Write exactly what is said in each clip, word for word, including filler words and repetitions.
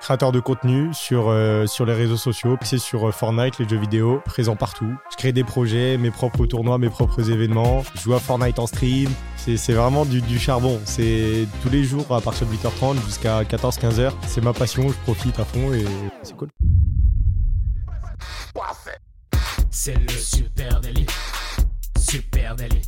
Créateur de contenu sur, euh, sur les réseaux sociaux, c'est sur euh, Fortnite, les jeux vidéo, présent partout. Je crée des projets, mes propres tournois, mes propres événements. Je joue à Fortnite en stream. C'est, c'est vraiment du, du charbon. C'est tous les jours à partir de huit heures trente jusqu'à quatorze quinze heures. C'est ma passion, je profite à fond et c'est cool. C'est le super délit. Super délit.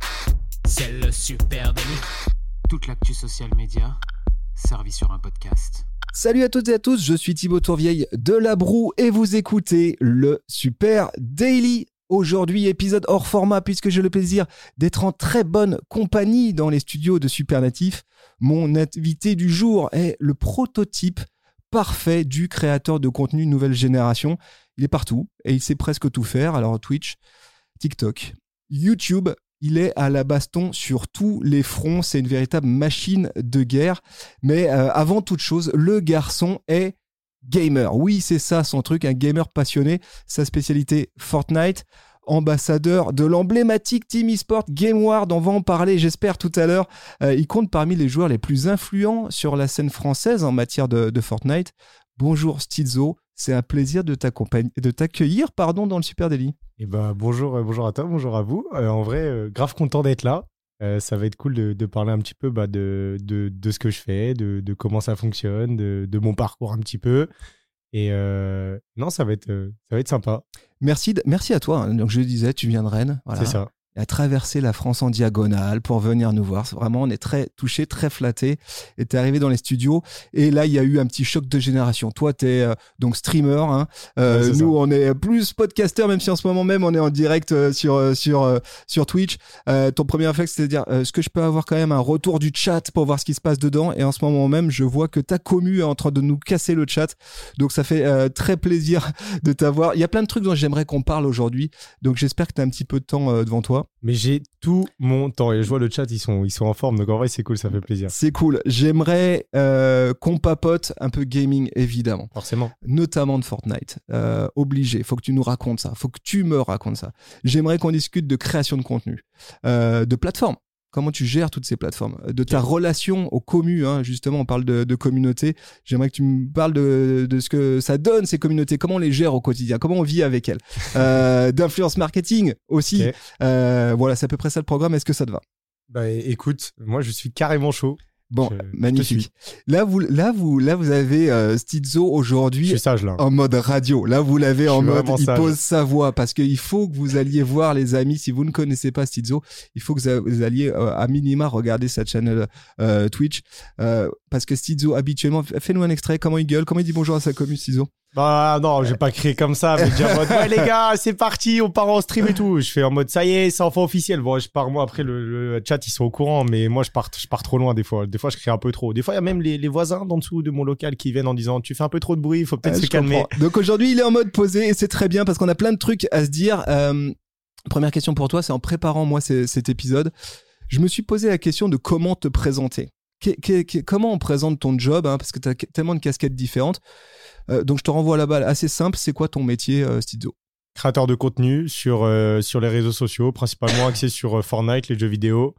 C'est le super délit. Toute l'actu social média servie sur un podcast. Salut à toutes et à tous, je suis Thibaut Tourvieille de La Broue et vous écoutez le Super Daily. Aujourd'hui, épisode hors format puisque j'ai le plaisir d'être en très bonne compagnie dans les studios de Supernatif. Mon invité du jour est le prototype parfait du créateur de contenu nouvelle génération. Il est partout et il sait presque tout faire. Alors Twitch, TikTok, YouTube, il est à la baston sur tous les fronts. C'est une véritable machine de guerre. Mais euh, avant toute chose, le garçon est gamer. Oui, c'est ça son truc, un gamer passionné. Sa spécialité Fortnite. Ambassadeur de l'emblématique Team eSport GameWard, on va en parler j'espère tout à l'heure. Euh, il compte parmi les joueurs les plus influents sur la scène française en matière de, de Fortnite. Bonjour Stizo, c'est un plaisir de, de t'accueillir pardon, dans le Super Daily. Et bah, bonjour, euh, bonjour à toi, bonjour à vous. Euh, en vrai, euh, grave content d'être là. Euh, ça va être cool de, de parler un petit peu bah, de, de, de ce que je fais, de, de comment ça fonctionne, de, de mon parcours un petit peu. Et euh, non, ça va être, euh, ça va être sympa. Merci, merci à toi. Donc, je le disais, tu viens de Rennes. Voilà. C'est ça. À traverser la France en diagonale pour venir nous voir. Vraiment, on est très touchés, très flattés. Et t'es arrivé dans les studios. Et là, il y a eu un petit choc de génération. Toi, t'es euh, donc streamer. Hein. Euh, ouais, nous, ça. On est plus podcaster, même si en ce moment même, on est en direct euh, sur, euh, sur, euh, sur Twitch. Euh, ton premier réflexe, c'est de dire, euh, est-ce que je peux avoir quand même un retour du chat pour voir ce qui se passe dedans? Et en ce moment même, je vois que ta commu est en train de nous casser le chat. Donc, ça fait euh, très plaisir de t'avoir. Il y a plein de trucs dont j'aimerais qu'on parle aujourd'hui. Donc, j'espère que t'as un petit peu de temps euh, devant toi. Mais j'ai tout mon temps et je vois le chat, ils sont, ils sont en forme. Donc en vrai, c'est cool, ça fait plaisir. C'est cool. J'aimerais euh, qu'on papote un peu gaming, évidemment. Forcément. Notamment de Fortnite. Euh, obligé. Faut que tu nous racontes ça. Faut que tu me racontes ça. J'aimerais qu'on discute de création de contenu, euh, de plateforme. Comment tu gères toutes ces plateformes, de ta relation aux communes, hein, justement, on parle de, de communauté. J'aimerais que tu me parles de, de ce que ça donne, ces communautés, comment on les gère au quotidien, comment on vit avec elles. Euh, d'influence marketing aussi. Okay. Euh, voilà, c'est à peu près ça le programme. Est-ce que ça te va? Bah écoute, moi je suis carrément chaud. Bon, je, magnifique. Je là, vous, là, vous, là, vous avez euh, Stizo aujourd'hui je suis sage, là. En mode radio. Là, vous l'avez je en mode, il sage. Pose sa voix parce qu'il faut que vous alliez voir les amis. Si vous ne connaissez pas Stizo, il faut que vous alliez euh, à minima regarder sa chaîne euh, Twitch euh, parce que Stizo habituellement, fais-nous un extrait. Comment il gueule, comment il dit bonjour à sa commu, Stizo. Bah non, j'ai pas crié comme ça, mais dire en mode ouais les gars, c'est parti, on part en stream et tout. Je fais en mode ça y est, c'est enfin officiel. Bon, je pars moi après le, le chat, ils sont au courant, mais moi je pars, je pars trop loin des fois. Des fois je crie un peu trop. Des fois il y a même les, les voisins d'en dessous de mon local qui viennent en disant tu fais un peu trop de bruit, il faut peut-être ah, se calmer. Comprends. Donc aujourd'hui il est en mode posé et c'est très bien parce qu'on a plein de trucs à se dire. Euh, première question pour toi, c'est en préparant moi c- cet épisode, je me suis posé la question de comment te présenter. Qu- qu- comment on présente ton job, hein, parce que tu as tellement de casquettes différentes. Euh, donc je te renvoie la balle. Assez simple, c'est quoi ton métier, euh, Stizo? Créateur de contenu sur, euh, sur les réseaux sociaux, principalement axé sur euh, Fortnite, les jeux vidéo,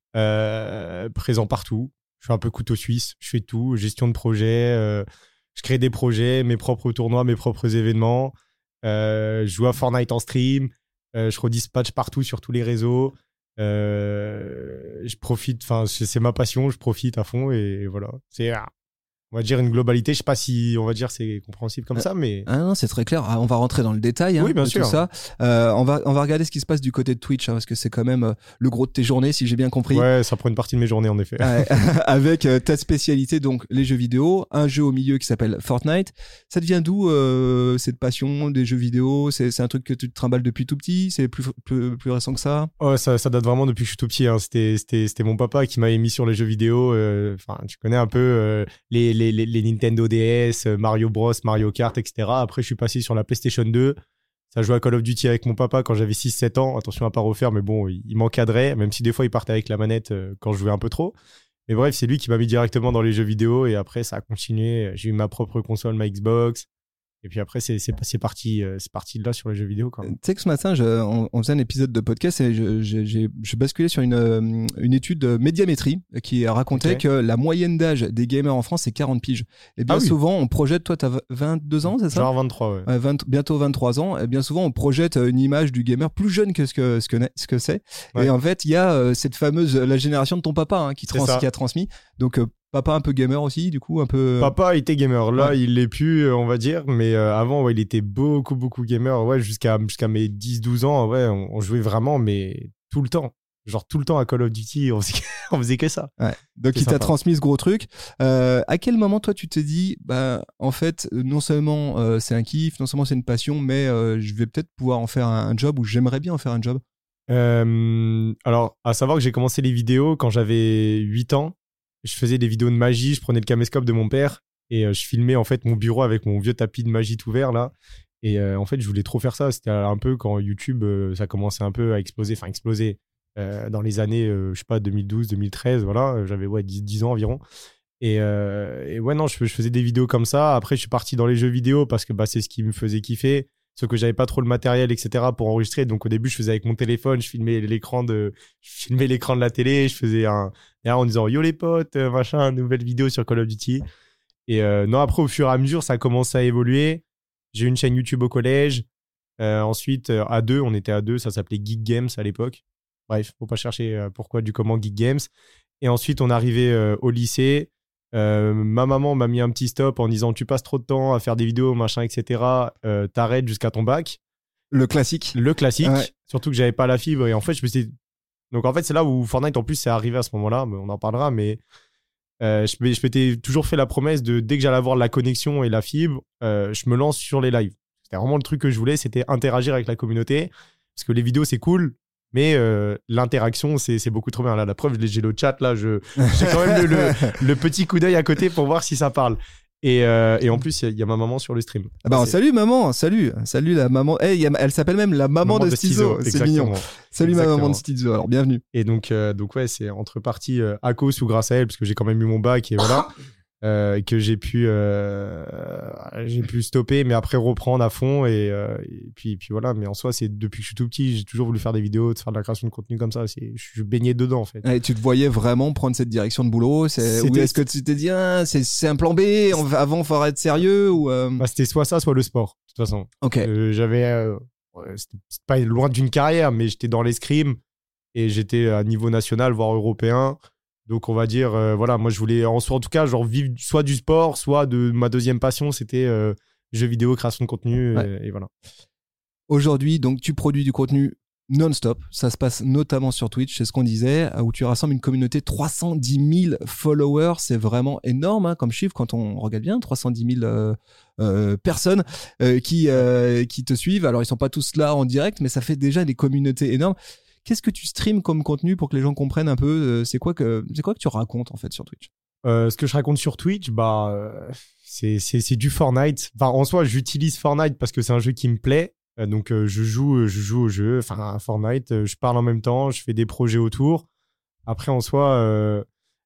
euh, présent partout. Je suis un peu couteau suisse, je fais tout, gestion de projet, euh, je crée des projets, mes propres tournois, mes propres événements, euh, je joue à Fortnite en stream, euh, je redispatch partout sur tous les réseaux. Euh, je profite, enfin c'est ma passion, je profite à fond et voilà. C'est, on va dire une globalité. Je sais pas si on va dire c'est compréhensible comme euh, ça, mais ah non, c'est très clair. Ah, on va rentrer dans le détail. Hein, oui, bien de sûr. Tout ça. Euh, on va on va regarder ce qui se passe du côté de Twitch hein, parce que c'est quand même euh, le gros de tes journées, si j'ai bien compris. Ouais, ça prend une partie de mes journées en effet. Euh, avec euh, ta spécialité donc les jeux vidéo, un jeu au milieu qui s'appelle Fortnite. Ça te vient d'où euh, cette passion des jeux vidéo? C'est c'est un truc que tu te trimbales depuis tout petit? C'est plus plus plus récent que ça? Oh, ça ça date vraiment depuis que je suis tout petit. Hein. C'était c'était c'était mon papa qui m'avait mis sur les jeux vidéo. Enfin, euh, tu connais un peu euh, les les les, les Nintendo D S, Mario Bros, Mario Kart, et cetera. Après, je suis passé sur la PlayStation deux. Ça jouait à Call of Duty avec mon papa quand j'avais six sept ans. Attention à pas refaire, mais bon, il, il m'encadrait, même si des fois, il partait avec la manette euh, quand je jouais un peu trop. Mais bref, c'est lui qui m'a mis directement dans les jeux vidéo et après, ça a continué. J'ai eu ma propre console, ma Xbox. Et puis après, c'est, c'est, c'est, parti, euh, c'est parti de là sur les jeux vidéo. Tu sais que ce matin, je, on, on faisait un épisode de podcast et je, je, j'ai, je basculais sur une, euh, une étude de médiamétrie qui racontait okay. que la moyenne d'âge des gamers en France, c'est quarante piges. Et bien ah, souvent, oui. on projette, toi, tu as vingt-deux ans, c'est ça ? Genre vingt-trois, ouais. ouais vingt, bientôt vingt-trois ans. Et bien souvent, on projette une image du gamer plus jeune que ce que, ce que, ce que c'est. Ouais. Et en fait, il y a euh, cette fameuse, la génération de ton papa hein, qui, trans, qui a transmis. Donc, euh, papa un peu gamer aussi, du coup, un peu... Papa était gamer. Là, ouais. il l'est plus, on va dire. Mais euh, avant, ouais, il était beaucoup, beaucoup gamer. Ouais, jusqu'à, jusqu'à mes dix douze ans, ouais, on, on jouait vraiment, mais tout le temps. Genre tout le temps à Call of Duty, on faisait, on faisait que ça. Ouais. Donc, il t'a transmis ce gros truc. Euh, à quel moment, toi, tu t'es dit, bah, en fait, non seulement euh, c'est un kiff, non seulement c'est une passion, mais euh, je vais peut-être pouvoir en faire un, un job ou j'aimerais bien en faire un job euh, Alors, à savoir que j'ai commencé les vidéos quand j'avais huit ans. Je faisais des vidéos de magie, je prenais le caméscope de mon père et euh, je filmais en fait mon bureau avec mon vieux tapis de magie tout vert là. Et euh, en fait, je voulais trop faire ça. C'était un peu quand YouTube, euh, ça commençait un peu à exploser, enfin exploser euh, dans les années, euh, je sais pas, deux mille douze, deux mille treize, voilà. J'avais ouais, dix, dix ans environ. Et, euh, et ouais, non, je, je faisais des vidéos comme ça. Après, je suis parti dans les jeux vidéo parce que bah, c'est ce qui me faisait kiffer. Sauf que j'avais pas trop le matériel, et cetera pour enregistrer. Donc au début, je faisais avec mon téléphone, je filmais l'écran de, je filmais l'écran de la télé, je faisais un, en disant yo les potes, machin, nouvelle vidéo sur Call of Duty. Et euh, non, après, au fur et à mesure, ça a commencé à évoluer. J'ai eu une chaîne YouTube au collège. Euh, ensuite, euh, à deux, on était à deux, ça s'appelait Geek Games à l'époque. Bref, faut pas chercher euh, pourquoi du comment Geek Games. Et ensuite, on arrivait euh, au lycée. Euh, ma maman m'a mis un petit stop en disant tu passes trop de temps à faire des vidéos, machin, et cetera. Euh, t'arrêtes jusqu'à ton bac. Le classique. Le classique. Ouais. Surtout que j'avais pas la fibre. Et en fait, je me suis... Donc en fait, c'est là où Fortnite, en plus, c'est arrivé à ce moment-là. On en parlera, mais euh, je, je m'étais toujours fait la promesse de dès que j'allais avoir la connexion et la fibre, euh, je me lance sur les lives. C'était vraiment le truc que je voulais, c'était interagir avec la communauté. Parce que les vidéos, c'est cool. Mais euh, l'interaction, c'est, c'est beaucoup trop bien. Là, la preuve, j'ai le chat, là, je, j'ai quand même le, le, le petit coup d'œil à côté pour voir si ça parle. Et, euh, et en plus, il y, y a ma maman sur le stream. Ah bah, salut maman, salut, salut la maman. Hey, y a, elle s'appelle même la maman, maman de, de Stizo, c'est exactement. Mignon. Salut exactement. Ma maman de Stizo, alors bienvenue. Et donc, euh, donc ouais, c'est entre parties euh, à cause ou grâce à elle, parce que j'ai quand même eu mon bac et voilà. Euh, que j'ai pu euh, j'ai pu stopper mais après reprendre à fond et, euh, et puis puis voilà, mais en soi c'est depuis que je suis tout petit, j'ai toujours voulu faire des vidéos, de faire de la création de contenu comme ça, c'est je suis baigné dedans en fait. Et tu te voyais vraiment prendre cette direction de boulot, c'est ou est-ce que tu t'es dit ah, c'est c'est un plan B, on, avant il faudrait être sérieux ou euh... bah, c'était soit ça soit le sport de toute façon. OK. Euh, j'avais euh, c'était, c'était pas loin d'une carrière mais j'étais dans l'escrime et j'étais à niveau national voire européen. Donc, on va dire, euh, voilà, moi, je voulais, en, soit, en tout cas, genre, vivre soit du sport, soit de ma deuxième passion, c'était euh, jeux vidéo, création de contenu, ouais. et, et voilà. Aujourd'hui, donc, tu produis du contenu non-stop. Ça se passe notamment sur Twitch, c'est ce qu'on disait, où tu rassembles une communauté de trois cent dix mille followers. C'est vraiment énorme hein, comme chiffre quand on regarde bien, trois cent dix mille euh, euh, personnes euh, qui, euh, qui te suivent. Alors, ils sont pas tous là en direct, mais ça fait déjà des communautés énormes. Qu'est-ce que tu streams comme contenu pour que les gens comprennent un peu euh, c'est quoi que c'est quoi que tu racontes en fait sur Twitch? euh, Ce que je raconte sur Twitch, bah euh, c'est c'est c'est du Fortnite. Enfin en soi, j'utilise Fortnite parce que c'est un jeu qui me plaît. Euh, donc euh, je joue je joue au jeu, enfin Fortnite. Euh, je parle en même temps, je fais des projets autour. Après en soi. Euh,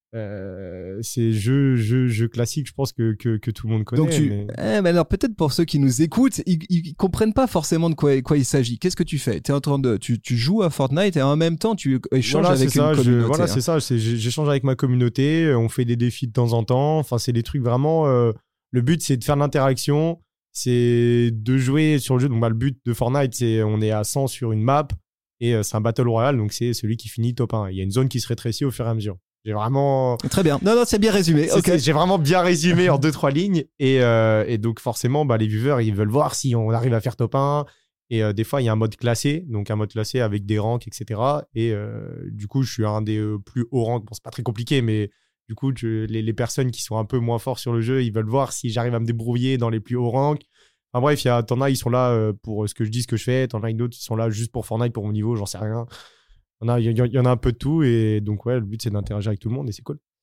Euh, c'est jeu, jeu, jeu classique, je pense que, que, que tout le monde connaît. Donc tu... mais... Eh, mais alors peut-être pour ceux qui nous écoutent, ils, ils comprennent pas forcément de quoi, quoi il s'agit. Qu'est-ce que tu fais? T'es en train de, tu, tu joues à Fortnite et en même temps tu échanges voilà, avec c'est une ça, communauté. Je, voilà, hein. c'est ça. C'est, j'échange avec ma communauté. On fait des défis de temps en temps. Enfin, c'est des trucs vraiment. Euh, le but, c'est de faire de l'interaction. C'est de jouer sur le jeu. Donc, bah, le but de Fortnite, c'est on est à cent sur une map et euh, c'est un battle royale. Donc, c'est celui qui finit top un. Il y a une zone qui se rétrécit au fur et à mesure. J'ai vraiment... Très bien. Non, non, c'est bien résumé. C'est, okay. c'est, j'ai vraiment bien résumé en deux, trois lignes. Et, euh, et donc, forcément, bah, les viewers, ils veulent voir si on arrive à faire top un. Et euh, des fois, il y a un mode classé. Donc, un mode classé avec des ranks, et cetera. Et euh, du coup, je suis un des euh, plus hauts ranks. Bon, c'est pas très compliqué, mais du coup, je, les, les personnes qui sont un peu moins forts sur le jeu, ils veulent voir si j'arrive à me débrouiller dans les plus hauts ranks. Enfin bref, il y a, t'en as, ils sont là euh, pour ce que je dis, ce que je fais. T'en as d'autres, ils sont là juste pour Fortnite, pour mon niveau, j'en sais rien. Il y, y, y en a un peu de tout. Et donc, ouais, le but, c'est d'interagir avec tout le monde et c'est cool.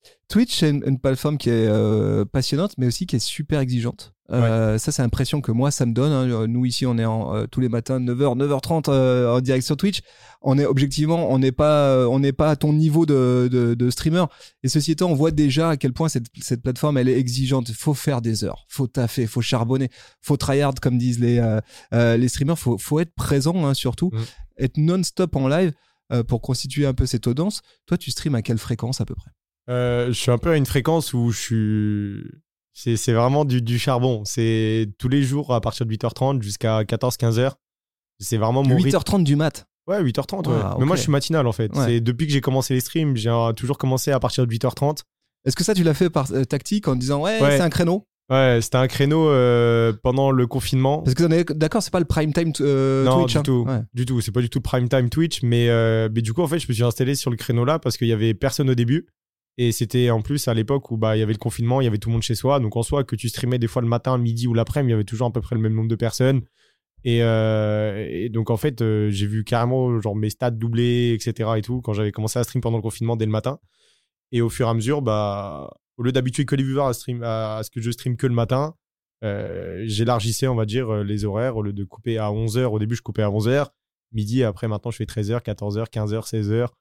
Twitch, c'est une, une plateforme qui est euh, passionnante, mais aussi qui est super exigeante. Euh, ouais. Ça, c'est l'impression que moi, ça me donne. Hein. Nous, ici, on est en, euh, tous les matins, neuf heures, neuf heures trente euh, en direct sur Twitch. On est objectivement, on n'est pas, on n'est pas à ton niveau de, de, de streamer. Et ceci étant, on voit déjà à quel point cette, cette plateforme, elle est exigeante. Il faut faire des heures, faut taffer, il faut charbonner, faut tryhard, comme disent les, euh, euh, les streamers. Il faut, faut être présent, hein, surtout. Mmh. Être non-stop en live euh, pour constituer un peu cette audience. Toi, tu streams à quelle fréquence à peu près? Euh, je suis un peu à une fréquence où je suis... C'est, c'est vraiment du, du charbon. C'est tous les jours à partir de huit heures trente jusqu'à quatorze quinze heures. C'est vraiment mon huit heures trente rythme. du mat? Ouais, huit heures trente. Ouais. Ah, okay. Mais moi, je suis matinal en fait. Ouais. C'est depuis que j'ai commencé les streams, j'ai toujours commencé à partir de huit heures trente. Est-ce que ça, tu l'as fait par euh, tactique en disant ouais, ouais, c'est un créneau? Ouais, c'était un créneau euh, pendant le confinement. Parce que vous en êtes d'accord, c'est pas le prime time euh, non, Twitch. Non, du hein. tout. Ouais. Du tout. C'est pas du tout le prime time Twitch. Mais, euh, mais du coup, en fait, je me suis installé sur le créneau là parce qu'il y avait personne au début. Et c'était en plus à l'époque où bah, il y avait le confinement, il y avait tout le monde chez soi. Donc en soi, que tu streamais des fois le matin, le midi ou l'après-midi, il y avait toujours à peu près le même nombre de personnes. Et, euh, et donc en fait, euh, j'ai vu carrément genre, mes stats doubler, et cetera. Et tout, quand j'avais commencé à stream pendant le confinement dès le matin. Et au fur et à mesure, bah, au lieu d'habituer que les viewers à, stream, à, à ce que je stream que le matin, euh, j'élargissais, on va dire, les horaires. Au lieu de couper à onze heures, au début, je coupais à onze heures. Midi, après, maintenant, je fais treize heures, quatorze heures, quinze heures, seize heures.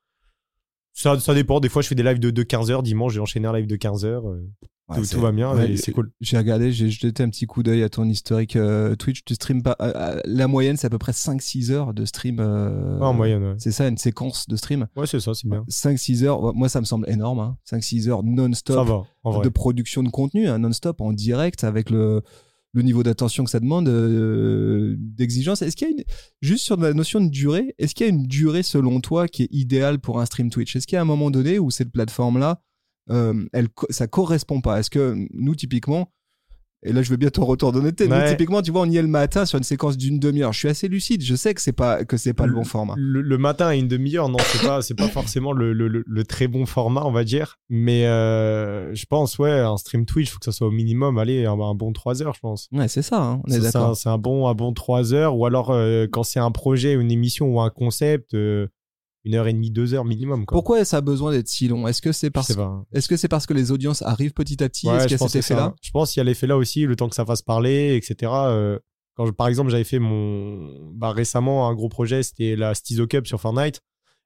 Ça, ça dépend. Des fois, je fais des lives de, de quinze heures. Dimanche, j'ai enchaîné un live de quinze heures. Euh, ouais, tout, tout va bien ouais, et c'est cool. J'ai regardé, j'ai jeté un petit coup d'œil à ton historique euh, Twitch. Tu streams pas. Euh, la moyenne, c'est à peu près cinq six heures de stream. Euh, ouais, en moyenne, ouais. C'est ça, une séquence de stream. Ouais, c'est ça, c'est bien. cinq six heures, moi, ça me semble énorme. Hein. cinq six heures non-stop ça va, en vrai. De production de contenu, hein, non-stop, en direct, avec le. le niveau d'attention que ça demande, euh, d'exigence. Est-ce qu'il y a une... Juste sur la notion de durée, est-ce qu'il y a une durée selon toi qui est idéale pour un stream Twitch? Est-ce qu'il y a un moment donné où cette plateforme-là, euh, elle, ça correspond pas? Est-ce que nous, typiquement, et là je veux bien ton retour d'honnêteté, ouais. Nous, typiquement, tu vois, on y est le matin sur une séquence d'une demi-heure. Je suis assez lucide, je sais que c'est pas, que c'est pas le, le bon format. Le, le matin à une demi-heure, non, c'est pas, c'est pas forcément le, le, le, le très bon format, on va dire. Mais euh, je pense, ouais, un stream Twitch, il faut que ça soit au minimum, allez, un, un bon trois heures, je pense. Ouais, c'est ça, hein, on est ça, d'accord. C'est un, c'est un bon, un bon trois heures, ou alors euh, quand c'est un projet, une émission ou un concept, euh, une heure et demie, deux heures minimum. Quoi. Pourquoi ça a besoin d'être si long? Est-ce que c'est parce, est-ce que c'est parce que les audiences arrivent petit à petit? Ouais, Est-ce qu'il y a cet effet-là? Je pense qu'il y a l'effet là aussi, le temps que ça fasse parler, et cetera. Euh, quand je, par exemple, j'avais fait mon, bah, récemment un gros projet, c'était la Stizo Cup sur Fortnite.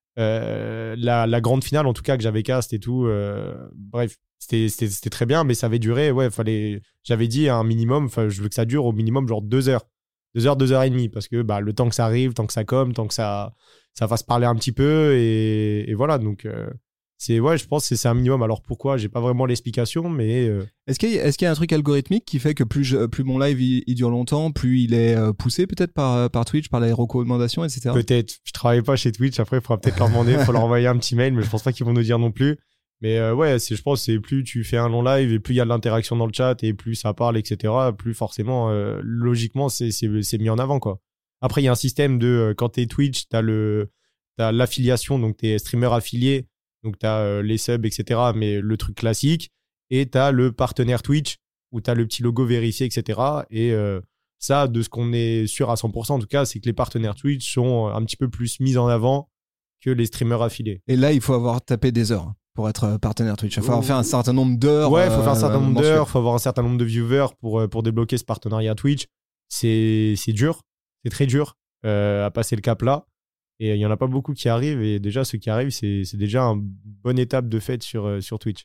Euh, la, la grande finale, en tout cas, que j'avais cast et tout. Euh, bref, c'était, c'était, c'était très bien, mais ça avait duré. Ouais, fallait. J'avais dit un minimum. Je veux que ça dure au minimum genre deux heures, deux heures, deux heures et demie, parce que bah, le temps que ça arrive, le temps que ça comme, le temps que ça ça fasse parler un petit peu et, et voilà. Donc euh, c'est ouais, je pense que c'est un minimum. Alors pourquoi? J'ai pas vraiment l'explication, mais euh... est-ce qu'il y a, est-ce qu'il y a un truc algorithmique qui fait que plus je, plus mon live il, il dure longtemps, plus il est euh, poussé peut-être par par Twitch, par les recommandations, et cetera. Peut-être. Je travaille pas chez Twitch. Après, il faudra peut-être leur demander, il faut leur envoyer un petit mail, mais je pense pas qu'ils vont nous dire non plus. Mais euh, ouais, c'est, je pense que c'est plus tu fais un long live et plus il y a de l'interaction dans le chat et plus ça parle, et cetera. Plus forcément, euh, logiquement, c'est, c'est c'est mis en avant quoi. Après, il y a un système de euh, quand t'es Twitch, t'as le t'as l'affiliation, donc t'es streamer affilié, donc t'as euh, les subs, et cetera. Mais le truc classique, et t'as le partenaire Twitch où t'as le petit logo vérifié, et cetera. Et euh, ça, de ce qu'on est sûr à cent pour cent en tout cas, c'est que les partenaires Twitch sont un petit peu plus mis en avant que les streamers affiliés. Et là, il faut avoir tapé des heures pour être partenaire Twitch. Il faut avoir fait un certain nombre d'heures. Ouais, il faut faire un certain euh, nombre mensuel. d'heures, il faut avoir un certain nombre de viewers pour, pour débloquer ce partenariat Twitch. C'est, c'est dur, c'est très dur euh, à passer le cap là. Et il n'y en a pas beaucoup qui arrivent. Et déjà, ceux qui arrivent, c'est, c'est déjà une bonne étape de fait sur, sur Twitch.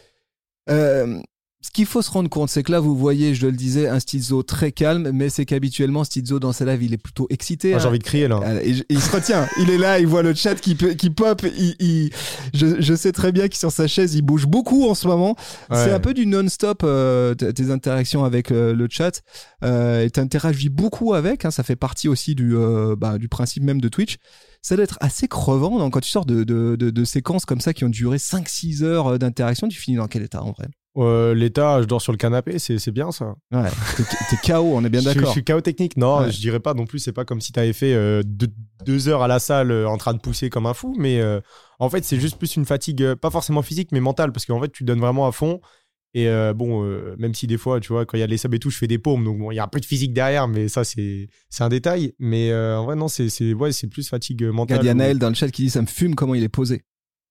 Euh, ce qu'il faut se rendre compte, c'est que là, vous voyez, je le disais, un Stizo très calme, mais c'est qu'habituellement, Stizo, dans ses lives, il est plutôt excité. Ah, hein. J'ai envie de crier, là. Et, et il se retient. Il est là, il voit le chat qui, qui pop. Il, il, je, je sais très bien qu'il sur sa chaise, il bouge beaucoup en ce moment. Ouais. C'est un peu du non-stop, euh, tes interactions avec euh, le chat. Euh, et t'interagis beaucoup avec. Hein, ça fait partie aussi du, euh, bah, du principe même de Twitch. Ça doit être assez crevant. Donc, quand tu sors de, de, de, de séquences comme ça qui ont duré cinq six heures d'interaction, tu finis dans quel état en vrai? Euh, l'état, je dors sur le canapé, c'est, c'est bien ça. Ouais, t'es, t'es K O, on est bien d'accord. Je, je suis K O technique, non, ouais. Je dirais pas non plus, c'est pas comme si t'avais fait euh, deux, deux heures à la salle euh, en train de pousser comme un fou, mais euh, en fait, c'est juste plus une fatigue, euh, pas forcément physique, mais mentale, parce qu'en fait, tu donnes vraiment à fond. Et euh, bon, euh, même si des fois, tu vois, quand il y a les subs et tout, je fais des paumes, donc bon, il y a un peu de physique derrière, mais ça, c'est, c'est un détail. Mais euh, en vrai, non, c'est, c'est, ouais, c'est plus fatigue mentale. Il y a ou... Naël dans le chat qui dit ça me fume comment il est posé.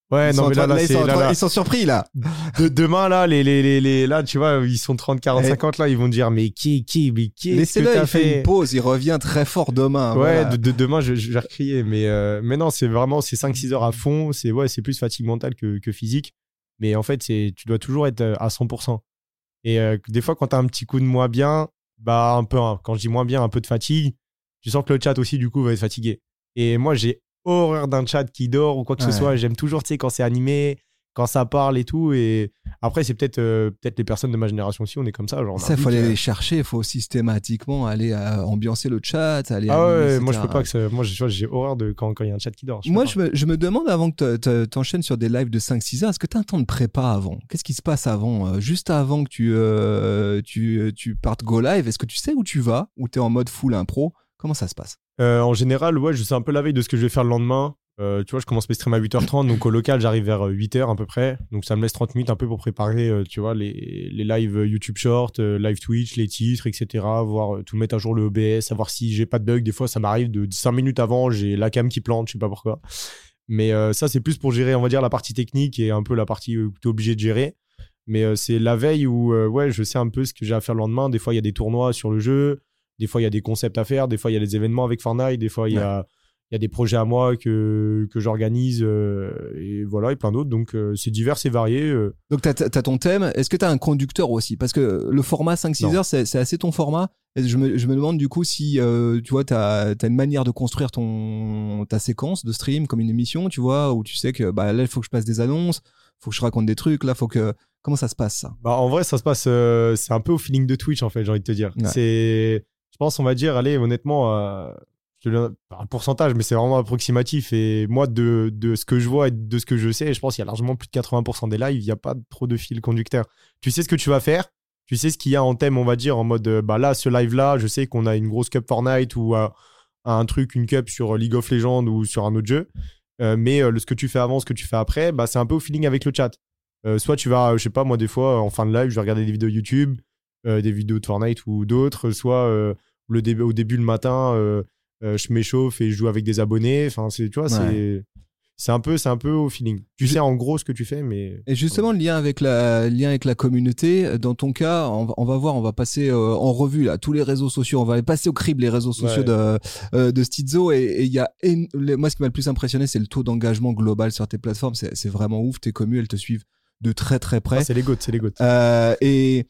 Ouais, ils non, sont mais là, en train- là, ils c'est, sont en là, train- là. ils sont surpris là. De, demain, là, les, les, les, les, là, tu vois, ils sont trente, quarante, Eh. cinquante, là, ils vont dire, mais qui, qui, mais qui est-ce que Laissez-le, t'as il fait fait? une pause, il revient très fort demain. Ouais, voilà. de, de- demain, je, je vais recrier. Mais, euh, mais non, c'est vraiment, c'est cinq six heures à fond. C'est, ouais, c'est plus fatigue mentale que, que physique. Mais en fait, c'est, tu dois toujours être euh, à cent pour cent. Et euh, des fois, quand t'as un petit coup de moins bien, bah, un peu, hein, quand je dis moins bien, un peu de fatigue, tu sens que le chat aussi, du coup, va être fatigué. Et moi, j'ai horreur d'un chat qui dort ou quoi que Ouais. ce soit. J'aime toujours, tu sais, quand c'est animé, quand ça parle et tout. Et après, c'est peut-être euh, peut-être les personnes de ma génération aussi, on est comme ça. Genre, on a Ça, il envie faut aller que- les chercher, il faut systématiquement aller euh, ambiancer le chat, aller Ah animer, ouais, moi, je et cetera. peux pas que ça. Moi, je- tu vois, j'ai horreur de quand quand il y a un chat qui dort. Je Moi, peux je me, je me demande avant que tu t'enchaînes sur des lives de cinq six heures, est-ce que tu as un temps de prépa avant? Qu'est-ce qui se passe avant? Euh, Juste avant que tu, euh, tu, tu partes go live, est-ce que tu sais où tu vas? Ou tu es en mode full impro? Comment ça se passe? Euh, en général, ouais, je sais un peu la veille de ce que je vais faire le lendemain. Euh, tu vois, je commence mes streams à huit heures trente, donc au local, j'arrive vers huit heures à peu près. Donc ça me laisse trente minutes un peu pour préparer, euh, tu vois, les, les lives YouTube Short, euh, live Twitch, les titres, et cetera. Voir euh, tout mettre à jour le O B S, savoir si j'ai pas de bug. Des fois, ça m'arrive de cinq minutes avant, j'ai la cam qui plante, je sais pas pourquoi. Mais euh, ça, c'est plus pour gérer, on va dire, la partie technique et un peu la partie euh, que tu es obligé de gérer. Mais euh, c'est la veille où, euh, ouais, je sais un peu ce que j'ai à faire le lendemain. Des fois, il y a des tournois sur le jeu. Des fois, il y a des concepts à faire. Des fois, il y a des événements avec Fortnite. Des fois, il y a, il y a des projets à moi que, que j'organise. euh, et voilà, et plein d'autres. Donc, euh, c'est divers et varié. euh. Donc, tu as ton thème. Est-ce que tu as un conducteur aussi? Parce que le format cinq six Non. heures, c'est c'est assez ton format. Et je, me, je me demande du coup si euh, tu vois, tu as une manière de construire ton, ta séquence de stream comme une émission, tu vois, où tu sais que bah, là, il faut que je passe des annonces, il faut que je raconte des trucs, là, faut que. Comment ça se passe ça? Bah, en vrai, ça se passe. euh, c'est un peu au feeling de Twitch, en fait, j'ai envie de te dire. Ouais. C'est, je pense, on va dire, allez, honnêtement, euh, je te donne un pourcentage, mais c'est vraiment approximatif. Et moi, de, de ce que je vois et de ce que je sais, je pense qu'il y a largement plus de quatre-vingts pour cent des lives, il n'y a pas trop de fil conducteur. Tu sais ce que tu vas faire, tu sais ce qu'il y a en thème, on va dire, en mode, euh, bah là, ce live-là, je sais qu'on a une grosse cup Fortnite ou euh, un truc, une cup sur League of Legends ou sur un autre jeu. Euh, mais euh, le, ce que tu fais avant, ce que tu fais après, bah, c'est un peu au feeling avec le chat. Euh, soit tu vas, je sais pas, moi, des fois, en fin de live, je vais regarder des vidéos YouTube, euh, des vidéos de Fortnite ou d'autres, soit euh, le début, au début le matin, euh, euh, je m'échauffe et je joue avec des abonnés. Enfin, c'est, tu vois, Ouais. c'est, c'est un peu, c'est un peu au feeling. Tu sais en gros ce que tu fais, mais. Et justement, le lien avec la, le lien avec la communauté, dans ton cas, on va, on va voir, on va passer euh, en revue là, tous les réseaux sociaux, on va passer au crible les réseaux sociaux Ouais. de, euh, de Stizo. Et il y a, éno- les- moi, ce qui m'a le plus impressionné, c'est le taux d'engagement global sur tes plateformes. C'est c'est vraiment ouf. Tes communes, elles te suivent de très très près. Ah, c'est les gouttes, c'est les gouttes. Euh, et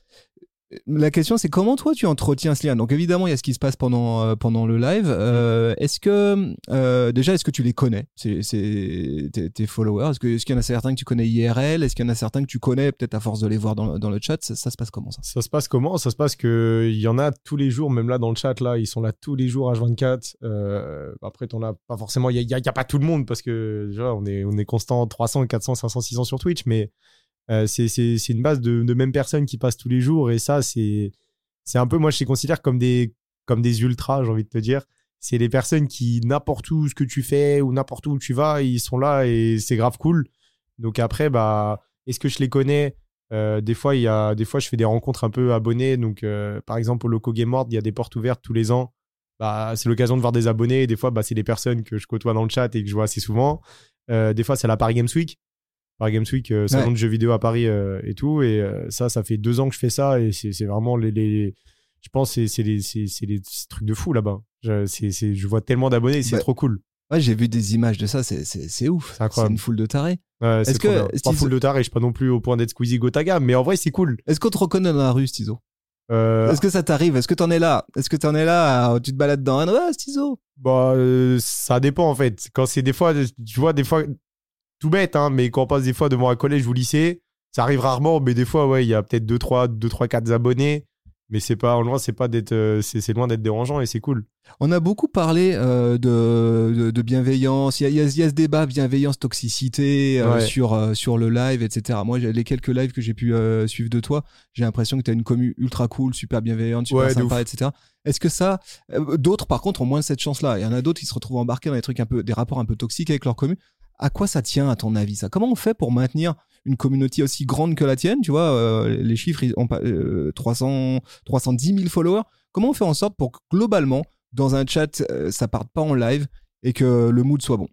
la question, c'est comment toi tu entretiens ce lien? Donc évidemment, il y a ce qui se passe pendant euh, pendant le live. Euh, est-ce que euh, déjà, est-ce que tu les connais, c'est, c'est tes, tes followers? Est-ce que est-ce qu'il y en a certains que tu connais I R L? Est-ce qu'il y en a certains que tu connais peut-être à force de les voir dans, dans le chat? Ça, ça se passe comment ça? Ça se passe comment? Ça se passe que il y en a tous les jours, même là dans le chat, là, ils sont là tous les jours H vingt-quatre. Euh, après, t'en as pas forcément, il n'y a, y a- y a pas tout le monde parce que déjà, on est, on est constant trois cents, quatre cents, cinq cents, six cents sur Twitch, mais euh, c'est, c'est, c'est une base de, de mêmes personnes qui passent tous les jours et ça, c'est, c'est un peu, moi, je les considère comme des, comme des ultras, j'ai envie de te dire. C'est les personnes qui, n'importe où ce que tu fais ou n'importe où tu vas, ils sont là et c'est grave cool. Donc après, bah, est-ce que je les connais? Euh, des fois, il y a, des fois, je fais des rencontres un peu abonnés. Donc, euh, par exemple, au Loco Game World, il y a des portes ouvertes tous les ans. Bah, c'est l'occasion de voir des abonnés. Et des fois, bah, c'est des personnes que je côtoie dans le chat et que je vois assez souvent. Euh, des fois, c'est la Paris Games Week. Paris Games Week, euh, salon Ouais. de jeux vidéo à Paris euh, et tout. Et euh, ça, ça fait deux ans que je fais ça. Et c'est, c'est vraiment les, les, je pense, que c'est, c'est, les, c'est, c'est les c'est trucs de fou là-bas. Je, c'est, c'est, je vois tellement d'abonnés. C'est Bah, trop cool. Ouais, j'ai vu des images de ça, c'est, c'est, c'est ouf. C'est C'est incroyable. une foule de tarés. Ouais, c'est Est-ce trop que bien. Pas Stizo- full de taré. Je suis pas non plus au point d'être Squeezie Gotaga. Mais en vrai, c'est cool. Est-ce qu'on te reconnaît dans la rue, Stizo? Euh, Est-ce que ça t'arrive? Est-ce que t'en es là? Est-ce que t'en es là? à- Tu te balades dans un, ouais, Stizo. Bah, euh, ça dépend en fait. Quand c'est des fois, tu vois, des fois, tout bête, hein, mais quand on passe des fois devant un collège ou lycée, ça arrive rarement, mais des fois, ouais, il y a peut-être deux, trois, deux, trois, quatre abonnés, mais c'est pas, en loin, c'est pas d'être, euh, c'est, c'est loin d'être dérangeant et c'est cool. On a beaucoup parlé euh, de, de, de bienveillance. Il y a, il y, a, il y a ce débat bienveillance, toxicité euh, Ouais. sur, euh, sur le live, et cetera. Moi, j'ai- les quelques lives que j'ai pu euh, suivre de toi, j'ai l'impression que tu as une commu ultra cool, super bienveillante, super Ouais, de sympa, ouf. et cetera. Est-ce que ça. euh, d'autres, par contre, ont moins cette chance-là. Il y en a d'autres qui se retrouvent embarqués dans des trucs un peu, des rapports un peu toxiques avec leur commu. À quoi ça tient, à ton avis, ça? Comment on fait pour maintenir une communauté aussi grande que la tienne? Tu vois, euh, les chiffres, ils ont pas, euh, trois cents, trois cent dix mille followers. Comment on fait en sorte pour que, globalement, dans un chat, euh, ça parte pas en live et que le mood soit bon?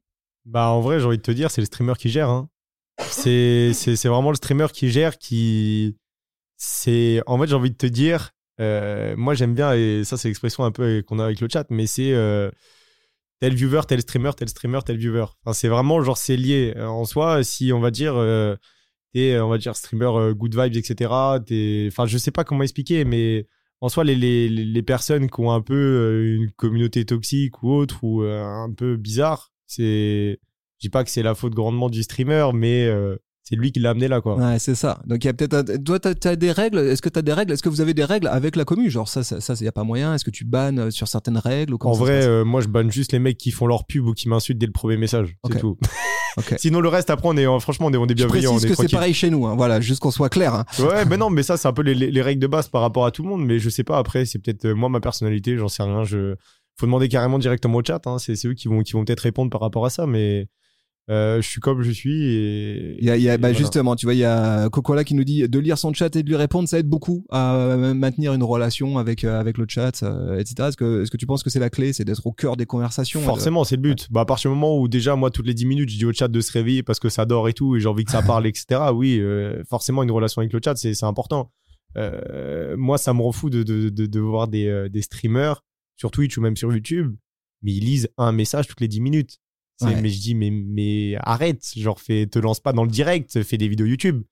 Bah, en vrai, j'ai envie de te dire, c'est le streamer qui gère. Hein. C'est, c'est, c'est vraiment le streamer qui gère, qui. C'est... En fait, j'ai envie de te dire, euh, moi, j'aime bien, et ça, c'est l'expression un peu qu'on a avec le chat, mais c'est euh, tel viewer, tel streamer, tel streamer, tel viewer. Enfin, c'est vraiment, genre, c'est lié. En soi, si on va dire. Euh, t'es, on va dire, streamer euh, good vibes, et cetera. T'es... Enfin, je sais pas comment expliquer, mais en soi, les, les, les personnes qui ont un peu euh, une communauté toxique ou autre, ou euh, un peu bizarre, c'est... Je dis pas que c'est la faute grandement du streamer, mais euh, c'est lui qui l'a amené là, quoi. Ouais, c'est ça. Donc, il y a peut-être... Un... Toi, t'as, t'as des règles. Est-ce que t'as des règles? Est-ce que vous avez des règles avec la commu? Genre, ça, ça, ça, y a pas moyen. Est-ce que tu bannes sur certaines règles ou En vrai, euh, moi, je banne juste les mecs qui font leur pub ou qui m'insultent dès le premier message. Okay. C'est tout. Okay. Sinon, le reste, après, on est, franchement, on est, on est bienveillants. Je précise que c'est pareil chez nous, hein. Voilà, juste qu'on soit clair. Hein. Ouais, mais non, mais ça, c'est un peu les, les, les règles de base par rapport à tout le monde. Mais je sais pas, après, c'est peut-être euh, moi, ma personnalité, j'en sais rien. Je... Faut demander carrément directement au chat. Hein. C'est, c'est eux qui vont, qui vont peut-être répondre par rapport à ça. Mais euh, je suis comme je suis. Et, il y a, il y a, et bah, voilà. Justement, tu vois, il y a Cocola qui nous dit de lire son chat et de lui répondre, ça aide beaucoup à maintenir une relation avec, euh, avec le chat, euh, et cetera. Est-ce que, est-ce que tu penses que c'est la clé, c'est d'être au cœur des conversations? Forcément, c'est le but. Ouais. Bah, à partir du moment où déjà, moi, toutes les dix minutes, je dis au chat de se réveiller parce que ça dort et tout, et j'ai envie que ça parle, et cetera. Oui, euh, forcément, une relation avec le chat, c'est, c'est important. Euh, moi, ça me rend fou de, de, de, de voir des, euh, des streamers sur Twitch ou même sur YouTube, mais ils lisent un message toutes les dix minutes. Ouais. Mais je dis, mais, mais arrête, genre, fais, te lance pas dans le direct, fais des vidéos YouTube.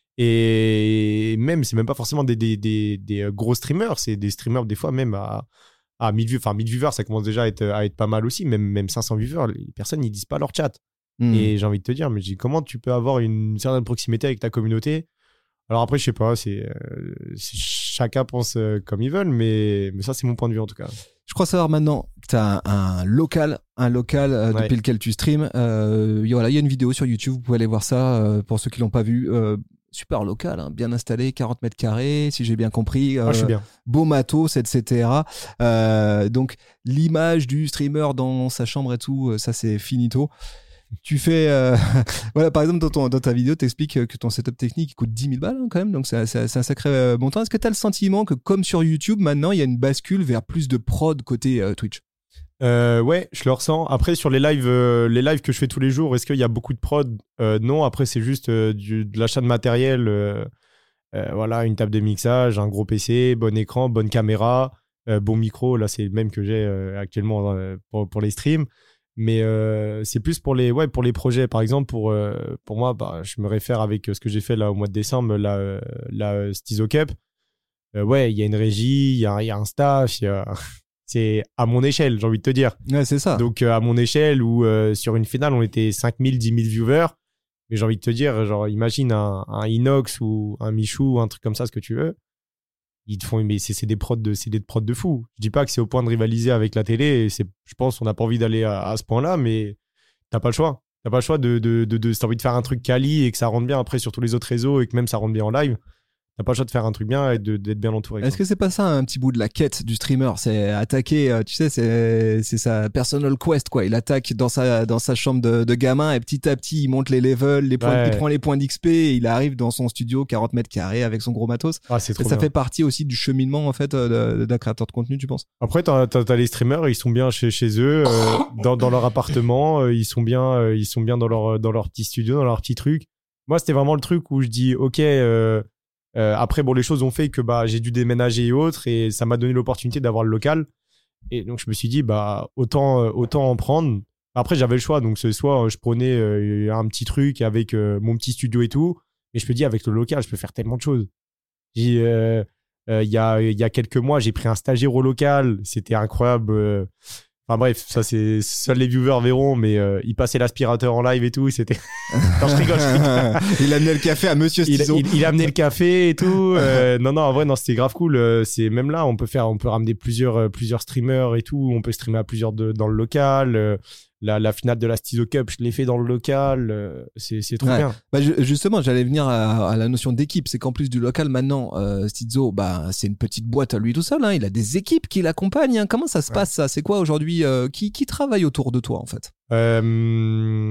Et même, c'est même pas forcément des, des, des, des gros streamers, c'est des streamers, des fois, même à, à mille viewers. Enfin, mille viewers, ça commence déjà à être, à être pas mal aussi, même, même cinq cents viewers, les personnes, ils disent pas leur chat. Mmh. Et j'ai envie de te dire, mais je dis, comment tu peux avoir une certaine proximité avec ta communauté? Alors après, je sais pas, c'est, euh, c'est chacun pense euh, comme ils veulent, mais, mais ça, c'est mon point de vue en tout cas. Je crois savoir maintenant que tu as un, un local, un local euh, ouais. depuis lequel tu streams. Euh, voilà, il y a une vidéo sur YouTube, vous pouvez aller voir ça euh, pour ceux qui l'ont pas vu. Euh, super local, hein, bien installé, quarante mètres carrés, si j'ai bien compris. Euh, ah, je suis bien. Beau matos, et cetera. Euh, donc l'image du streamer dans sa chambre et tout, ça c'est finito. Tu fais, euh, voilà, par exemple, dans, ton, dans ta vidéo, tu expliques que ton setup technique il coûte dix mille balles hein, quand même, donc c'est, c'est, c'est un sacré euh, montant. Est-ce que tu as le sentiment que, comme sur YouTube, maintenant, il y a une bascule vers plus de prod côté euh, Twitch? euh, Ouais, je le ressens. Après, sur les lives, euh, les lives que je fais tous les jours, est-ce qu'il y a beaucoup de prod? euh, Non, après, c'est juste euh, du, de l'achat de matériel. Euh, euh, voilà, une table de mixage, un gros P C, bon écran, bonne caméra, euh, bon micro. Là, c'est le même que j'ai euh, actuellement euh, pour, pour les streams. Mais euh, c'est plus pour les, ouais, pour les projets. Par exemple, pour, euh, pour moi, bah, je me réfère avec ce que j'ai fait là, au mois de décembre, la, la, la Stizo Cup. Euh, ouais, il y a une régie, il y a, y a un staff. Y a... c'est à mon échelle, j'ai envie de te dire. Ouais, c'est ça. Donc, euh, à mon échelle, où euh, sur une finale, on était cinq mille, dix mille viewers. Mais j'ai envie de te dire, genre, imagine un, un Inox ou un Michou, un truc comme ça, ce que tu veux. Ils te font, mais c'est, c'est des prods de, c'est des prods de fou. Je dis pas que c'est au point de rivaliser avec la télé. Et c'est, je pense qu'on n'a pas envie d'aller à, à ce point-là, mais t'as pas le choix. T'as pas le choix de, de, de, de, si t'as envie de faire un truc quali et que ça rentre bien après sur tous les autres réseaux et que même ça rentre bien en live. T'as pas le choix de faire un truc bien et de, d'être bien entouré. Est-ce quoi. que c'est pas ça un petit bout de la quête du streamer? C'est attaquer, tu sais, c'est, c'est sa personal quest, quoi. Il attaque dans sa, dans sa chambre de, de gamin et petit à petit, il monte les levels, les points, ouais. il prend les points d'X P et il arrive dans son studio quarante mètres carrés avec son gros matos. Ah, c'est trop ça bien. fait partie aussi du cheminement, en fait, de, d'un créateur de contenu, tu penses? Après, t'as, t'as, t'as les streamers, ils sont bien chez, chez eux, euh, dans, dans leur appartement, euh, ils sont bien, euh, ils sont bien dans leur, dans leur petit studio, dans leur petit truc. Moi, c'était vraiment le truc où je dis, OK, euh, Euh, après, bon, les choses ont fait que bah, j'ai dû déménager et autres, et ça m'a donné l'opportunité d'avoir le local. Et donc, je me suis dit, bah, autant, euh, autant en prendre. Après, j'avais le choix. Donc, ce soir, je prenais euh, un petit truc avec euh, mon petit studio et tout. Mais je me dis, avec le local, je peux faire tellement de choses. Il euh, euh, y, a, y a quelques mois, j'ai pris un stagiaire au local. C'était incroyable. Euh, Enfin bref, ça c'est seuls les viewers verront, mais euh, il passait l'aspirateur en live et tout, c'était. Non, je rigole, je rigole. Il a amené le café à Monsieur Stizo. Il, il, il a amené le café et tout. Euh, non, non, en vrai, non, c'était grave cool. Euh, c'est même là, on peut faire, on peut ramener plusieurs, euh, plusieurs streamers et tout. On peut streamer à plusieurs de, dans le local. Euh, la, la finale de la Stizo Cup, je l'ai fait dans le local. Euh, c'est, c'est trop ouais. bien. Bah, justement, j'allais venir à, à la notion d'équipe. C'est qu'en plus du local, maintenant, euh, Stizo, bah, c'est une petite boîte à lui tout seul. Hein. Il a des équipes qui l'accompagnent. Hein. Comment ça se ouais. passe ça? C'est quoi aujourd'hui? Euh, qui, qui travaille autour de toi en fait? euh,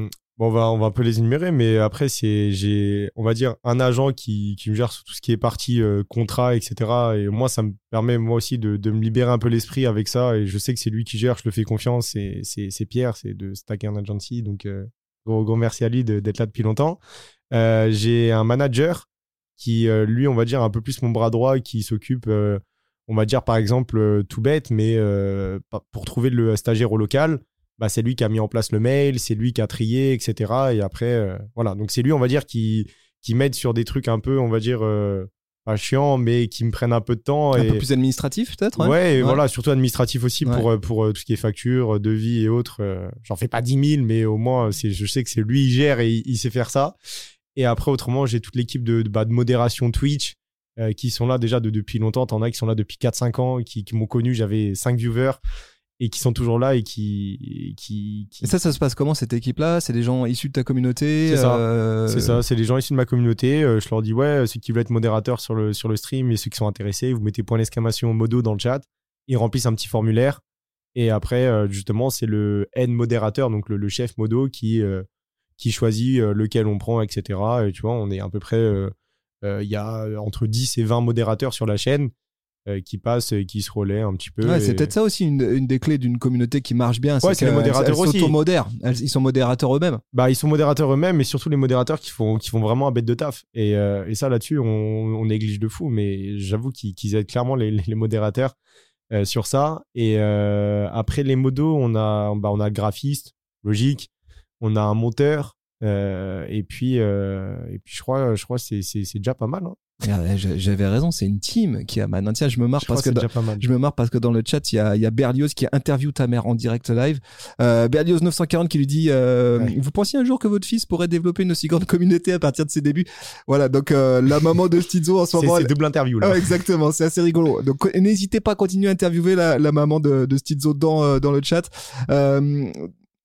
Bon, on va, on va un peu les énumérer, mais après, c'est, j'ai, on va dire, un agent qui, qui me gère sur tout ce qui est partie euh, contrat, et cetera. Et moi, ça me permet, moi aussi, de, de me libérer un peu l'esprit avec ça. Et je sais que c'est lui qui gère, je le fais confiance. Et c'est, c'est Pierre, c'est de Stack and Agency. Donc, euh, gros, gros merci à lui de, d'être là depuis longtemps. Euh, j'ai un manager qui, euh, lui, on va dire, un peu plus mon bras droit, qui s'occupe, euh, on va dire, par exemple, euh, tout bête, mais euh, pour trouver le stagiaire au local. Bah, c'est lui qui a mis en place le mail, c'est lui qui a trié, et cetera. Et après, euh, voilà. Donc, c'est lui, on va dire, qui, qui m'aide sur des trucs un peu, on va dire, euh, pas chiants, mais qui me prennent un peu de temps. Un et... peu plus administratif, peut-être. Ouais, ouais, et ouais. voilà, surtout administratif aussi Ouais. pour, pour, pour tout ce qui est facture, devis et autres. Euh, j'en fais pas dix mille, mais au moins, c'est, je sais que c'est lui, il gère et il, il sait faire ça. Et après, autrement, j'ai toute l'équipe de, de, bah, de modération Twitch euh, qui sont là déjà de, depuis longtemps. T'en as qui sont là depuis quatre cinq ans, qui, qui m'ont connu. J'avais cinq viewers. Et qui sont toujours là et qui, qui, qui... Et ça, ça se passe comment, cette équipe-là? C'est des gens issus de ta communauté? C'est ça, euh... c'est ça, c'est des gens issus de ma communauté. Euh, je leur dis, ouais, ceux qui veulent être modérateurs sur le, sur le stream et ceux qui sont intéressés, vous mettez point d'exclamation modo dans le chat. Ils remplissent un petit formulaire. Et après, euh, justement, c'est le head modérateur, donc le, le chef modo qui, euh, qui choisit euh, lequel on prend, et cetera. Et tu vois, on est à peu près... Il euh, euh, y a entre dix et vingt modérateurs sur la chaîne. Euh, qui passent et qui se relaient un petit peu. Ouais, et... c'est peut-être ça aussi une, une des clés d'une communauté qui marche bien. Ouais, c'est les modérateurs elles, elles aussi. s'automodèrent. Elles, ils sont modérateurs eux-mêmes. Bah, ils sont modérateurs eux-mêmes, mais surtout les modérateurs qui font, qui font vraiment un bête de taf. Et, euh, et ça, là-dessus, on, on néglige de fou, mais j'avoue qu'ils, qu'ils aident clairement les, les modérateurs euh, sur ça. Et euh, après les modos, on a, bah, on a le graphiste, logique. On a un monteur. Euh, et puis, euh, et puis, je crois, je crois que c'est, c'est, c'est déjà pas mal. Hein. Regarde, j'avais raison, c'est une team qui a maintenant. Tiens, je me marre je parce que, que dans, je me marre parce que dans le chat, il y a, il y a Berlioz qui interview ta mère en direct live. Euh, Berlioz neuf cent quarante qui lui dit euh, ouais. Vous pensiez un jour que votre fils pourrait développer une aussi grande communauté à partir de ses débuts? Voilà, donc euh, la maman de Stizo en ce moment. C'est, elle... c'est double interview là. Ah, exactement, c'est assez rigolo. Donc n'hésitez pas à continuer à interviewer la, la maman de, de Stizo dans, euh, dans le chat. Euh,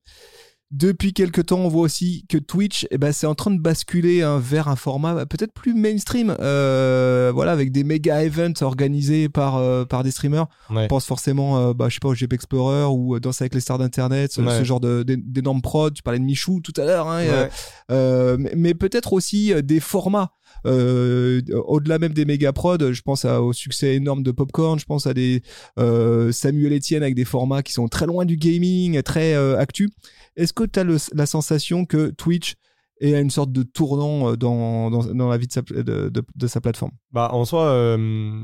Depuis quelques temps, on voit aussi que Twitch, eh ben, c'est en train de basculer hein, vers un format peut-être plus mainstream, euh, voilà, avec des méga events organisés par euh, par des streamers. Ouais. On pense forcément, euh, bah, je sais pas, au G P Explorer ou Danse avec les stars d'internet, ce, ouais. ce genre de, d'énormes prods. Tu parlais de Michou tout à l'heure, hein, ouais. euh, euh, mais, mais peut-être aussi des formats. Euh, au-delà même des méga prods, je pense à, au succès énorme de Popcorn, je pense à des euh, Samuel Etienne avec des formats qui sont très loin du gaming, très euh, actu. Est-ce que tu as le, la sensation que Twitch est à une sorte de tournant dans, dans, dans la vie de sa, de, de, de sa plateforme? Bah, en soi, il euh,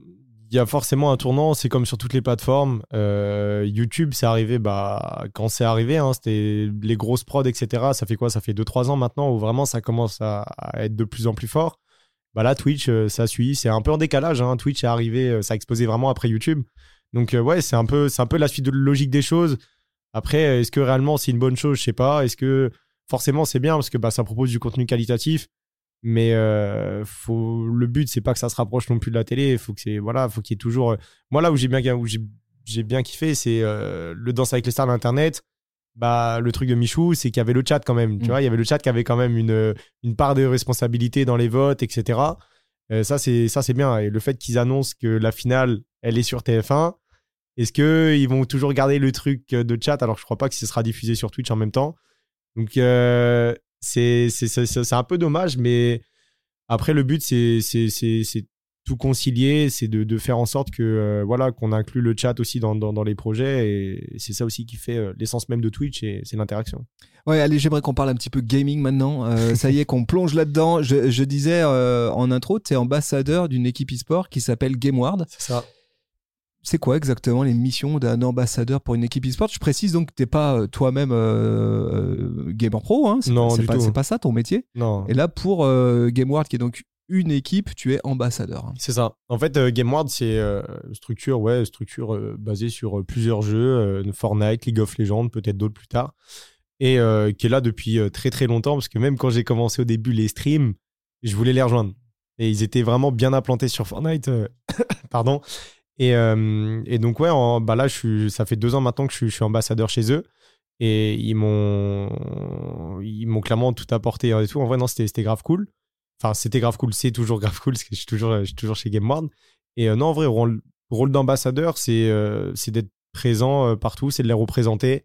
y a forcément un tournant, c'est comme sur toutes les plateformes. Euh, YouTube, c'est arrivé bah, quand c'est arrivé, hein, c'était les grosses prods, et cetera. Ça fait quoi? Ça fait deux trois ans maintenant où vraiment ça commence à, à être de plus en plus fort. Bah là, Twitch, euh, ça suit. C'est un peu en décalage. Hein. Twitch est arrivé, ça a explosé vraiment après YouTube. Donc, euh, ouais, c'est un, peu, c'est un peu la suite de logique des choses. Après, est-ce que réellement c'est une bonne chose? Je sais pas. Est-ce que forcément c'est bien parce que bah, ça propose du contenu qualitatif, mais euh, faut... le but c'est pas que ça se rapproche non plus de la télé. Faut que c'est voilà, faut qu'il y ait toujours. Moi là où j'ai bien où j'ai, j'ai bien kiffé, c'est euh, le Danse avec les stars d'internet. Bah le truc de Michou, c'est qu'il y avait le chat quand même. Tu mmh. vois, il y avait le chat qui avait quand même une une part de responsabilité dans les votes, et cetera. Euh, ça c'est ça c'est bien. Et le fait qu'ils annoncent que la finale elle est sur T F un. Est-ce qu'ils vont toujours garder le truc de chat alors que je crois pas que ce sera diffusé sur Twitch en même temps? Donc, euh, c'est, c'est, c'est, c'est un peu dommage, mais après, le but, c'est, c'est, c'est, c'est tout concilier, c'est de, de faire en sorte que, euh, voilà, qu'on inclue le chat aussi dans, dans, dans les projets. Et c'est ça aussi qui fait euh, l'essence même de Twitch, et c'est l'interaction. Ouais, allez, j'aimerais qu'on parle un petit peu gaming maintenant. Euh, ça y est, qu'on plonge là-dedans. Je, je disais euh, en intro, tu es ambassadeur d'une équipe e-sport qui s'appelle GameWard. C'est ça. C'est quoi exactement les missions d'un ambassadeur pour une équipe e-sport? Je précise donc que tu n'es pas toi-même euh, euh, gamer pro. Hein. C'est non, pas, c'est du pas, tout. C'est pas ça ton métier. Non. Et là, pour euh, GameWard, qui est donc une équipe, tu es ambassadeur. Hein. C'est ça. En fait, euh, GameWard, c'est euh, structure, ouais, structure euh, basée sur euh, plusieurs jeux, euh, Fortnite, League of Legends, peut-être d'autres plus tard, et euh, qui est là depuis euh, très très longtemps, parce que même quand j'ai commencé au début les streams, je voulais les rejoindre. Et ils étaient vraiment bien implantés sur Fortnite. Euh... Pardon. Et, euh, et donc, ouais, en, bah là, je suis, ça fait deux ans maintenant que je suis, je suis ambassadeur chez eux. Et ils m'ont, ils m'ont clairement tout apporté et tout. En vrai, non, c'était, c'était grave cool. Enfin, c'était grave cool. C'est toujours grave cool parce que je suis toujours, je suis toujours chez GameWard. Et euh, non, en vrai, rôle, rôle d'ambassadeur, c'est, euh, c'est d'être présent euh, partout, c'est de les représenter.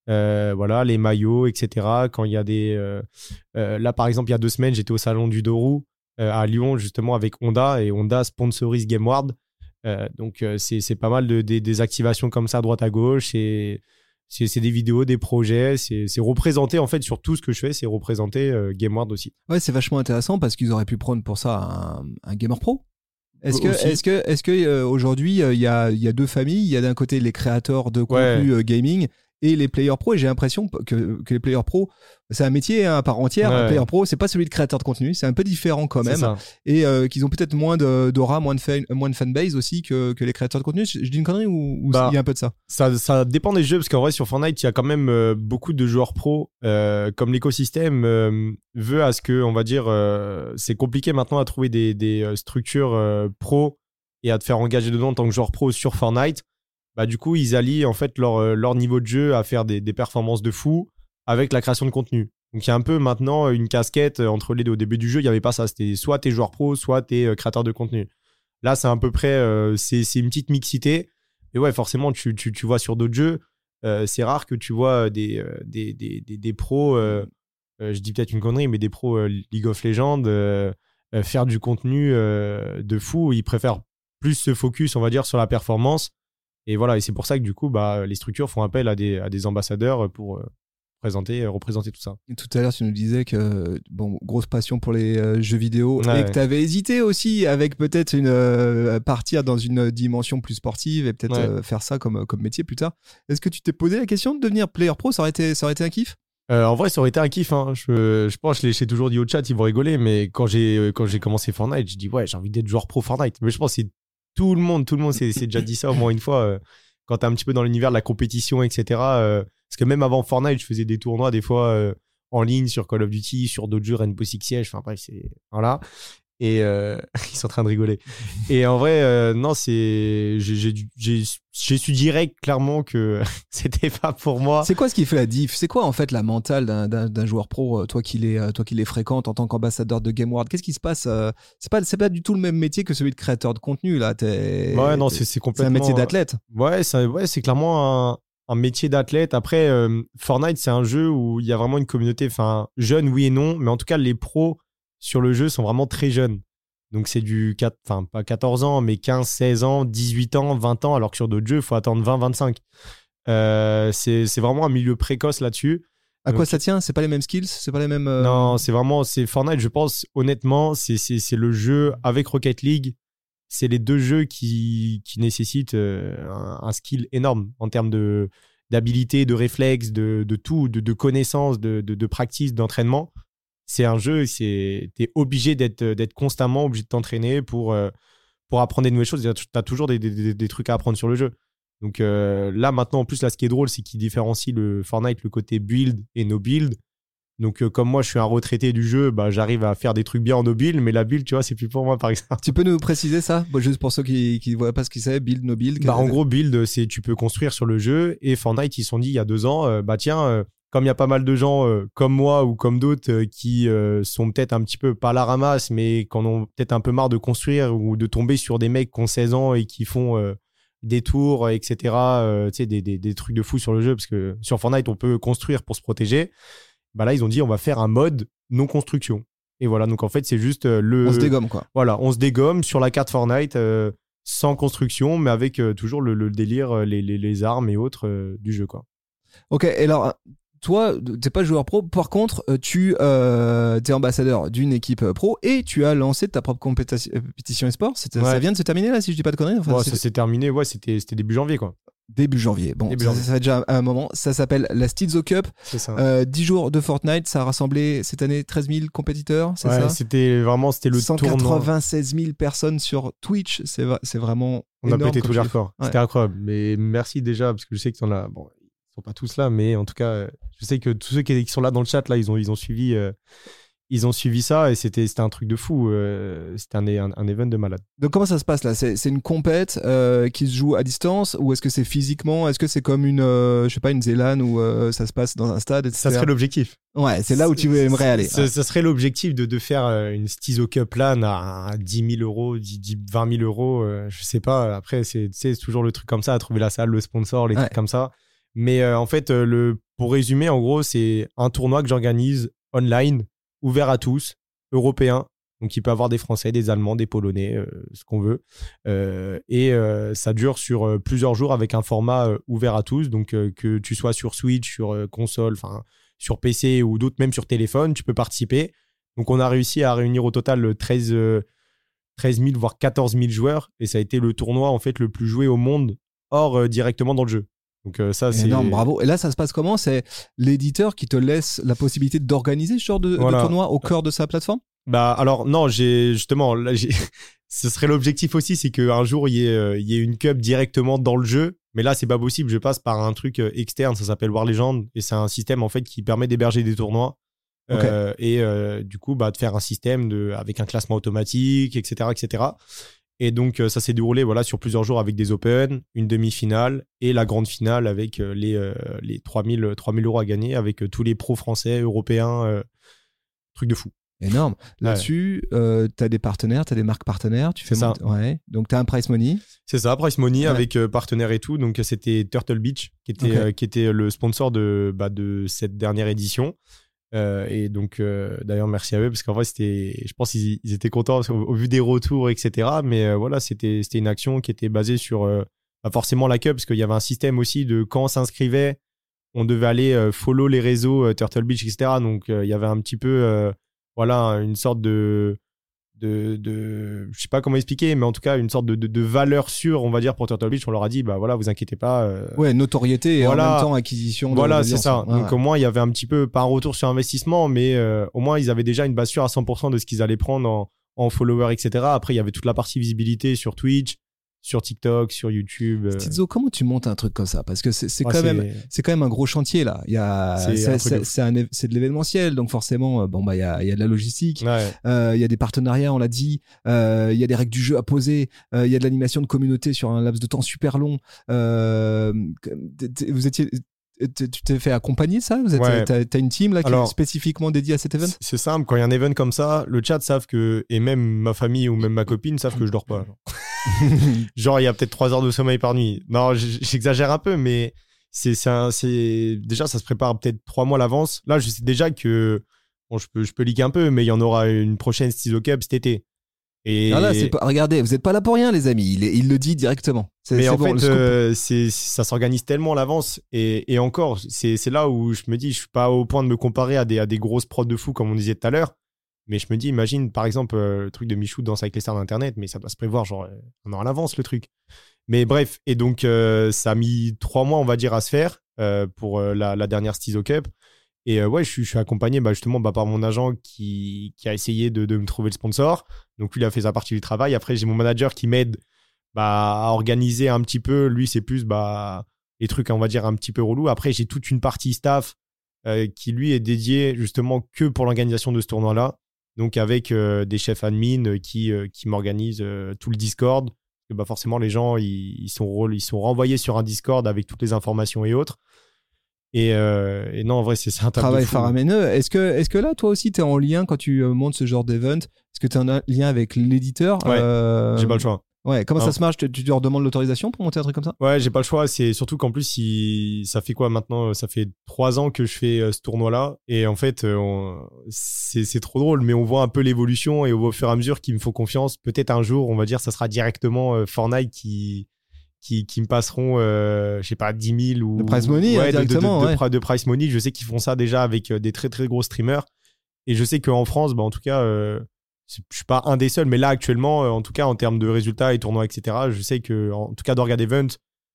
Euh, voilà, les maillots, et cetera. Quand il y a des... Euh, euh, là, par exemple, il y a deux semaines, j'étais au salon du Doru euh, à Lyon, justement, avec Honda. Et Honda sponsorise GameWard. Euh, donc, euh, c'est, c'est pas mal de, de, des activations comme ça, à droite à gauche. Et c'est, c'est des vidéos, des projets. C'est, c'est représenté, en fait, sur tout ce que je fais, c'est représenté euh, GameWard aussi. Ouais, c'est vachement intéressant parce qu'ils auraient pu prendre pour ça un, un gamer pro. Est-ce que, Aussi. est-ce que, est-ce que euh, aujourd'hui, il euh, y, a, y a deux familles. Il y a d'un côté les créateurs de contenu Ouais. euh, gaming et les players pro. Et j'ai l'impression que, que les players pro, c'est un métier hein, à part entière. Ouais. Un player pro, c'est pas celui de créateur de contenu. C'est un peu différent quand C'est même. ça. Et euh, qu'ils ont peut-être moins de, d'aura, moins de, fan, moins de fanbase aussi que, que les créateurs de contenu. Je, je dis une connerie ou il Bah, y a un peu de ça? Ça, ça dépend des jeux, parce qu'en vrai, sur Fortnite, il y a quand même euh, beaucoup de joueurs pros. Euh, comme l'écosystème euh, veut à ce que, on va dire, euh, c'est compliqué maintenant à trouver des, des euh, structures euh, pros et à te faire engager dedans en tant que joueur pro sur Fortnite. Bah, du coup, ils allient en fait leur, euh, leur niveau de jeu à faire des, des performances de fou avec la création de contenu. Donc, il y a un peu maintenant une casquette entre les deux. Au début du jeu, il n'y avait pas ça. C'était soit t'es joueur pro, soit t'es euh, créateur de contenu. Là, c'est à peu près, euh, c'est, c'est une petite mixité. Et ouais, forcément, tu, tu, tu vois sur d'autres jeux, euh, c'est rare que tu vois des, euh, des, des, des, des pros, euh, euh, je dis peut-être une connerie, mais des pros euh, League of Legends euh, euh, faire du contenu euh, de fou. Ils préfèrent plus se focus, on va dire, sur la performance. Et voilà, et c'est pour ça que du coup, bah, les structures font appel à des, à des ambassadeurs pour euh, présenter, euh, représenter tout ça. Et tout à l'heure, tu nous disais que, bon, grosse passion pour les euh, jeux vidéo Ouais, et que ouais. tu avais hésité aussi avec peut-être une euh, partir dans une dimension plus sportive et peut-être Ouais. euh, faire ça comme, comme métier plus tard. Est-ce que tu t'es posé la question de devenir player pro? Ça aurait été, ça aurait été un kiff? Euh, en vrai, ça aurait été un kiff. Hein. Je, je pense, je l'ai, je l'ai toujours dit au chat, ils vont rigoler, mais quand j'ai, quand j'ai commencé Fortnite, je dis ouais, j'ai envie d'être joueur pro Fortnite. Mais je pense que c'est tout le monde, tout le monde s'est, s'est déjà dit ça au moins une fois. Euh, quand t'es un petit peu dans l'univers de la compétition, et cetera. Euh, parce que même avant Fortnite, je faisais des tournois des fois euh, en ligne sur Call of Duty, sur d'autres jeux, Rainbow Six Siege. Enfin bref, c'est voilà. Et euh, ils sont en train de rigoler. Et en vrai, euh, non, c'est, j'ai, j'ai, j'ai, j'ai su direct clairement que c'était pas pour moi. C'est quoi ce qui fait la diff? C'est quoi en fait la mentale d'un, d'un, d'un joueur pro, euh, toi qui les, euh, toi qui les fréquentes en tant qu'ambassadeur de GameWard? Qu'est-ce qui se passe? euh, C'est pas, c'est pas du tout le même métier que celui de créateur de contenu là. T'es, Ouais, non, t'es- c'est, c'est c'est complètement. un métier d'athlète. Ouais, c'est, ouais, c'est clairement un, un métier d'athlète. Après, euh, Fortnite, c'est un jeu où il y a vraiment une communauté, enfin, jeune, oui et non, mais en tout cas, les pros sur le jeu sont vraiment très jeunes. Donc, c'est du, quatre- enfin, pas quatorze ans, mais quinze, seize ans, dix-huit ans, vingt ans, alors que sur d'autres jeux, il faut attendre vingt, vingt-cinq. Euh, c'est, c'est vraiment un milieu précoce là-dessus. À quoi Donc, ça tient? C'est pas les mêmes skills? C'est pas les mêmes. euh, Non, c'est vraiment, c'est Fortnite, je pense, honnêtement, c'est, c'est, c'est le jeu avec Rocket League. C'est les deux jeux qui, qui nécessitent euh, un, un skill énorme en termes de, d'habilité, de réflexe, de, de tout, de, de connaissances, de, de, de practice, d'entraînement. C'est un jeu, c'est, t'es obligé d'être, d'être constamment obligé de t'entraîner pour, euh, pour apprendre des nouvelles choses. Tu as toujours des, des, des trucs à apprendre sur le jeu. Donc euh, là, maintenant, en plus, là, ce qui est drôle, c'est qu'il différencie le Fortnite, le côté build et no build. Donc, euh, comme moi, je suis un retraité du jeu, bah, j'arrive à faire des trucs bien en no build, mais la build, tu vois, c'est plus pour moi, par exemple. Tu peux nous préciser ça? Bon, juste pour ceux qui ne voient pas ce que c'est, build, no build. Bah, en gros, build, c'est tu peux construire sur le jeu. Et Fortnite, ils se sont dit il y a deux ans, euh, bah tiens, euh, comme il y a pas mal de gens euh, comme moi ou comme d'autres euh, qui euh, sont peut-être un petit peu pas à la ramasse, mais qui en ont peut-être un peu marre de construire ou de tomber sur des mecs qui ont seize ans et qui font euh, des tours, et cetera. Euh, tu sais, des, des, des trucs de fou sur le jeu, parce que sur Fortnite, on peut construire pour se protéger. Bah là, ils ont dit on va faire un mode non construction. Et voilà, donc en fait, c'est juste euh, le. On se dégomme, quoi. Voilà, on se dégomme sur la carte Fortnite euh, sans construction, mais avec euh, toujours le, le délire, euh, les, les, les armes et autres euh, du jeu, quoi. Ok, et alors, toi, t'es pas joueur pro. Par contre, euh, tu euh, es ambassadeur d'une équipe euh, pro et tu as lancé ta propre compétition, compétition e-sport. C'était- Ouais. Ça vient de se terminer, là, si je dis pas de conneries? Enfin, Ouais, c'est ça s'est terminé, ouais, c'était, c'était début janvier, quoi. début janvier. Bon, Début ça, janvier. ça fait déjà un moment. Ça s'appelle la Stizo Cup. C'est ça. Euh, dix jours de Fortnite. Ça a rassemblé cette année treize mille compétiteurs, c'est Ouais, ça? c'était vraiment, c'était le cent tournoi. quatre-vingt-seize mille personnes sur Twitch. C'est, va- c'est vraiment. On a énorme pété comme tous les chiffre. records. Ouais. C'était incroyable. Mais merci déjà, parce que je sais que t'en as. Bon, ils sont pas tous là, mais en tout cas, euh, je sais que tous ceux qui qui sont là dans le chat, là, ils ont, ils ont suivi. euh, Ils ont suivi ça et c'était, c'était un truc de fou. euh, C'était un, un, un event de malade. Donc comment ça se passe là? C'est, c'est une compète euh, qui se joue à distance ou est-ce que c'est physiquement? Est-ce que c'est comme une, euh, je sais pas, une Zélane où euh, ça se passe dans un stade, et cetera. Ça serait l'objectif. Ouais, c'est là où tu C'est- aimerais aller. Ça, Ouais. ça serait l'objectif de, de faire euh, une Stizo Cup LAN à dix mille euros, dix, dix, vingt mille euros, euh, je sais pas. Après, c'est, tu sais, c'est toujours le truc comme ça, à trouver la salle, le sponsor, les Ouais. trucs comme ça. Mais euh, en fait, euh, le, pour résumer, en gros, c'est un tournoi que j'organise online, ouvert à tous, européen. Donc, il peut y avoir des Français, des Allemands, des Polonais, euh, ce qu'on veut. Euh, et euh, ça dure sur euh, plusieurs jours avec un format euh, ouvert à tous. Donc, euh, que tu sois sur Switch, sur euh, console, enfin, sur P C ou d'autres, même sur téléphone, tu peux participer. Donc, on a réussi à réunir au total treize mille, voire quatorze mille joueurs. Et ça a été le tournoi, en fait, le plus joué au monde, hors euh, directement dans le jeu. Donc, euh, ça, c'est énorme, bravo. Et là, ça se passe comment? C'est l'éditeur qui te laisse la possibilité d'organiser ce genre de, voilà. de tournoi au cœur de sa plateforme? Bah alors non, j'ai justement là, j'ai... ce serait l'objectif aussi, c'est qu'un jour il y ait euh, il y ait une cup directement dans le jeu, mais là c'est pas possible, je passe par un truc euh, externe, ça s'appelle War Legend et c'est un système en fait qui permet d'héberger des tournois euh, okay. et euh, du coup bah de faire un système de avec un classement automatique, et cetera, et cetera. Et donc euh, ça s'est déroulé voilà sur plusieurs jours avec des Open, une demi-finale et la grande finale avec euh, les euh, les trois mille euros à gagner avec euh, tous les pros français, européens, euh, truc de fou. Énorme. Là-dessus, ouais. euh, tu as des partenaires, tu as des marques partenaires. Tu fais ça. Mon... Ouais. Donc, tu as un prize money. C'est ça, prize money ouais. avec euh, partenaires et tout. Donc, c'était Turtle Beach qui était, okay. euh, qui était le sponsor de, bah, de cette dernière édition. Euh, et donc, euh, d'ailleurs, merci à eux parce qu'en vrai, c'était, je pense qu'ils ils étaient contents au, au vu des retours, et cetera. Mais euh, voilà, c'était, c'était une action qui était basée sur euh, pas forcément la cup parce qu'il y avait un système aussi de quand on s'inscrivait, on devait aller euh, follow les réseaux euh, Turtle Beach, et cetera. Donc, euh, il y avait un petit peu... Euh, voilà, une sorte de, de, de, je sais pas comment expliquer, mais en tout cas, une sorte de, de, de valeur sûre, on va dire, pour Turtle Beach. On leur a dit, bah voilà, vous inquiétez pas. Euh, ouais, notoriété et voilà, en même temps acquisition. Voilà, c'est ça. Ouais, Donc, ouais. au moins, il y avait un petit peu, pas un retour sur investissement, mais euh, au moins, ils avaient déjà une base sûre à cent pour cent de ce qu'ils allaient prendre en, en followers, et cetera. Après, il y avait toute la partie visibilité sur Twitch, sur TikTok, sur YouTube. Euh... Stizzo, comment tu montes un truc comme ça? Parce que c'est, c'est, ouais, quand c'est... Même, c'est quand même un gros chantier là. Il y a, c'est, c'est, c'est, c'est, un, c'est de l'événementiel, donc forcément, bon, bah, il y a, il y a de la logistique, ouais. euh, il y a des partenariats, on l'a dit, euh, il y a des règles du jeu à poser, euh, il y a de l'animation de communauté sur un laps de temps super long. Euh, vous étiez. Tu t'es fait accompagner ça? Vous êtes, ouais. t'as, t'as une team là qui Alors, est spécifiquement dédiée à cet event? C'est simple, quand il y a un event comme ça, le chat savent que, et même ma famille ou même ma copine savent que je dors pas. Genre, genre il y a peut-être trois heures de sommeil par nuit. Non, j'exagère un peu, mais c'est, c'est, un, c'est déjà ça se prépare peut-être trois mois à l'avance. Là, je sais déjà que bon, je peux, je peux leaker un peu, mais il y en aura une prochaine Stizzo Cup cet été. Et... Ah là, c'est pas... Regardez, vous n'êtes pas là pour rien, les amis. Il, il le dit directement. C'est, mais c'est en bon, fait, euh, c'est, ça s'organise tellement à l'avance. Et, et encore, c'est, c'est là où je me dis, je suis pas au point de me comparer à des, à des grosses prods de fou, comme on disait tout à l'heure. Mais je me dis, imagine, par exemple, euh, le truc de Michou Danse avec les stars d'Internet, mais ça doit se prévoir, genre, un an à l'avance, le truc. Mais bref, et donc, euh, ça a mis trois mois, on va dire, à se faire euh, pour euh, la, la dernière Stizzo Cup. Et euh, ouais, je suis, je suis accompagné bah, justement bah, par mon agent qui, qui a essayé de, de me trouver le sponsor. Donc lui, il a fait sa partie du travail. Après, j'ai mon manager qui m'aide bah, à organiser un petit peu. Lui, c'est plus bah, les trucs, on va dire, un petit peu relous. Après, j'ai toute une partie staff euh, qui, lui, est dédiée justement que pour l'organisation de ce tournoi-là. Donc avec euh, des chefs admin qui, euh, qui m'organisent euh, tout le Discord. Parce que bah, forcément, les gens, ils, ils, sont, ils sont renvoyés sur un Discord avec toutes les informations et autres. Et, euh, et non, en vrai, c'est, c'est un travail faramineux. Est-ce que, est-ce que là, toi aussi, tu es en lien quand tu montes ce genre d'event? Est-ce que tu es en lien avec l'éditeur? Ouais, euh... j'ai pas le choix. Ouais, comment hein. ça se marche? Tu, tu leur demandes l'autorisation pour monter un truc comme ça? Ouais, j'ai pas le choix. C'est surtout qu'en plus, il... ça fait quoi maintenant? Ça fait trois ans que je fais euh, ce tournoi-là. Et en fait, euh, on... c'est, c'est trop drôle, mais on voit un peu l'évolution et au fur et à mesure qu'ils me font confiance. Peut-être un jour, on va dire, ça sera directement euh, Fortnite qui. Qui, qui me passeront, euh, je sais pas, dix mille ou. De prize money, ouais, hein, directement. De, de, de, ouais. de, de prize money. Je sais qu'ils font ça déjà avec des très très gros streamers. Et je sais qu'en France, bah, en tout cas, euh, je suis pas un des seuls, mais là actuellement, euh, en tout cas, en termes de résultats et tournois, et cetera, je sais que, en tout cas, d'Orga Event,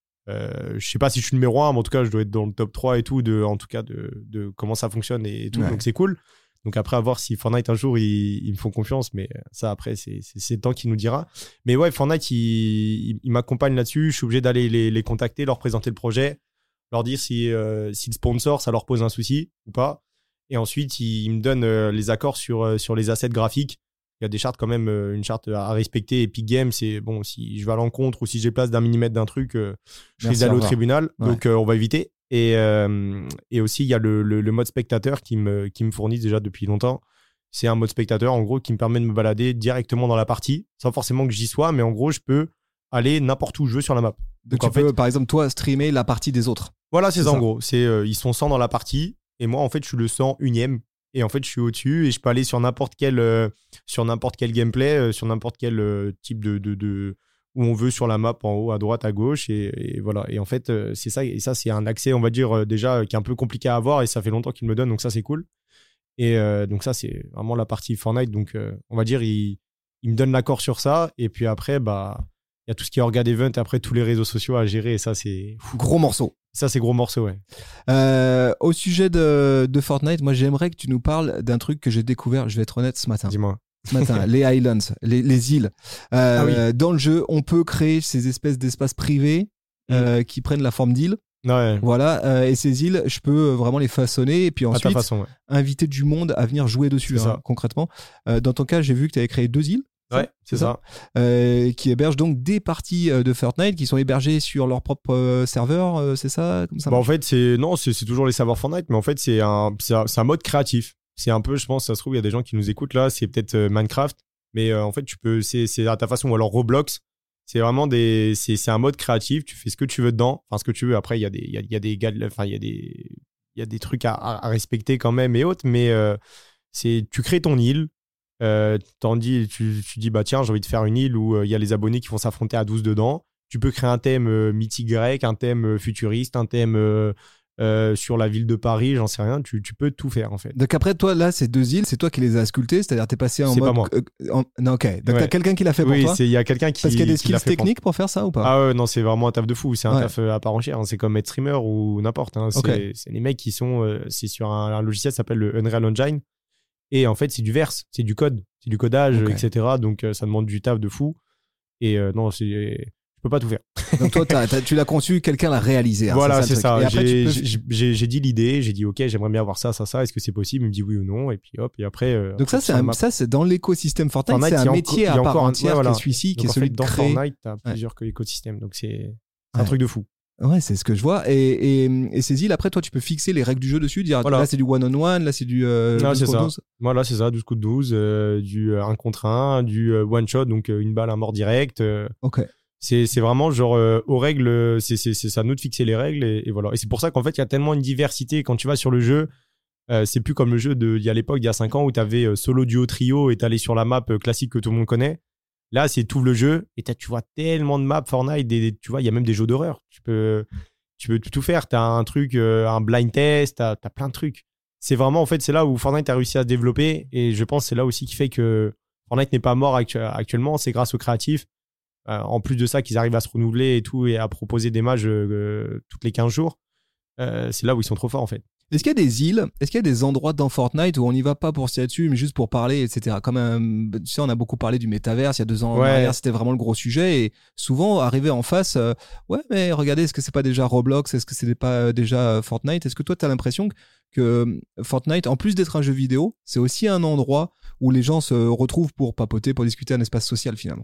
euh, je sais pas si je suis numéro un, mais en tout cas, je dois être dans le top trois et tout, de, en tout cas, de, de comment ça fonctionne et, et tout. Ouais. Donc c'est cool. Donc après, à voir si Fortnite un jour, ils, ils me font confiance. Mais ça, après, c'est, c'est, c'est le temps qui nous dira. Mais ouais, Fortnite, ils il, il m'accompagnent là-dessus. Je suis obligé d'aller les, les contacter, leur présenter le projet, leur dire si, euh, si le sponsor, ça leur pose un souci ou pas. Et ensuite, ils, ils me donnent euh, les accords sur, euh, sur les assets graphiques. Il y a des chartes quand même, euh, une charte à respecter. Epic Games, c'est bon, si je vais à l'encontre ou si j'ai place d'un millimètre d'un truc, euh, je risque d'aller au tribunal. Ouais. Donc, euh, on va éviter. Et, euh, et aussi, il y a le, le, le mode spectateur qui me, qui me fournit déjà depuis longtemps. C'est un mode spectateur, en gros, qui me permet de me balader directement dans la partie, sans forcément que j'y sois, mais en gros, je peux aller n'importe où je veux sur la map. Donc, Donc tu peux, fait, par exemple, toi, streamer la partie des autres. Voilà, c'est, C'est ça, en ça. gros. C'est, euh, ils sont cent dans la partie et moi, en fait, je suis le cent unième. Et en fait, je suis au-dessus et je peux aller sur n'importe quel, euh, sur n'importe quel gameplay, euh, sur n'importe quel euh, type de, de, de. Où on veut sur la map, en haut, à droite, à gauche. Et, et voilà. Et en fait, euh, c'est ça. Et ça, c'est un accès, on va dire, euh, déjà, euh, qui est un peu compliqué à avoir et ça fait longtemps qu'ils me le donnent. Donc, ça, c'est cool. Et euh, donc, ça, c'est vraiment la partie Fortnite. Donc, euh, on va dire, ils, ils me donnent l'accord sur ça. Et puis après, bah. Il y a tout ce qui est orga d'event et après tous les réseaux sociaux à gérer. Et ça, c'est. Gros morceau. Ça, c'est gros morceau, ouais. Euh, au sujet de, de Fortnite, moi j'aimerais que tu nous parles d'un truc que j'ai découvert, je vais être honnête, ce matin. Dis-moi. Ce matin, les Islands, les, les îles. Euh, Ah oui. Dans le jeu, on peut créer ces espèces d'espaces privés euh, qui prennent la forme d'îles. Ouais. Voilà, euh, et ces îles, je peux vraiment les façonner et puis À ta ensuite façon, ouais. inviter du monde à venir jouer dessus, C'est hein, ça. concrètement. Euh, dans ton cas, j'ai vu que tu avais créé deux îles. Ouais, c'est ça. Euh, qui hébergent donc des parties euh, de Fortnite qui sont hébergées sur leur propre euh, serveur, euh, c'est ça, comme ça Bah, en marche fait, c'est non, c'est c'est toujours les serveurs Fortnite, mais en fait, c'est un, c'est un, c'est un mode créatif. C'est un peu, je pense, ça se trouve, il y a des gens qui nous écoutent là, c'est peut-être euh, Minecraft, mais euh, en fait, tu peux, c'est c'est à ta façon, ou alors Roblox. C'est vraiment des, c'est c'est un mode créatif. Tu fais ce que tu veux dedans, enfin ce que tu veux. Après, il y a des, il y a, il y a des, gal- enfin il y a des, il y a des trucs à, à, à respecter quand même et autres, mais euh, c'est, tu crées ton île. Euh, tandis tu, tu dis bah tiens j'ai envie de faire une île où il euh, y a les abonnés qui vont s'affronter à douze dedans. Tu peux créer un thème euh, mythique grec, un thème euh, futuriste, un thème euh, euh, sur la ville de Paris, j'en sais rien, tu, tu peux tout faire en fait. Donc après, toi, là, ces deux îles, c'est toi qui les as sculptées, c'est-à-dire t'es passé en C'est mode... pas moi. euh, en- Non, ok. Donc Ouais. t'as quelqu'un qui l'a fait pour Oui, toi c'est- il y a quelqu'un qui parce qu'il y a des qui skills l'a fait pour- techniques pour faire ça ou pas? Ah ouais, non, c'est vraiment un taf de fou, c'est un Ouais. taf euh, à part entière, hein. C'est comme être streamer ou n'importe, hein. C'est Ok. c'est les mecs qui sont euh, c'est sur un, un logiciel qui s'appelle le Unreal Engine. Et en fait, c'est du verse, c'est du code, c'est du codage, Ok. et cetera. Donc, euh, ça demande du taf de fou. Et euh, non, c'est, je peux pas tout faire. Donc toi, t'as- t'as- tu l'as conçu, quelqu'un l'a réalisé. hein, Voilà, c'est c'est ça. le ça. truc. Et après, J'ai, tu peux- j'ai, j'ai- j'ai dit l'idée, j'ai dit ok, j'aimerais bien avoir ça, ça, ça. Est-ce que c'est possible? Il me dit oui ou non. Et puis hop, et après. euh, Donc ça, après, c'est sur la un- map. ça, c'est dans l'écosystème Fortnite, Fortnite, c'est il y a un enco- métier il y a à part encore un- entière ouais, voilà. qui est celui-ci, qui Donc, est en celui fait, de dans créer. Fortnite, t'as Ouais. plusieurs écosystèmes. Donc, c'est, c'est Ouais. un truc de fou. Ouais, c'est ce que je vois. Et, et, et ces îles, après, toi, tu peux fixer les règles du jeu dessus, dire Voilà. là, c'est du one-on-one, là, c'est du euh, Ah, douze c'est contre ça. douze. Voilà, c'est ça. douze coups de douze, euh, du euh, un contre un, du euh, one shot, donc euh, une balle, un mort direct. euh, Ok. C'est, c'est vraiment genre euh, aux règles, euh, c'est, c'est, c'est à nous de fixer les règles et, et voilà. Et c'est pour ça qu'en fait, il y a tellement une diversité. Quand tu vas sur le jeu, euh, c'est plus comme le jeu d'il y a l'époque, d'il y a cinq ans, où tu avais solo, duo, trio et t'allais sur la map euh, classique que tout le monde connaît. Là, c'est tout le jeu et t'as, tu vois tellement de maps Fortnite. Des, des- tu vois, il y a même des jeux d'horreur. Tu peux, tu peux tout faire. T'as un truc, euh, un blind test, t'as, t'as plein de trucs. C'est vraiment, en fait, c'est là où Fortnite a réussi à se développer et je pense que c'est là aussi qui fait que Fortnite n'est pas mort actu- actuellement. C'est grâce aux créatifs. Euh, en plus de ça, qu'ils arrivent à se renouveler et tout, et à proposer des matchs euh, toutes les quinze jours, euh, c'est là où ils sont trop forts en fait. Est-ce qu'il y a des îles, est-ce qu'il y a des endroits dans Fortnite où on n'y va pas pour s'y dessus, mais juste pour parler, et cetera. Comme un, tu sais, on a beaucoup parlé du métaverse il y a deux ans en Ouais. arrière, c'était vraiment le gros sujet. Et souvent, arriver en face, euh, ouais, mais regardez, est-ce que c'est pas déjà Roblox? Est-ce que c'est pas déjà Fortnite? Est-ce que toi, tu as l'impression que, que Fortnite, en plus d'être un jeu vidéo, c'est aussi un endroit où les gens se retrouvent pour papoter, pour discuter, un espace social finalement?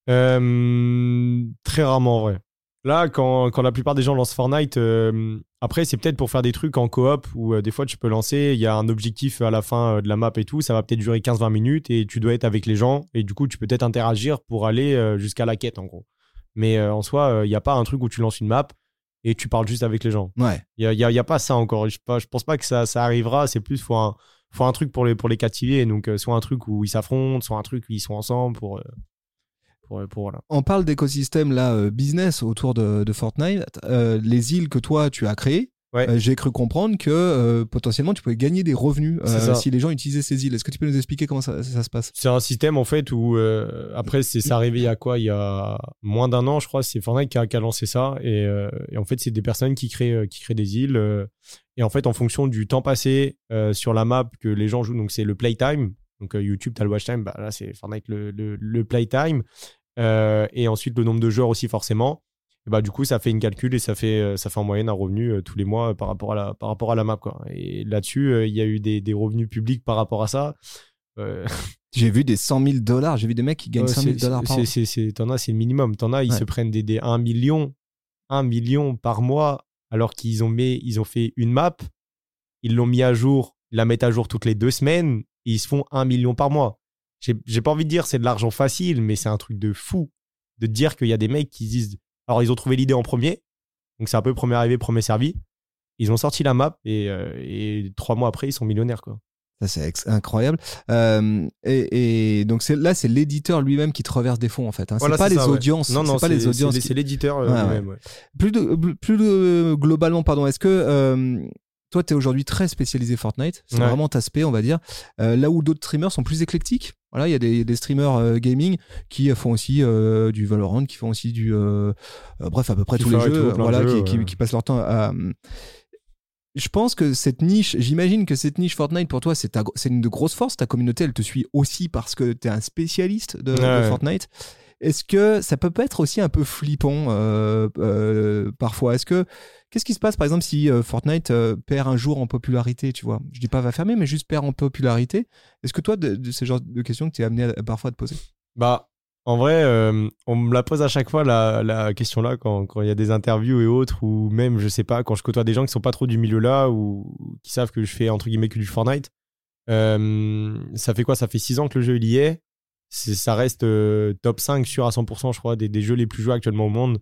Euh, très rarement en vrai. Là, quand, quand la plupart des gens lancent Fortnite, euh, après, c'est peut-être pour faire des trucs en coop où euh, des fois tu peux lancer, il y a un objectif à la fin euh, de la map et tout, ça va peut-être durer quinze vingt minutes et tu dois être avec les gens et du coup, tu peux peut-être interagir pour aller euh, jusqu'à la quête en gros. Mais euh, en soi, il n'y a pas un truc où tu lances une map et tu parles juste avec les gens. Ouais. Il n'y a, y a, y a pas ça encore. Je, pas, je pense pas que ça, ça arrivera. C'est plus, faut un, faut un truc pour les, pour les captiver. Donc, euh, soit un truc où ils s'affrontent, soit un truc où ils sont ensemble pour. Euh, pour, pour voilà. On parle d'écosystème là, euh, business autour de, de Fortnite. Euh, les îles que toi, tu as créées, Ouais. euh, j'ai cru comprendre que euh, potentiellement, tu pouvais gagner des revenus C'est euh, ça. si les gens utilisaient ces îles. Est-ce que tu peux nous expliquer comment ça, ça se passe? C'est un système en fait où euh, après c'est c'est arrivé il y a quoi, il y a moins d'un an je crois, c'est Fortnite qui a, qui a lancé ça et, euh, et en fait c'est des personnes qui créent euh, qui créent des îles euh, et en fait en fonction du temps passé euh, sur la map que les gens jouent, donc c'est le playtime, donc euh, YouTube t'as le watch time, bah là c'est Fortnite le, le, le playtime euh, et ensuite le nombre de joueurs aussi forcément. Et bah du coup ça fait une calcul et ça fait euh, ça fait en moyenne un revenu euh, tous les mois euh, par rapport à la par rapport à la map quoi. Et là-dessus euh, il y a eu des, des revenus publics par rapport à ça. Euh, J'ai vu des cent mille dollars. J'ai vu des mecs qui gagnent Ouais, cent mille dollars par an. c'est, c'est, c'est, t'en as, c'est le minimum. T'en as, ils Ouais. se prennent des, des un million, un million par mois, alors qu'ils ont, mis, ils ont fait une map, ils l'ont mis à jour, ils la mettent à jour toutes les deux semaines, et ils se font un million par mois. J'ai, j'ai pas envie de dire c'est de l'argent facile, mais c'est un truc de fou de dire qu'il y a des mecs qui disent. Alors, ils ont trouvé l'idée en premier, donc c'est un peu premier arrivé, premier servi. Ils ont sorti la map et, euh, et trois mois après, ils sont millionnaires, quoi. Ça, c'est ex- incroyable. Euh, et, et donc c'est, là, c'est l'éditeur lui-même qui te reverse des fonds, en fait. Hein. Voilà, c'est pas c'est les ça, ouais. audiences. Non, non, c'est pas c'est, les audiences. c'est, qui... c'est l'éditeur euh, Ouais, lui-même. ouais. Ouais. Plus, de, plus de, globalement, pardon, est-ce que euh, toi, tu es aujourd'hui très spécialisé Fortnite? C'est Ouais. vraiment ta spé, on va dire. Euh, là où d'autres streamers sont plus éclectiques. Voilà, il y a des, des streamers euh, gaming qui font aussi euh, du Valorant, qui font aussi du. Euh, euh, bref, à peu près tous les FIFA et jeux. tout, plein de voilà, jeux, qui, qui, ouais. qui passent leur temps à. Je pense que cette niche, j'imagine que cette niche Fortnite pour toi, c'est, ta, c'est une de grosses forces. Ta communauté, elle te suit aussi parce que tu es un spécialiste de, Ouais. de Fortnite. Est-ce que ça peut pas être aussi un peu flippant euh, euh, parfois? Est-ce que qu'est-ce qui se passe par exemple si euh, Fortnite euh, perd un jour en popularité, tu vois? Je dis pas va fermer, mais juste perd en popularité. Est-ce que toi, de, de ce genre de questions que tu es amené à, à, parfois à te poser? Bah, en vrai, euh, on me la pose à chaque fois, la, la question-là, quand quand il y a des interviews et autres, ou même, je sais pas, quand je côtoie des gens qui sont pas trop du milieu-là, ou qui savent que je fais, entre guillemets, que du Fortnite. Euh, ça fait quoi? Ça fait six ans que le jeu, il y est. C'est, ça reste euh, top cinq sûr à cent pour cent, je crois, des, des jeux les plus joués actuellement au monde.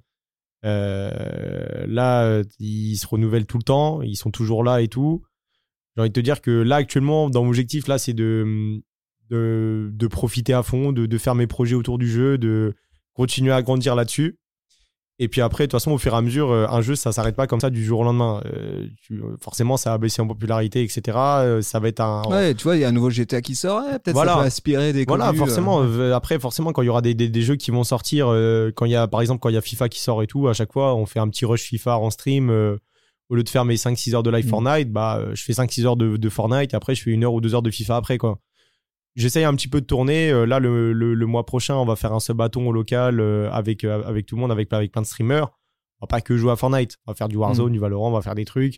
Euh, là, ils se renouvellent tout le temps, ils sont toujours là et tout. J'ai envie de te dire que là, actuellement, dans mon objectif, là, c'est de, de, de profiter à fond, de, de faire mes projets autour du jeu, de continuer à grandir là-dessus. Et puis après, de toute façon, au fur et à mesure, un jeu, ça s'arrête pas comme ça du jour au lendemain. Euh, tu, forcément, ça va baisser en popularité, et cetera. Euh, ça va être un... Ouais, tu vois, il y a un nouveau G T A qui sort, ouais, peut-être Voilà. ça peut aspirer des Voilà, connus, forcément. euh... Euh, après, forcément, quand il y aura des, des, des jeux qui vont sortir, euh, quand il y a, par exemple, quand il y a FIFA qui sort et tout, à chaque fois, on fait un petit rush FIFA en stream. Euh, au lieu de faire mes cinq six heures de live mmh. Fortnite, bah, euh, je fais cinq six heures de, de Fortnite et après, je fais une heure ou deux heures de FIFA après, quoi. J'essaye un petit peu de tourner. Euh, là, le, le, le mois prochain, on va faire un subathon au local euh, avec, euh, avec tout le monde, avec, avec plein de streamers. On va pas que jouer à Fortnite. On va faire du Warzone, mmh. du Valorant, on va faire des trucs.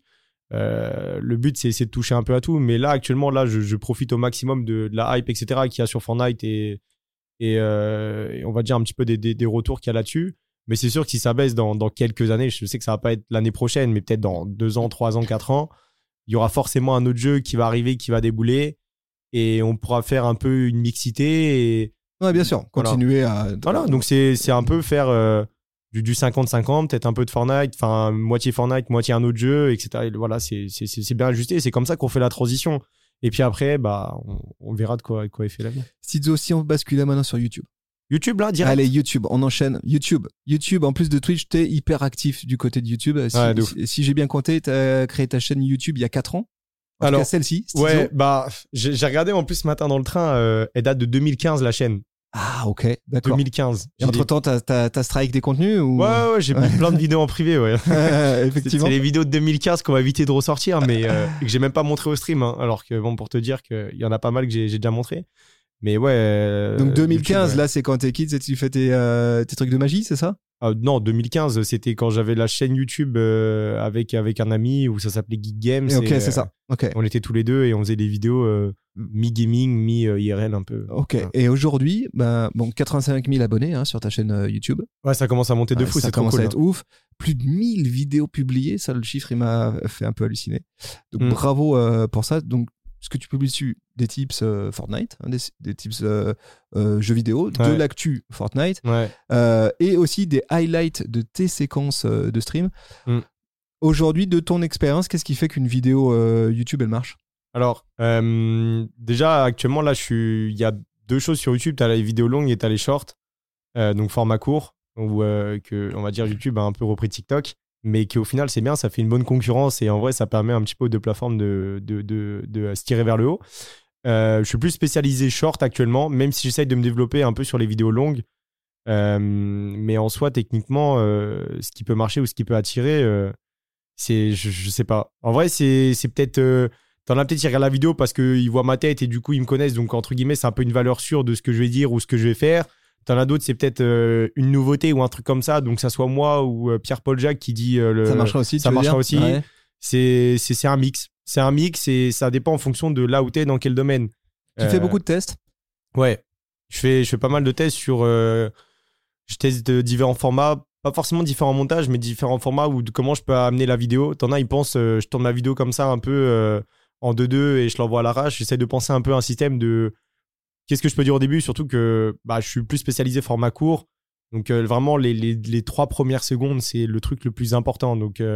Euh, le but, c'est, c'est de toucher un peu à tout. Mais là, actuellement, là, je, je profite au maximum de, de la hype, et cetera qu'il y a sur Fortnite et, et, euh, et on va dire un petit peu des, des, des retours qu'il y a là-dessus. Mais c'est sûr que si ça baisse dans, dans quelques années, je sais que ça va pas être l'année prochaine, mais peut-être dans deux ans, trois ans, quatre ans, il y aura forcément un autre jeu qui va arriver, qui va débouler. Et on pourra faire un peu une mixité. Et... Ouais, bien sûr. Continuer voilà. à. Voilà, donc c'est, c'est un peu faire euh, du, du cinquante cinquante, peut-être un peu de Fortnite, enfin, moitié Fortnite, moitié un autre jeu, et cetera. Et voilà, c'est, c'est, c'est bien ajusté. C'est comme ça qu'on fait la transition. Et puis après, bah, on, on verra de quoi, de quoi est fait l'avenir. Stizo, si on bascule maintenant sur YouTube. YouTube, là, direct. Allez, YouTube, on enchaîne. YouTube. YouTube, en plus de Twitch, t'es hyper actif du côté de YouTube. Si, ouais, si, si j'ai bien compté, t'as créé ta chaîne YouTube il y a quatre ans. En Alors, tout cas, celle-ci. Stizo. Ouais, bah, j'ai, j'ai regardé en plus ce matin dans le train, euh, elle date de deux mille quinze, la chaîne. Ah, ok, d'accord. deux mille quinze. Et entre-temps, t'as, t'as, t'as strike des contenus ou... Ouais, ouais, j'ai mis plein de vidéos en privé, ouais. Effectivement. C'est, c'est les vidéos de deux mille quinze qu'on va éviter de ressortir, mais euh, que j'ai même pas montré au stream. Hein, alors que, bon, pour te dire qu'il y en a pas mal que j'ai, j'ai déjà montré. Mais ouais. Euh, Donc deux mille quinze, YouTube, ouais. Là, c'est quand t'es kids et tu fais tes, euh, tes trucs de magie, c'est ça? Ah, non, deux mille quinze, c'était quand j'avais la chaîne YouTube euh, avec, avec un ami où ça s'appelait Geek Games. Et ok, et, c'est ça. Okay. On était tous les deux et on faisait des vidéos euh, mi-gaming, mi-I R L un peu. Ok. Ouais. Et aujourd'hui, bah, bon, quatre-vingt-cinq mille abonnés hein, sur ta chaîne euh, YouTube. Ouais, ça commence à monter de ouais, fou, ça c'est trop cool. Ça commence à être ouf. Plus de mille vidéos publiées, ça, le chiffre, il m'a fait un peu halluciner. Donc mm. bravo euh, pour ça. Donc, ce que tu publies dessus, des tips euh, Fortnite, hein, des, des tips euh, euh, jeux vidéo, ouais. de l'actu Fortnite, ouais. euh, et aussi des highlights de tes séquences euh, de stream. Mm. Aujourd'hui, de ton expérience, qu'est-ce qui fait qu'une vidéo euh, YouTube, elle marche? Alors, euh, déjà, actuellement, là, je suis... il y a deux choses sur YouTube. Tu as les vidéos longues et tu as les shorts, euh, donc format court, où euh, que, on va dire YouTube a un peu repris TikTok. Mais qu'au final, c'est bien, ça fait une bonne concurrence et en vrai, ça permet un petit peu aux deux plateformes de, de, de, de se tirer vers le haut. Euh, je suis plus spécialisé short actuellement, même si j'essaye de me développer un peu sur les vidéos longues. Euh, mais en soi, techniquement, euh, ce qui peut marcher ou ce qui peut attirer, euh, c'est, je, je sais pas. En vrai, c'est, c'est peut-être... Euh, t'en as peut-être qui regardent la vidéo parce qu'ils voient ma tête et du coup, ils me connaissent. Donc, entre guillemets, c'est un peu une valeur sûre de ce que je vais dire ou ce que je vais faire. T'en as d'autres, c'est peut-être euh, une nouveauté ou un truc comme ça. Donc, que ça soit moi ou euh, Pierre-Paul Jacques qui dit... Euh, le, ça marchera aussi, Ça marchera aussi. Ouais. C'est, c'est, c'est un mix. C'est un mix et ça dépend en fonction de là où t'es, dans quel domaine. Tu euh, fais beaucoup de tests? Ouais. Je fais, je fais pas mal de tests sur... Euh, je teste différents formats. Pas forcément différents montages, mais différents formats ou de comment je peux amener la vidéo. T'en as, ils pensent, euh, je tourne ma vidéo comme ça un peu euh, en deux deux et je l'envoie à l'arrache. J'essaie de penser un peu à un système de... Qu'est-ce que je peux dire au début? Surtout que bah, je suis plus spécialisé format court. Donc, euh, vraiment, les, les, les trois premières secondes, c'est le truc le plus important. Donc, euh,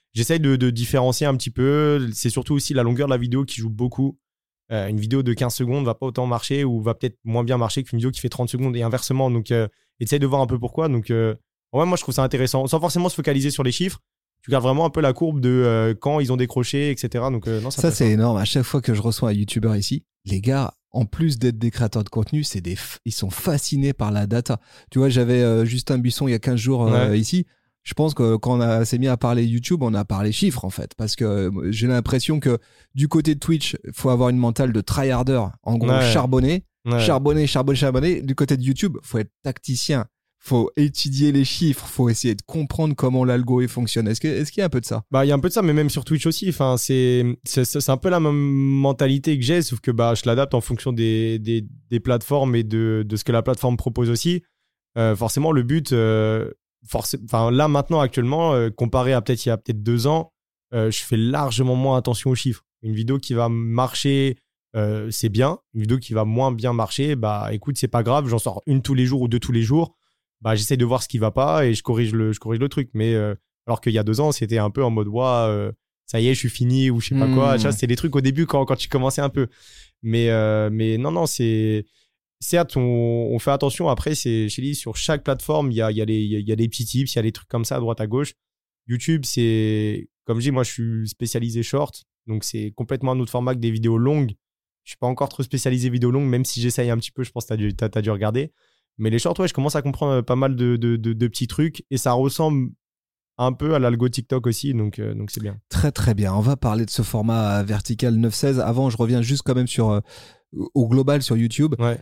j'essaye de, de différencier un petit peu. C'est surtout aussi la longueur de la vidéo qui joue beaucoup. Euh, une vidéo de quinze secondes va pas autant marcher ou va peut-être moins bien marcher qu'une vidéo qui fait trente secondes et inversement. Donc, euh, essaye de voir un peu pourquoi. Donc, euh, ouais, moi, je trouve ça intéressant. Sans forcément se focaliser sur les chiffres. Tu regardes vraiment un peu la courbe de euh, quand ils ont décroché, et cetera. Donc, euh, non, ça, ça c'est énorme. À chaque fois que je reçois un YouTuber ici, les gars, en plus d'être des créateurs de contenu, c'est des f... ils sont fascinés par la data. Tu vois, j'avais euh, Justin Buisson il y a quinze jours euh, ouais. ici. Je pense que quand on a, s'est mis à parler YouTube, on a parlé chiffres en fait. Parce que euh, j'ai l'impression que du côté de Twitch, il faut avoir une mentale de tryharder. En gros, ouais. charbonner, ouais. charbonner, charbonner, charbonner. Du côté de YouTube, il faut être tacticien. Faut étudier les chiffres, faut essayer de comprendre comment l'algo fonctionne. Est-ce que, est-ce qu'il y a un peu de ça ? Bah, il y a un peu de ça, mais même sur Twitch aussi. Enfin, c'est, c'est, c'est un peu la même mentalité que j'ai, sauf que bah, je l'adapte en fonction des, des, des plateformes et de, de ce que la plateforme propose aussi. Euh, forcément, le but, euh, forc- enfin, là, maintenant, actuellement, euh, comparé à peut-être il y a peut-être deux ans, euh, je fais largement moins attention aux chiffres. Une vidéo qui va marcher, euh, c'est bien. Une vidéo qui va moins bien marcher, bah, écoute, c'est pas grave, j'en sors une tous les jours ou deux tous les jours. Bah, j'essaie de voir ce qui va pas et je corrige le, je corrige le truc. Mais euh, alors qu'il y a deux ans, c'était un peu en mode, ouais, euh, ça y est, je suis fini ou je sais pas mmh. quoi. Tu vois, c'était des trucs au début quand, quand tu commençais un peu. Mais, euh, mais non, non, c'est. Certes, on, on fait attention. Après, c'est, je te dis, sur chaque plateforme, il y a, y, a les, y a des petits tips, il y a des trucs comme ça à droite à gauche. YouTube, c'est. Comme je dis, moi, je suis spécialisé short. Donc, c'est complètement un autre format que des vidéos longues. Je suis pas encore trop spécialisé vidéos longues, même si j'essaye un petit peu, je pense que tu as dû, t'as, t'as dû regarder. Mais les shorts, ouais, je commence à comprendre pas mal de, de, de, de petits trucs et ça ressemble un peu à l'algo TikTok aussi, donc, euh, donc c'est bien. Très très bien, on va parler de ce format vertical neuf seize. Avant, je reviens juste quand même sur, euh, au global sur YouTube. Ouais.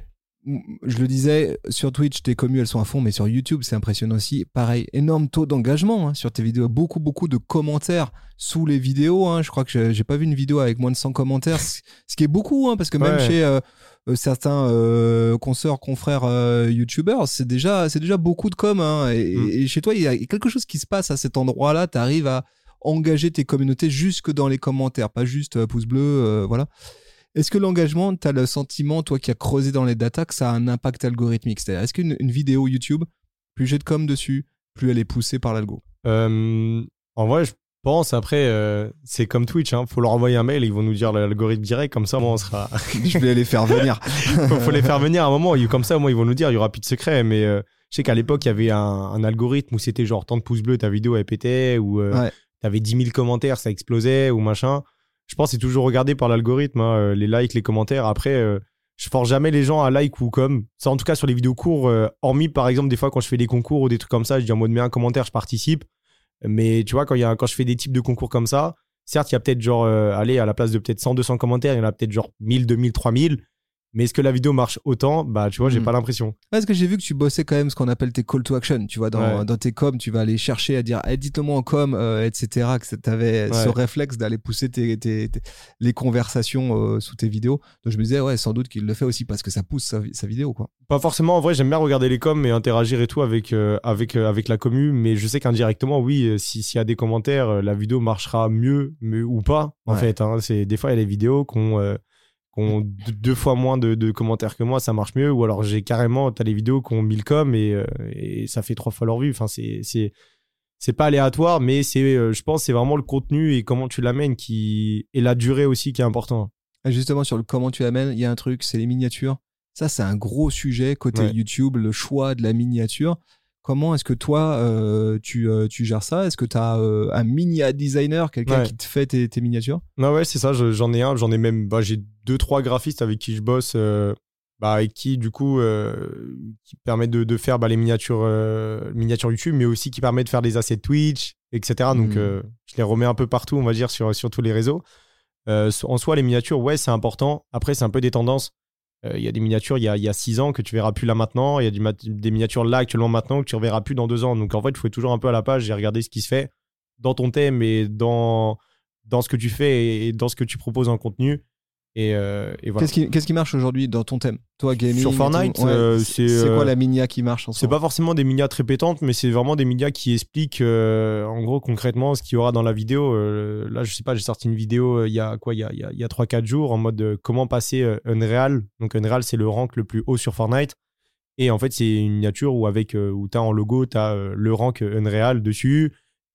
Je le disais, sur Twitch, tes commus, elles sont à fond, mais sur YouTube, c'est impressionnant aussi. Pareil, énorme taux d'engagement hein, sur tes vidéos. Beaucoup, beaucoup de commentaires sous les vidéos. Hein. Je crois que j'ai, j'ai pas vu une vidéo avec moins de cent commentaires, ce qui est beaucoup, hein, parce que même ouais. chez euh, euh, certains euh, consoeurs, confrères euh, YouTubers, c'est déjà, c'est déjà beaucoup de com. Hein, et, mm. et chez toi, il y a quelque chose qui se passe à cet endroit-là. Tu arrives à engager tes communautés jusque dans les commentaires, pas juste euh, pouce bleu, euh, voilà. Est-ce que l'engagement, tu as le sentiment, toi qui as creusé dans les datas, que ça a un impact algorithmique ? C'est-à-dire, est-ce qu'une une vidéo YouTube, plus j'ai de com dessus, plus elle est poussée par l'algo ? euh, En vrai, je pense, après, euh, c'est comme Twitch, il hein, faut leur envoyer un mail, ils vont nous dire l'algorithme direct, comme ça, moi, on sera... je vais les faire venir. faut, faut les faire venir à un moment, comme ça, moi, ils vont nous dire, il n'y aura plus de secret, mais euh, je sais qu'à l'époque, il y avait un, un algorithme où c'était genre tant de pouces bleus, ta vidéo, elle pétait, ou euh, ouais. tu avais dix mille commentaires, ça explosait, ou machin... Je pense que c'est toujours regardé par l'algorithme, hein, les likes, les commentaires. Après, euh, je force jamais les gens à like ou comme. Ça, en tout cas, sur les vidéos courtes, euh, hormis par exemple, des fois, quand je fais des concours ou des trucs comme ça, je dis en mode mets un commentaire, je participe. Mais tu vois, quand, y a, quand je fais des types de concours comme ça, certes, il y a peut-être genre, euh, allez, à la place de peut-être cent, deux cents commentaires, il y en a peut-être genre mille, deux mille, trois mille. Mais est-ce que la vidéo marche autant ? Bah, tu vois, j'ai mmh. pas l'impression. Parce que j'ai vu que tu bossais quand même ce qu'on appelle tes call to action. Tu vois, dans, ouais. dans tes coms, tu vas aller chercher à dire hey, dites-le-moi en com, euh, et cetera. Que tu avais ouais. ce réflexe d'aller pousser tes, tes, tes, les conversations euh, sous tes vidéos. Donc je me disais, ouais, sans doute qu'il le fait aussi parce que ça pousse sa, sa vidéo, quoi. Pas forcément. En vrai, j'aime bien regarder les coms et interagir et tout avec, euh, avec, euh, avec la commu. Mais je sais qu'indirectement, oui, euh, si, s'il y a des commentaires, euh, la vidéo marchera mieux, mieux ou pas, en ouais. fait. Hein. C'est, des fois, il y a des vidéos qu'on. Euh, ont deux fois moins de, de commentaires que moi, ça marche mieux. Ou alors, j'ai carrément, t'as les vidéos qui ont mille coms et, euh, et ça fait trois fois leur vue. Enfin, c'est, c'est, c'est pas aléatoire, mais c'est, euh, je pense c'est vraiment le contenu et comment tu l'amènes qui, et la durée aussi qui est important. Justement, sur le comment tu l'amènes, il y a un truc, c'est les miniatures. Ça, c'est un gros sujet côté ouais. YouTube, le choix de la miniature. Comment est-ce que toi, euh, tu, euh, tu gères ça ? Est-ce que tu as euh, un mini designer, quelqu'un ouais. qui te fait tes, tes miniatures ? Non, ouais, c'est ça. Je, j'en ai un. J'en ai même. Bah, j'ai deux, trois graphistes avec qui je bosse, euh, bah, avec qui, du coup, euh, qui permettent de, de faire bah, les miniatures, euh, miniatures YouTube, mais aussi qui permettent de faire des assets Twitch, et cetera. Donc, mmh. euh, je les remets un peu partout, on va dire, sur, sur tous les réseaux. Euh, en soi, les miniatures, ouais, c'est important. Après, c'est un peu des tendances. Il euh, y a des miniatures il y a, y a six ans que tu verras plus là maintenant. Il y a du mat- des miniatures là actuellement maintenant que tu ne reverras plus dans deux ans. Donc en fait, il faut être toujours un peu à la page et regarder ce qui se fait dans ton thème et dans, dans ce que tu fais et, et dans ce que tu proposes en contenu. Et, euh, et voilà. Qu'est-ce qui, qu'est-ce qui marche aujourd'hui dans ton thème ? Toi, gaming. Sur Fortnite, ouais, euh, c'est, c'est quoi euh, la minia qui marche en ce C'est pas forcément des minias très pétantes, mais c'est vraiment des minias qui expliquent euh, en gros concrètement ce qu'il y aura dans la vidéo. Euh, là, je sais pas, j'ai sorti une vidéo euh, il y a quoi, il y a, il y a, il y a trois quatre jours en mode euh, comment passer euh, Unreal. Donc Unreal, c'est le rank le plus haut sur Fortnite. Et en fait, c'est une miniature où avec euh, où t'as en logo, t'as euh, le rank Unreal dessus.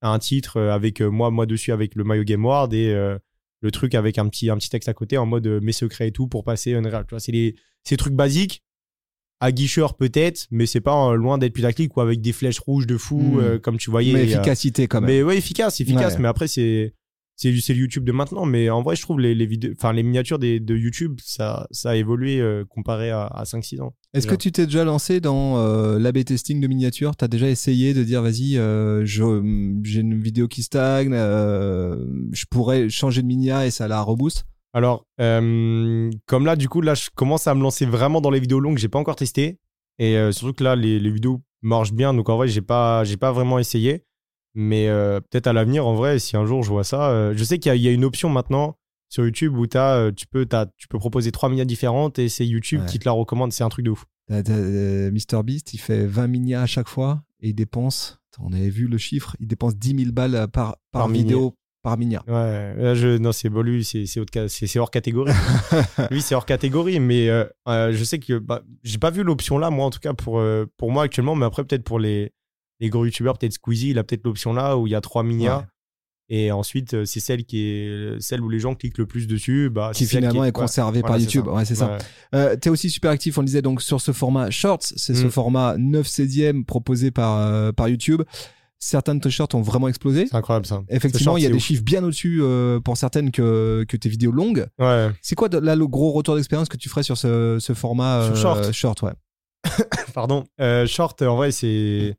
un titre avec euh, moi, moi dessus avec le maillot Game Ward et euh, le truc avec un petit, un petit texte à côté en mode euh, mes secrets et tout pour passer Unreal. Tu vois, c'est les, ces trucs basiques. Aguicheur peut-être, mais c'est pas euh, loin d'être putaclic ou avec des flèches rouges de fou, mmh. euh, comme tu voyais. Mais et, efficacité quand même. Mais ouais, efficace, efficace. Ouais. Mais après, c'est, c'est, c'est le YouTube de maintenant. Mais en vrai, je trouve les, les vidéos, enfin, les miniatures des, de YouTube, ça, ça a évolué euh, comparé à, à cinq six ans. Est-ce déjà. que tu t'es déjà lancé dans euh, l'A B testing de miniatures? T'as déjà essayé de dire, vas-y, euh, je, j'ai une vidéo qui stagne, euh, je pourrais changer de minia et ça la rebooste? Alors, euh, comme là, du coup, là, je commence à me lancer vraiment dans les vidéos longues. J'ai pas encore testé. Et euh, surtout que là, les, les vidéos marchent bien. Donc, en vrai, j'ai pas, j'ai pas vraiment essayé. Mais euh, peut-être à l'avenir, en vrai, si un jour je vois ça. Euh, je sais qu'il y a, il y a une option maintenant sur YouTube où t'as, euh, tu, peux, t'as, tu peux proposer trois minias différentes et c'est YouTube Ouais. qui te la recommande. C'est un truc de ouf. T'as, t'as, euh, MrBeast, il fait vingt minias à chaque fois et il dépense, on avait vu le chiffre, il dépense dix mille balles par, par, Par vidéo, par minia. Ouais, là, je, non, c'est bon, lui, c'est, c'est, autre ca- c'est, c'est hors catégorie. Lui, c'est hors catégorie, mais euh, euh, je sais que bah, j'ai pas vu l'option là, moi, en tout cas, pour, euh, pour moi actuellement, mais après, peut-être pour les, les gros youtubeurs, peut-être Squeezie, il a peut-être l'option là où il y a trois minias. Ouais. Et ensuite, euh, c'est celle qui est celle où les gens cliquent le plus dessus. Bah, Qui c'est celle finalement qui est conservé ouais, par voilà, YouTube. c'est ça. Ouais, c'est ça. Ouais. Euh, t'es aussi super actif, on le disait, donc sur ce format Shorts, c'est ce Mm. format neuf seizième proposé par, euh, par YouTube. Certains de tes shorts ont vraiment explosé. C'est incroyable ça. Effectivement, C'est il y a short, des c'est chiffres bien au-dessus euh, pour certaines que, que tes vidéos longues. ouf. Ouais. C'est quoi de- là le gros retour d'expérience que tu ferais sur ce, ce format Sur euh, short. short ouais. Pardon. Euh, short, en vrai, c'est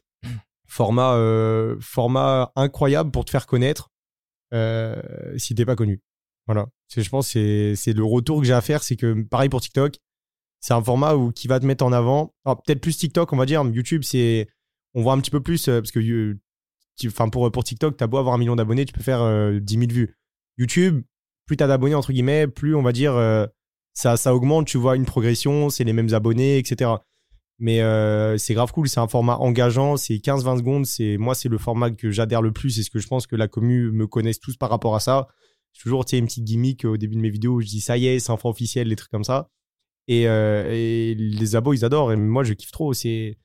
format, euh, format incroyable pour te faire connaître euh, si t'es pas connu. Voilà. C'est, je pense que c'est, c'est le retour que j'ai à faire. C'est que pareil pour TikTok, c'est un format où, qui va te mettre en avant. Alors, peut-être plus TikTok, on va dire. YouTube, c'est, on voit un petit peu plus euh, parce que euh, tu- enfin, pour, pour TikTok, t'as beau avoir un million d'abonnés, tu peux faire euh, dix mille vues. YouTube, plus t'as d'abonnés, entre guillemets, plus on va dire euh, ça, ça augmente. Tu vois une progression, c'est les mêmes abonnés, et cetera. Mais euh, c'est grave cool, c'est un format engageant, c'est quinze vingt secondes. C'est, moi, c'est le format que j'adhère le plus et ce que je pense que la commu me connaisse tous par rapport à ça. J'ai toujours une petite gimmick au début de mes vidéos où je dis ça y est, c'est un format officiel, des trucs comme ça. Et, euh, et les abos, ils adorent. Et moi, je kiffe trop. C'est,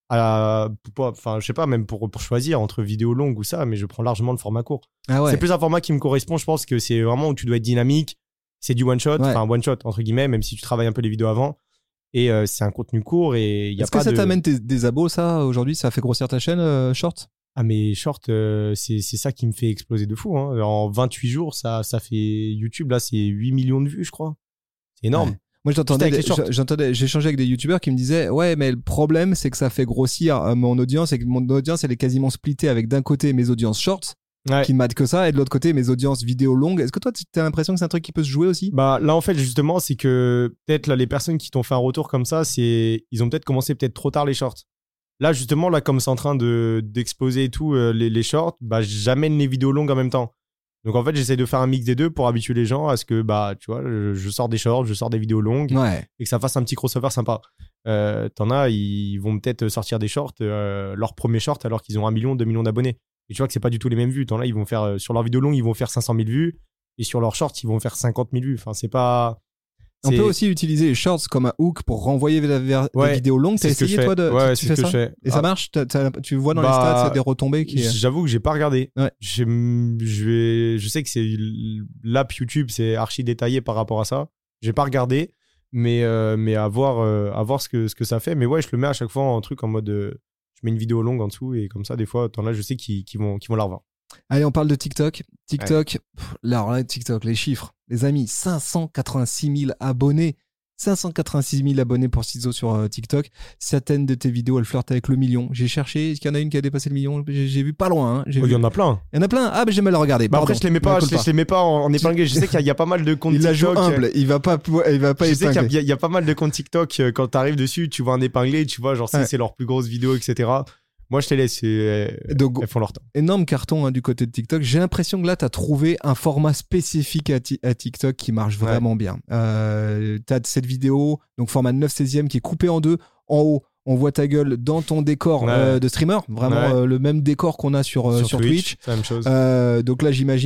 à, enfin, je sais pas, même pour, pour choisir entre vidéo longue ou ça, mais je prends largement le format court. Ah ouais. C'est plus un format qui me correspond. Je pense que c'est vraiment où tu dois être dynamique. C'est du one shot, Ouais. enfin one shot entre guillemets, même si tu travailles un peu les vidéos avant. Et euh, c'est un contenu court et il y a Est-ce pas que ça de... t'amène tes- des abos, ça, aujourd'hui? Ça fait grossir ta chaîne, euh, short? Ah, mais short, euh, c'est, c'est ça qui me fait exploser de fou. Hein. En vingt-huit jours, ça, ça fait YouTube, là, c'est huit millions de vues, je crois. C'est énorme. Ouais. Moi, j'entendais, avec les des- shorts. j'entendais, j'ai échangé avec des youtubeurs qui me disaient, ouais, mais le problème, c'est que ça fait grossir euh, mon audience et que mon audience, elle est quasiment splittée avec d'un côté mes audiences shorts, Ouais. qui ne matent que ça, et de l'autre côté mes audiences vidéo longues. Est-ce que toi, tu as l'impression que c'est un truc qui peut se jouer aussi? Bah, là, en fait, justement, c'est que peut-être là, les personnes qui t'ont fait un retour comme ça, c'est ils ont peut-être commencé peut-être trop tard les shorts. Là, justement, là, comme c'est en train de, d'exploser et tout, euh, les, les shorts, bah, j'amène les vidéos longues en même temps. Donc, en fait, j'essaie de faire un mix des deux pour habituer les gens à ce que, bah, tu vois, je, je sors des shorts, je sors des vidéos longues Ouais. et que ça fasse un petit crossover sympa. Euh, t'en as, ils vont peut-être sortir des shorts, euh, leur premier short, alors qu'ils ont un million, deux millions d'abonnés. Et tu vois que c'est pas du tout les mêmes vues. T'en as, ils vont faire, euh, sur leur vidéo longue, ils vont faire cinq cent mille vues et sur leur short, ils vont faire cinquante mille vues. Enfin, c'est pas. On c'est- peut aussi utiliser les shorts comme un hook pour renvoyer vers, vers Ouais, des vidéos longues. T'as c'est ce que essayé, je fais. toi, de Ouais, tu c'est fais ce que ça je fais. Et ça Ah. marche? T'as- t'as- tu vois dans les Bah, stats, c'est des retombées qui. J'avoue que j'ai pas regardé. Ouais. J'ai- Je vais, je sais que c'est l'app YouTube, c'est archi détaillé par rapport à ça. J'ai pas regardé, mais euh, mais à voir, euh, à voir ce que ce que ça fait. Mais ouais, je le mets à chaque fois en truc en mode, euh, je mets une vidéo longue en dessous et comme ça, des fois, t'en as, je sais qu'ils qu'ils vont qu'ils vont la revoir. Allez, on parle de TikTok. TikTok, pff, là, alors là, TikTok, les chiffres. Les amis, cinq cent quatre-vingt-six mille abonnés. cinq cent quatre-vingt-six mille abonnés pour Ciseaux sur euh, TikTok. Certaines de tes vidéos, elles flirtent avec le million. J'ai cherché, est-ce qu'il y en a une qui a dépassé le million? J'ai j'ai vu pas loin. Hein. J'ai Oh, il vu- y en a plein. Il y en a plein. Ah, mais j'ai mal regardé. Bah après, Pardon. je les mets pas, Mea je, culpa. je les mets pas en, en épinglé. Je sais qu'il y, a- il y a pas mal de comptes Il la joue TikTok. humble. Il va pas, pou- il va pas Je sais qu'il y a- épingler. il y, a- il y a pas mal de comptes TikTok. euh, Quand t'arrives dessus, tu vois un épinglé, tu vois, genre, c'est Ouais. c'est leur plus grosse vidéo, et cetera. Moi, je te laisse. c'est- Donc, Elles font leur temps. énorme carton hein, du côté de TikTok. J'ai l'impression que là, tu as trouvé un format spécifique à, ti- à TikTok qui marche Ouais. vraiment bien. Euh, tu as cette vidéo, donc format neuf seizième, qui est coupé en deux. En haut, on voit ta gueule dans ton décor Ouais. euh, de streamer. Vraiment Ouais. euh, le même décor qu'on a sur, euh, sur, Twitch. c'est la même chose. Euh, donc là, j'imagine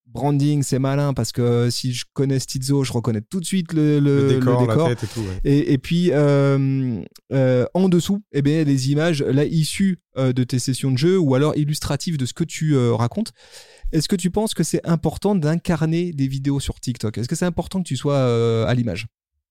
branding, c'est malin parce que si je connais Stizo, je reconnais tout de suite le, le, Le décor, le décor. la tête et tout. Ouais. Et, et puis, euh, euh, en dessous, eh bien, les images là, issues euh, de tes sessions de jeu ou alors illustratives de ce que tu euh, racontes. Est-ce que tu penses que c'est important d'incarner des vidéos sur TikTok ? Est-ce que c'est important que tu sois euh, à l'image ?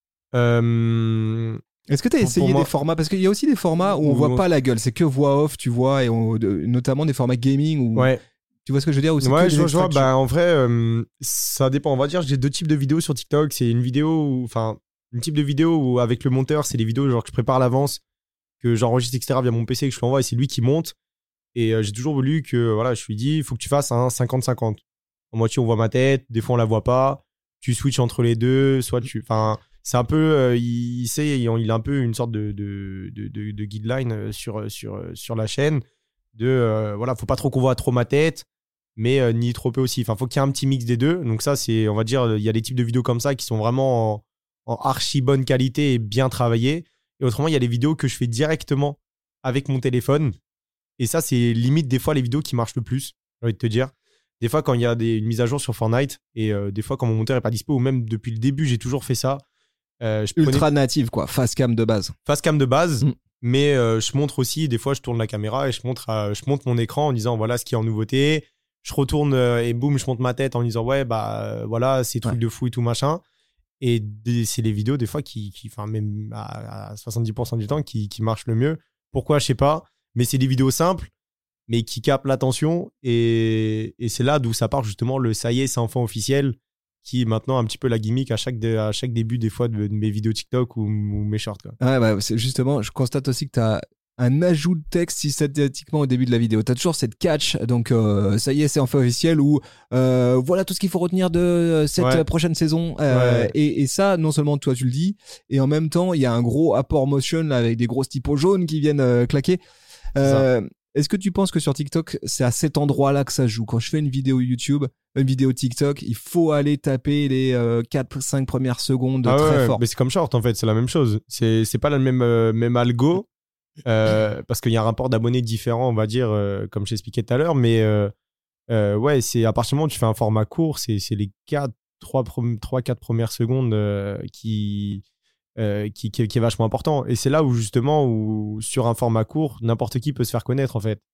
Euh... Est-ce que tu as Pour- essayé pour moi- des formats ? Parce qu'il y a aussi des formats où on Où voit on- pas la gueule, c'est que voix off, tu vois, et on- de- notamment des formats gaming. Où, Ouais. Tu vois ce que je veux dire où c'est Ouais, que je des vois, je vois. extractions. Bah, en vrai, euh, ça dépend. On va dire, j'ai deux types de vidéos sur TikTok. C'est une vidéo, où- enfin, une type de vidéo où avec le monteur, c'est des vidéos genre que je prépare à l'avance, que j'enregistre, et cetera via mon P C, que je lui envoie et c'est lui qui monte. Et euh, j'ai toujours voulu que, voilà, je lui dis, il faut que tu fasses un cinquante cinquante. En moitié, on voit ma tête, des fois, on la voit pas. Tu switches entre les deux, soit tu. Enfin, c'est un peu. euh, il, il sait, il, il a un peu une sorte de, de, de, de, de guideline euh, sur, sur, sur la chaîne. De, euh, voilà, faut pas trop qu'on voit trop ma tête, mais euh, ni trop peu aussi. Enfin, faut qu'il y ait un petit mix des deux. Donc, ça, c'est, on va dire, il y a des types de vidéos comme ça qui sont vraiment en, en archi bonne qualité et bien travaillées. Et autrement, il y a des vidéos que je fais directement avec mon téléphone. Et ça, c'est limite des fois les vidéos qui marchent le plus, j'ai envie de te dire. Des fois, quand il y a des, une mise à jour sur Fortnite, et euh, des fois, quand mon monteur n'est pas dispo, ou même depuis le début, j'ai toujours fait ça. Euh, je prenais Ultra native, quoi, face cam de base. face cam de base, Mm. mais euh, je montre aussi, des fois, je tourne la caméra et je montre, euh, je monte mon écran en disant voilà ce qui est en nouveauté. Je retourne euh, et boum, je monte ma tête en disant ouais, bah euh, voilà, ces trucs Ouais. de fou et tout machin. Et des- c'est les vidéos, des fois, qui, qui enfin, même à, à soixante-dix pour cent du temps, qui, qui marchent le mieux. Pourquoi, je sais pas. Mais c'est des vidéos simples, mais qui captent l'attention. Et, et c'est là d'où ça part justement le ça y est, c'est enfin officiel, qui est maintenant un petit peu la gimmick à chaque, dé- à chaque début, des fois, de, de mes vidéos TikTok ou, ou mes shorts. Quoi. Ouais, bah, c'est justement, je constate aussi que tu as un ajout de texte systématiquement au début de la vidéo. Tu as toujours cette catch, donc euh, ça y est, c'est enfin officiel, ou euh, voilà tout ce qu'il faut retenir de euh, cette Ouais. prochaine saison. Euh, Ouais. et, et ça, non seulement toi tu le dis, et en même temps, il y a un gros apport motion là, avec des grosses typos jaunes qui viennent euh, claquer. Euh, Est-ce que tu penses que sur TikTok, c'est à cet endroit-là que ça se joue ? Quand je fais une vidéo YouTube, une vidéo TikTok, il faut aller taper les euh, quatre cinq premières secondes Ah très ouais, fort. mais c'est comme short en fait, c'est la même chose. C'est c'est pas le même euh, même algo euh, parce qu'il y a un rapport d'abonnés différent, on va dire, euh, comme j'expliquais tout à l'heure. Mais euh, euh, ouais, c'est à partir du moment où tu fais un format court, c'est c'est les quatre trois quatre premières secondes euh, qui, euh, qui, qui qui est vachement important. Et c'est là où justement où sur un format court, n'importe qui peut se faire connaître en fait.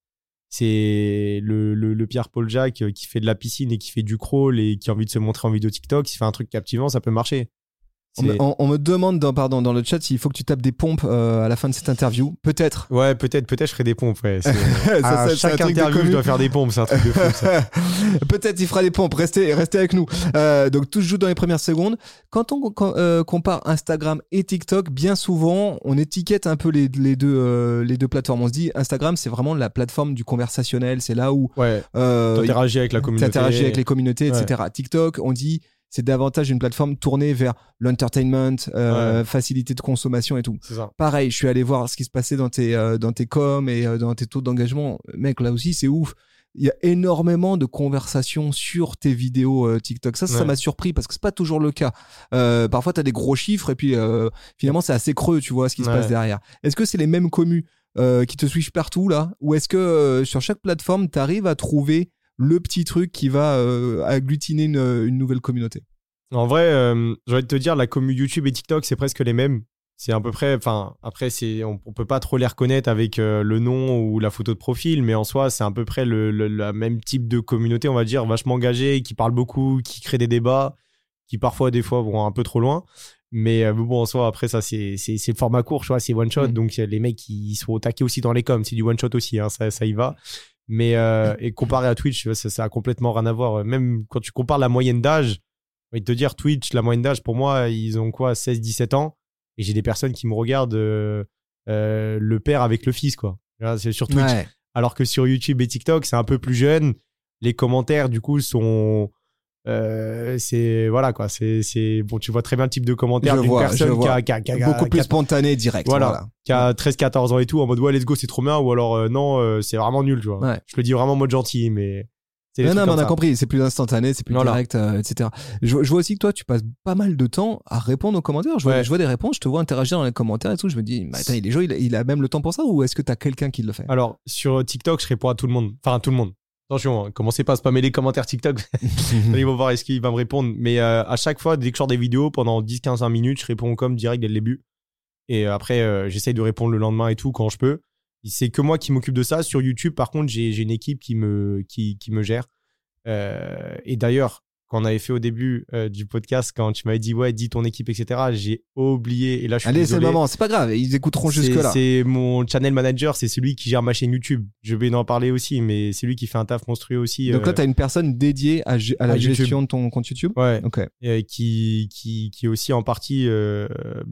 C'est le, le, le Pierre-Paul Jacques euh, qui fait de la piscine et qui fait du crawl et qui a envie de se montrer en vidéo TikTok. S'il fait un truc captivant, ça peut marcher. On me, C'est- on- on me demande dans, pardon, dans le chat s'il faut que tu tapes des pompes euh, à la fin de cette interview. Peut-être. Ouais, peut-être, peut-être je ferai des pompes. Ouais. C'est- Ça, à ça, c'est un chaque truc de interview, je commu. dois faire des pompes. C'est un truc de fou. Ça. Peut-être il fera des pompes. Restez, restez avec nous. Euh, donc tout se joue dans les premières secondes. Quand on quand, euh, compare Instagram et TikTok, bien souvent, on étiquette un peu les, les deux euh, les deux plateformes. On se dit Instagram, c'est vraiment la plateforme du conversationnel. C'est là où Ouais. euh, T'interagis avec la communauté. t'interagis avec les communautés, Ouais. et cetera. TikTok, on dit c'est davantage une plateforme tournée vers l'entertainment, euh, facilité de consommation et tout. C'est ça. Pareil, je suis allé voir ce qui se passait dans tes, euh, dans tes coms et euh, dans tes taux d'engagement. Mec, là aussi, c'est ouf. Il y a énormément de conversations sur tes vidéos euh, TikTok. Ça, ça Ouais. m'a surpris parce que c'est pas toujours le cas. Euh, parfois, tu as des gros chiffres et puis euh, finalement, c'est assez creux, tu vois, ce qui se Ouais. passe derrière. Est-ce que c'est les mêmes commus euh, qui te suivent partout là, ou est-ce que euh, sur chaque plateforme, tu arrives à trouver le petit truc qui va euh, agglutiner une, une nouvelle communauté? En vrai, euh, j'ai envie de te dire, la commu YouTube et TikTok, c'est presque les mêmes. C'est à peu près, enfin, après, c'est, on, on peut pas trop les reconnaître avec euh, le nom ou la photo de profil, mais en soi, c'est à peu près le, le la même type de communauté, on va dire, vachement engagée, qui parle beaucoup, qui crée des débats, qui parfois, des fois, vont un peu trop loin. Mais euh, bon, en soi, après, ça, c'est, c'est, c'est le format court, tu vois, c'est one shot. Mm. Donc, les mecs, ils sont au taquet aussi dans les coms. C'est du one shot aussi, hein, ça, ça y va. Mais, euh, et comparé à Twitch, tu vois, ça, ça a complètement rien à voir. Même quand tu compares la moyenne d'âge, j'ai envie de te dire, Twitch, la moyenne d'âge, pour moi, ils ont quoi, seize dix-sept ans. Et j'ai des personnes qui me regardent euh, euh, le père avec le fils, quoi. Là, c'est sur Twitch. Ouais. Alors que sur YouTube et TikTok, c'est un peu plus jeune. Les commentaires, du coup, sont. Euh, c'est. Voilà, quoi. C'est, c'est. Bon, tu vois très bien le type de commentaire Je d'une vois, personne je qui vois. a, qui a, qui a- Beaucoup qui plus a- spontané, direct. voilà, Voilà. qui a treize quatorze ans et tout, en mode ouais, let's go, c'est trop bien. Ou alors, euh, non, euh, c'est vraiment nul, tu vois. Ouais. Je le dis vraiment en mode gentil, mais. C'est des Non, trucs non, mais comme on a ça. compris, c'est plus instantané, c'est plus Voilà. direct, euh, et cetera. Je, je vois aussi que toi, tu passes pas mal de temps à répondre aux commentaires. Je vois, Ouais. je vois des réponses, je te vois interagir dans les commentaires et tout. Je me dis, mais attends, il est joué, il, a- il a même le temps pour ça ou est-ce que t'as quelqu'un qui le fait? Alors, sur TikTok, je réponds à tout le monde. Enfin, à tout le monde. Attention, hein, commencez pas à spammer les commentaires TikTok. Ils vont voir est-ce qu'il va me répondre. Mais euh, à chaque fois, dès que je sors des vidéos, pendant dix quinze vingt minutes, je réponds comme direct dès le début. Et après, euh, j'essaye de répondre le lendemain et tout quand je peux. C'est que moi qui m'occupe de ça. Sur YouTube, par contre, j'ai, j'ai une équipe qui me, qui, qui me gère. Euh, et d'ailleurs, quand on avait fait au début euh, du podcast, quand tu m'avais dit ouais, dis ton équipe, et cetera, j'ai oublié. Et là, je suis Allez, désolé. c'est le moment, c'est pas grave, ils écouteront C'est, jusque-là. c'est mon channel manager, c'est celui qui gère ma chaîne YouTube. Je vais en parler aussi, mais c'est lui qui fait un taf monstrueux aussi. Donc là, euh, tu as une personne dédiée à, à la à YouTube. gestion de ton compte YouTube. Ouais. Ok. euh, qui, qui, qui est aussi en partie euh,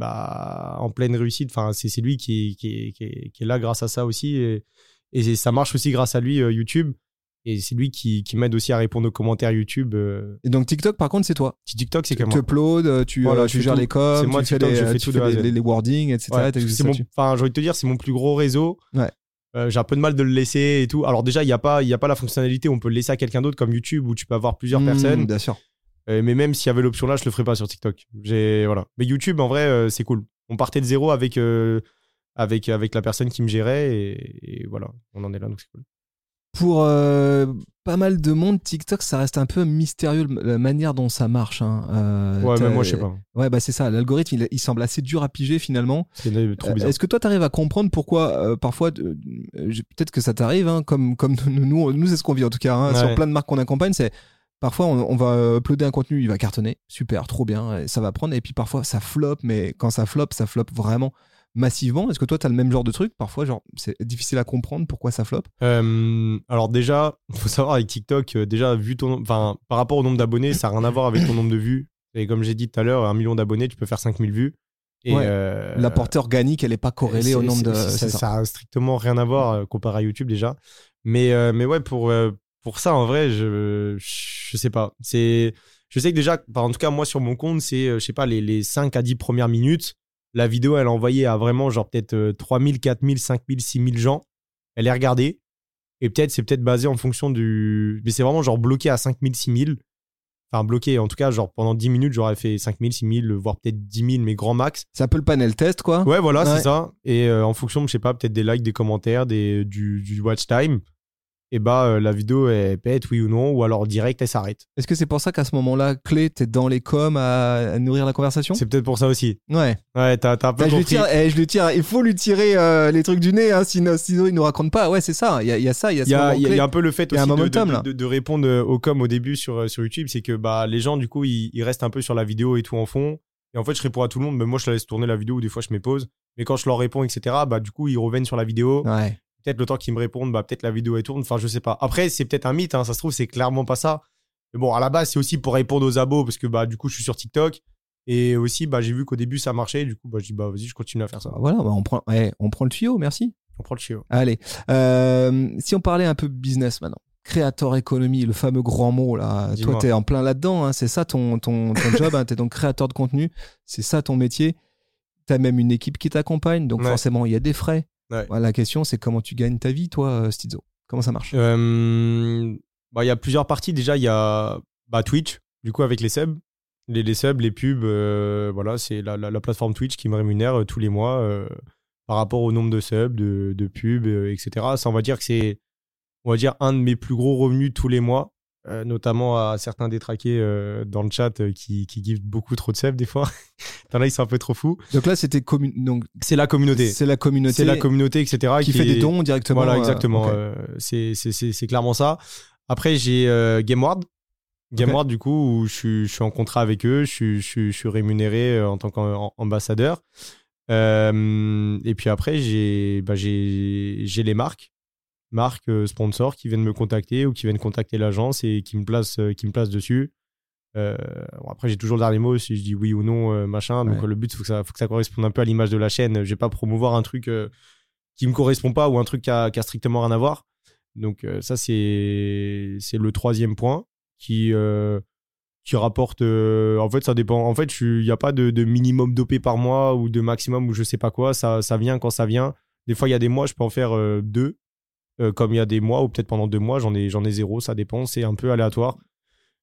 bah, en pleine réussite. Enfin, c'est, c'est lui qui, qui, qui, qui est là grâce à ça aussi. Et, et ça marche aussi grâce à lui, euh, YouTube. Et c'est lui qui, qui m'aide aussi à répondre aux commentaires YouTube. Euh. Et donc TikTok, par contre, c'est toi. TikTok, c'est Tu comme moi. uploads, tu, Voilà, euh, je tu fais gères tout. les coms, C'est moi, tu fais, TikTok, les, je fais tu tout fais de A à les, Z. les, les wordings, et cetera. Ouais, T'as parce que juste c'est mon, là-dessus. enfin, j'ai envie de te dire, c'est mon plus gros réseau. Ouais. Euh, j'ai un peu de mal de le laisser et tout. Alors déjà, il n'y a pas, il y a pas la fonctionnalité où on peut le laisser à quelqu'un d'autre comme YouTube où tu peux avoir plusieurs Mmh, personnes. Bien sûr. Euh, mais même s'il y avait l'option là, je le ferais pas sur TikTok. J'ai, voilà. Mais YouTube, en vrai, euh, c'est cool. On partait de zéro avec, euh, avec, avec la personne qui me gérait et, et voilà, on en est là, donc c'est cool. Pour euh, pas mal de monde, TikTok, ça reste un peu mystérieux la manière dont ça marche. Hein. Euh, Ouais, t'as- même moi, je sais pas. Ouais, bah c'est ça. L'algorithme, il, il semble assez dur à piger finalement. C'est trop Euh, bizarre. Est-ce que toi, tu arrives à comprendre pourquoi euh, parfois, euh, euh, peut-être que ça t'arrive, hein, comme, comme nous, nous, nous, c'est ce qu'on vit en tout cas, hein, Ouais. sur plein de marques qu'on accompagne, c'est parfois on, on va uploader un contenu, il va cartonner, super, trop bien, et ça va prendre, et puis parfois ça flop, mais quand ça flop, ça flop vraiment massivement. Est-ce que toi, tu as le même genre de truc? Parfois, genre, c'est difficile à comprendre pourquoi ça flop. Euh, alors déjà, il faut savoir avec TikTok, euh, déjà vu ton, enfin par rapport au nombre d'abonnés, ça n'a rien à voir avec ton nombre de vues. Et comme j'ai dit tout à l'heure, un million d'abonnés, tu peux faire cinq mille vues. Et Ouais. euh, La portée organique, elle n'est pas corrélée c'est- au nombre de. c'est- c'est Ça, ça. ça a strictement rien à voir euh, comparé à YouTube déjà. Mais euh, mais ouais, pour euh, pour ça en vrai, je je sais pas. C'est, je sais que déjà, enfin, en tout cas moi sur mon compte, c'est euh, je sais pas les les cinq à dix premières minutes. La vidéo, elle est envoyée à vraiment genre peut-être euh, trois mille, quatre mille, cinq mille, six mille gens. Elle est regardée. Et peut-être, c'est peut-être basé en fonction du... Mais c'est vraiment genre bloqué à cinq mille, six mille. Enfin, bloqué, en tout cas, genre pendant dix minutes, j'aurais fait cinq mille, six mille, voire peut-être dix mille, mais grand max. C'est un peu le panel test, quoi. Ouais, voilà, Ouais. c'est ça. Et euh, en fonction, je sais pas, peut-être des likes, des commentaires, des, du, du watch time, et bah euh, la vidéo, elle pète, oui ou non, ou alors direct, elle s'arrête. Est-ce que c'est pour ça qu'à ce moment-là, clé, t'es dans les coms à, à nourrir la conversation? C'est peut-être pour ça aussi. Ouais. Ouais, t'as, t'as un peu Bah, je lui compris. tire, eh, je lui tire, il faut lui tirer euh, les trucs du nez, hein, sinon, sinon il nous raconte pas. Ouais, c'est ça. Il y a, il y a ça, il y a ce Il y, a, moment il y a- clé. il y a un peu le fait Il y a aussi un de, momentum, de- là. de- de répondre aux coms au début sur, sur YouTube, c'est que bah, les gens, du coup, ils, ils restent un peu sur la vidéo et tout en fond. Et en fait, je réponds à tout le monde, mais moi, je la laisse tourner la vidéo ou des fois, je me pose. Mais quand je leur réponds, et cetera, bah, du coup, ils reviennent sur la vidéo. Ouais. Peut-être le temps qu'ils me répondent, bah, peut-être la vidéo elle tourne. Enfin, je sais pas. Après, c'est peut-être un mythe, hein, ça se trouve, c'est clairement pas ça. Mais bon, à la base, c'est aussi pour répondre aux abos parce que bah, du coup, je suis sur TikTok. Et aussi, bah, j'ai vu qu'au début, ça marchait. Du coup, bah, je dis, bah, vas-y, je continue à faire ça. Bah, voilà, bah, on, prend, ouais, on prend le tuyau, merci. On prend le chiot. Allez. Euh, si on parlait un peu business maintenant. Créateur économie, le fameux grand mot là. Dis-moi. Toi, t'es en plein là-dedans. Hein. C'est ça ton, ton, ton job. Hein. T'es donc créateur de contenu. C'est ça ton métier. T'as même une équipe qui t'accompagne. Donc Ouais. forcément, il y a des frais. Ouais. Voilà, la question, c'est comment tu gagnes ta vie, toi, euh, Stizo? Comment ça marche? Euh, bah, il y a plusieurs parties. Déjà, il y a bah, Twitch, du coup, avec les subs. Les, les subs, les pubs, euh, voilà, c'est la, la, la plateforme Twitch qui me rémunère euh, tous les mois euh, par rapport au nombre de subs, de, de pubs, euh, et cetera. Ça, on va dire que c'est, on va dire, un de mes plus gros revenus tous les mois, euh, notamment à certains détraqués euh, dans le chat euh, qui, qui giftent beaucoup trop de subs des fois. T'en as, ils sont un peu trop fous. Donc là, c'était commun... donc C'est la communauté. c'est la communauté, C'est la communauté, et cetera. qui, fait est- des dons directement. Voilà, euh, exactement. ok. Euh, c'est, c'est, c'est, c'est clairement ça. Après, j'ai euh, GameWard. GameWard, du coup, où je suis, je suis en contrat avec eux. Je suis, je suis, je suis rémunéré euh, en tant qu'ambassadeur. Euh, et puis après, j'ai, bah, j'ai, j'ai les marques. Marques, euh, sponsors qui viennent me contacter ou qui viennent contacter l'agence et qui me placent, euh, qui me placent dessus. Euh, bon, après, j'ai toujours le dernier mot si je dis oui ou non, euh, machin. Donc, Ouais. euh, le but, il faut que ça, faut que ça corresponde un peu à l'image de la chaîne. Je vais pas promouvoir un truc euh, qui me correspond pas ou un truc qui a, qui a strictement rien à voir. Donc, euh, ça, c'est, c'est le troisième point qui, euh, qui rapporte. euh, en fait, ça dépend. En fait, il n'y a pas de, de minimum d'O P par mois ou de maximum ou je sais pas quoi. Ça, ça vient quand ça vient. Des fois, il y a des mois, je peux en faire euh, deux. Euh, comme il y a des mois ou peut-être pendant deux mois, j'en ai, j'en ai zéro. Ça dépend. C'est un peu aléatoire.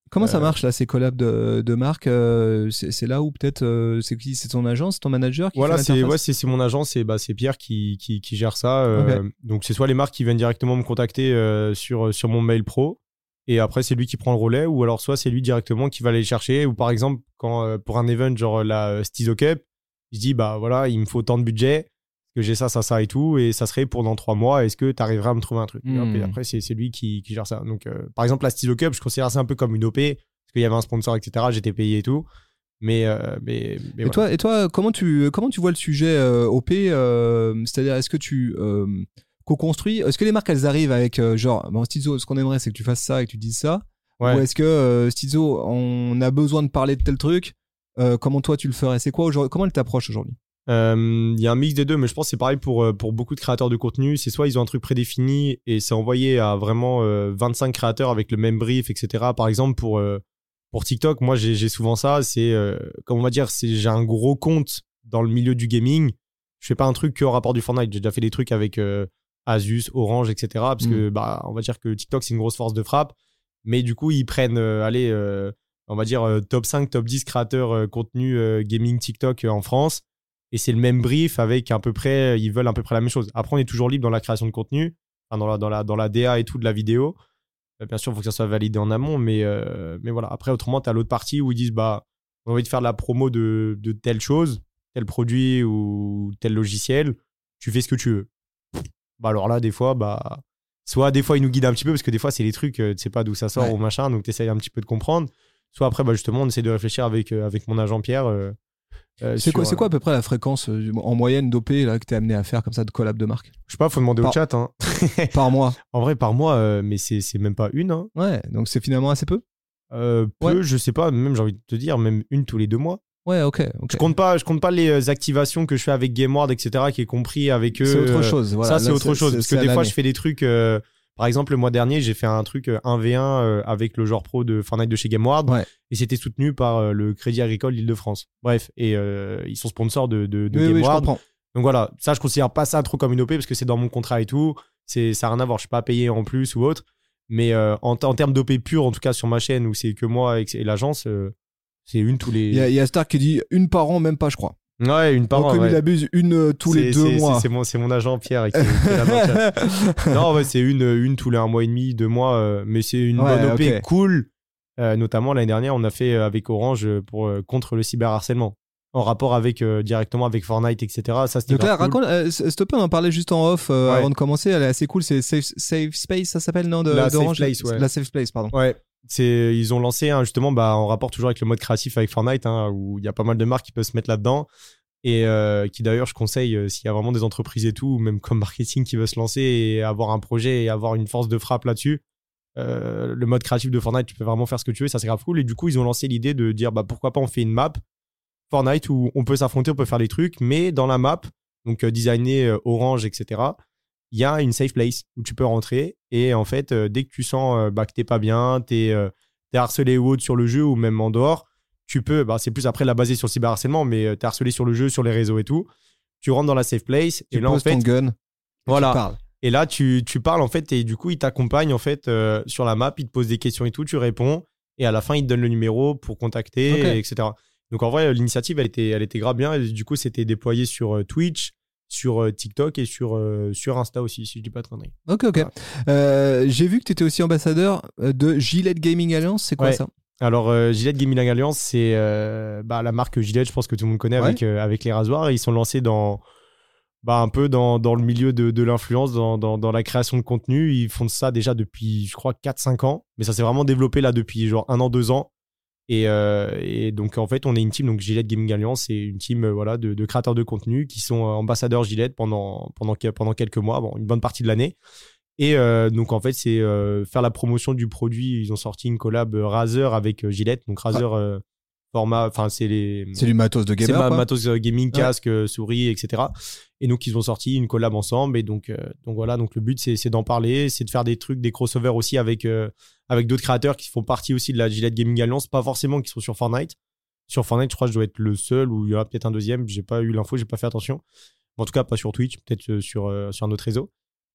Comment ça Euh, marche là, ces collabs de, de marques euh, c'est, c'est là où peut-être euh, c'est qui, c'est ton agence, ton manager qui Voilà, fait c'est, l'interface ouais, c'est, c'est mon agence, c'est, bah, c'est Pierre qui, qui, qui gère ça. euh, Ok. Donc, c'est soit les marques qui viennent directement me contacter euh, sur, sur mon mail pro, et après, c'est lui qui prend le relais, ou alors soit c'est lui directement qui va aller les chercher. Ou par exemple, quand, euh, pour un event genre la euh, Stizo Cup, je dis, bah voilà, il me faut tant de budget, que j'ai ça, ça, ça et tout, et ça serait pour dans trois mois, est-ce que tu arriveras à me trouver un truc? Et hop, et Hmm. après, c'est, c'est lui qui, qui gère ça. Donc, euh, par exemple, la Stizo Cup, je considère ça un peu comme une O P, parce qu'il y avait un sponsor, et cetera. J'étais payé et tout. Mais, euh, mais, mais Et voilà. toi, et toi, comment tu comment tu vois le sujet euh, O P euh, c'est-à-dire, est-ce que tu euh, co-construis? Est-ce que les marques elles arrivent avec euh, genre, bon, Stizo, ce qu'on aimerait c'est que tu fasses ça et que tu dises ça, Ouais. ou est-ce que euh, Stizo, on a besoin de parler de tel truc? Euh, comment toi tu le ferais? C'est quoi aujourd'hui? Comment elle t'approche aujourd'hui? Euh, Il y a un mix des deux, mais je pense que c'est pareil pour, euh, pour beaucoup de créateurs de contenu. C'est soit ils ont un truc prédéfini et c'est envoyé à vraiment euh, vingt-cinq créateurs avec le même brief, et cetera. Par exemple, pour, euh, pour TikTok, moi j'ai, j'ai souvent ça. C'est, euh, comme on va dire, c'est, j'ai un gros compte dans le milieu du gaming. Je fais pas un truc que au rapport du Fortnite. J'ai déjà fait des trucs avec euh, Asus, Orange, et cetera. Parce Mm. que, bah, on va dire que TikTok, c'est une grosse force de frappe. Mais du coup, ils prennent, euh, allez, euh, on va dire euh, top cinq, top dix créateurs euh, contenu euh, gaming TikTok euh, en France. Et c'est le même brief avec à peu près, ils veulent à peu près la même chose. Après, on est toujours libre dans la création de contenu, enfin, dans, la, dans, la, dans la D A et tout de la vidéo. Euh, bien sûr, il faut que ça soit validé en amont, mais, euh, mais voilà. Après, autrement, tu as l'autre partie où ils disent, bah, on a envie de faire de la promo de, de telle chose, tel produit ou tel logiciel, tu fais ce que tu veux. Bah, alors là, des fois, bah, soit des fois, ils nous guident un petit peu, parce que des fois, c'est les trucs, euh, tu sais pas d'où ça sort Ouais. ou machin, donc tu essayes un petit peu de comprendre. Soit après, bah, justement, on essaie de réfléchir avec, euh, avec mon agent Pierre. euh, euh, C'est quoi, sur, c'est quoi à peu près la fréquence euh, en moyenne d'O P là, que t'es amené à faire comme ça de collab de marque Je sais pas, faut demander Par- au chat. Hein. par mois? En vrai, par mois, euh, mais c'est, c'est même pas une. Hein. Ouais, donc c'est finalement assez peu. Euh, peu, Ouais. je sais pas, même j'ai envie de te dire, même une tous les deux mois. Ouais, ok. ok. Je compte pas, je compte pas les euh, activations que je fais avec GameWard, et cetera, qui est compris avec eux. C'est autre euh, chose. Voilà. ça, c'est Là, autre chose. Parce que c'est à des fois, l'année. je fais des trucs. euh, par exemple, le mois dernier, j'ai fait un truc euh, un v un euh, avec le joueur pro de Fortnite de chez GameWard. Ouais. Et c'était soutenu par euh, le Crédit Agricole d'Île-de-France. Bref, et euh, ils sont sponsors de, de, de Oui, oui, je GameWard. comprends. Donc voilà, ça, je considère pas ça trop comme une O P parce que c'est dans mon contrat et tout. C'est, ça n'a rien à voir. Je suis pas payé en plus ou autre. Mais euh, en, en termes d'O P pure, en tout cas sur ma chaîne où c'est que moi et, et l'agence, euh, c'est une tous les. Il y, a- il y a Stark qui dit une par an, même pas, je crois. Ouais, une par Donc, an. comme ouais. il abuse, une euh, tous les C'est- deux c'est- mois. C'est, c'est mon, c'est mon agent Pierre. Qui, qui l'a dans le chat. Non, ouais, c'est une, une tous les un mois et demi, deux mois. euh, mais c'est une Ouais, bonne O P ok. cool. Euh, notamment l'année dernière, on a fait euh, avec Orange euh, pour, euh, contre le cyberharcèlement. En rapport avec euh, directement avec Fortnite, et cetera. Ça, c'était Donc là, grave cool. raconte, euh, s'il te plaît, on en parlait juste en off euh, Ouais. avant de commencer. Elle est assez cool. C'est Safe, Safe Space, ça s'appelle, non de, La Safe d'Orange Place, ouais. La Safe Place, pardon. Ouais, c'est, ils ont lancé hein, justement bah, en rapport toujours avec le mode créatif avec Fortnite, hein, où il y a pas mal de marques qui peuvent se mettre là-dedans. Et euh, qui d'ailleurs, je conseille, euh, s'il y a vraiment des entreprises et tout, ou même comme marketing qui veut se lancer et avoir un projet et avoir une force de frappe là-dessus, euh, le mode créatif de Fortnite, tu peux vraiment faire ce que tu veux, ça c'est grave cool. Et du coup, ils ont lancé l'idée de dire bah, pourquoi pas on fait une map Fortnite où on peut s'affronter, on peut faire des trucs, mais dans la map, donc euh, designé euh, orange, et cetera, il y a une safe place où tu peux rentrer. Et en fait, euh, dès que tu sens euh, bah, que t'es pas bien, t'es, euh, t'es harcelé ou autre sur le jeu ou même en dehors, tu peux, bah, c'est plus après la basée sur le cyberharcèlement, mais euh, t'es harcelé sur le jeu, sur les réseaux et tout. Tu rentres dans la safe place Tu et là en poses fait, ton gun. voilà. Tu parles. Et là tu, tu parles en fait et du coup il t'accompagne en fait euh, sur la map, il te pose des questions et tout, tu réponds et à la fin il te donne le numéro pour contacter, Ok. et etc. Donc en vrai l'initiative elle était, elle était grave bien et du coup c'était déployé sur euh, Twitch, sur euh, TikTok et sur, euh, sur Insta aussi si je dis pas de conneries. Ok, ok. Voilà. Euh, j'ai vu que tu étais aussi ambassadeur euh, de Gillette Gaming Alliance. C'est quoi Ouais. ça? Alors euh, Gillette Gaming Alliance c'est euh, bah, la marque Gillette, je pense que tout le monde connaît Ouais. avec, euh, avec les rasoirs. Ils sont lancés dans bah, un peu dans, dans le milieu de, de l'influence, dans, dans, dans la création de contenu. Ils font ça déjà depuis, je crois, quatre cinq ans. Mais ça s'est vraiment développé là depuis genre un an, deux ans. Et, euh, et donc, en fait, on est une team. Donc, Gillette Gaming Alliance, c'est une team euh, voilà, de, de créateurs de contenu qui sont euh, ambassadeurs Gillette pendant, pendant, pendant quelques mois, bon, une bonne partie de l'année. Et euh, donc, en fait, c'est euh, faire la promotion du produit. Ils ont sorti une collab euh, Razer avec euh, Gillette. Donc, Razer, euh, format, enfin, c'est les. C'est du matos de C'est gamer. ma- quoi. matos euh, gaming, Ouais. casque, euh, souris, et cetera. Et donc, ils ont sorti une collab ensemble. Et donc, euh, donc voilà, donc le but, c'est, c'est d'en parler, c'est de faire des trucs, des crossovers aussi avec, euh, avec d'autres créateurs qui font partie aussi de la Gillette Gaming Alliance, pas forcément qui sont sur Fortnite. Sur Fortnite, je crois que je dois être le seul, ou il y aura peut-être un deuxième. J'ai pas eu l'info, j'ai pas fait attention. En tout cas, pas sur Twitch, peut-être euh, sur, euh, sur un autre réseau.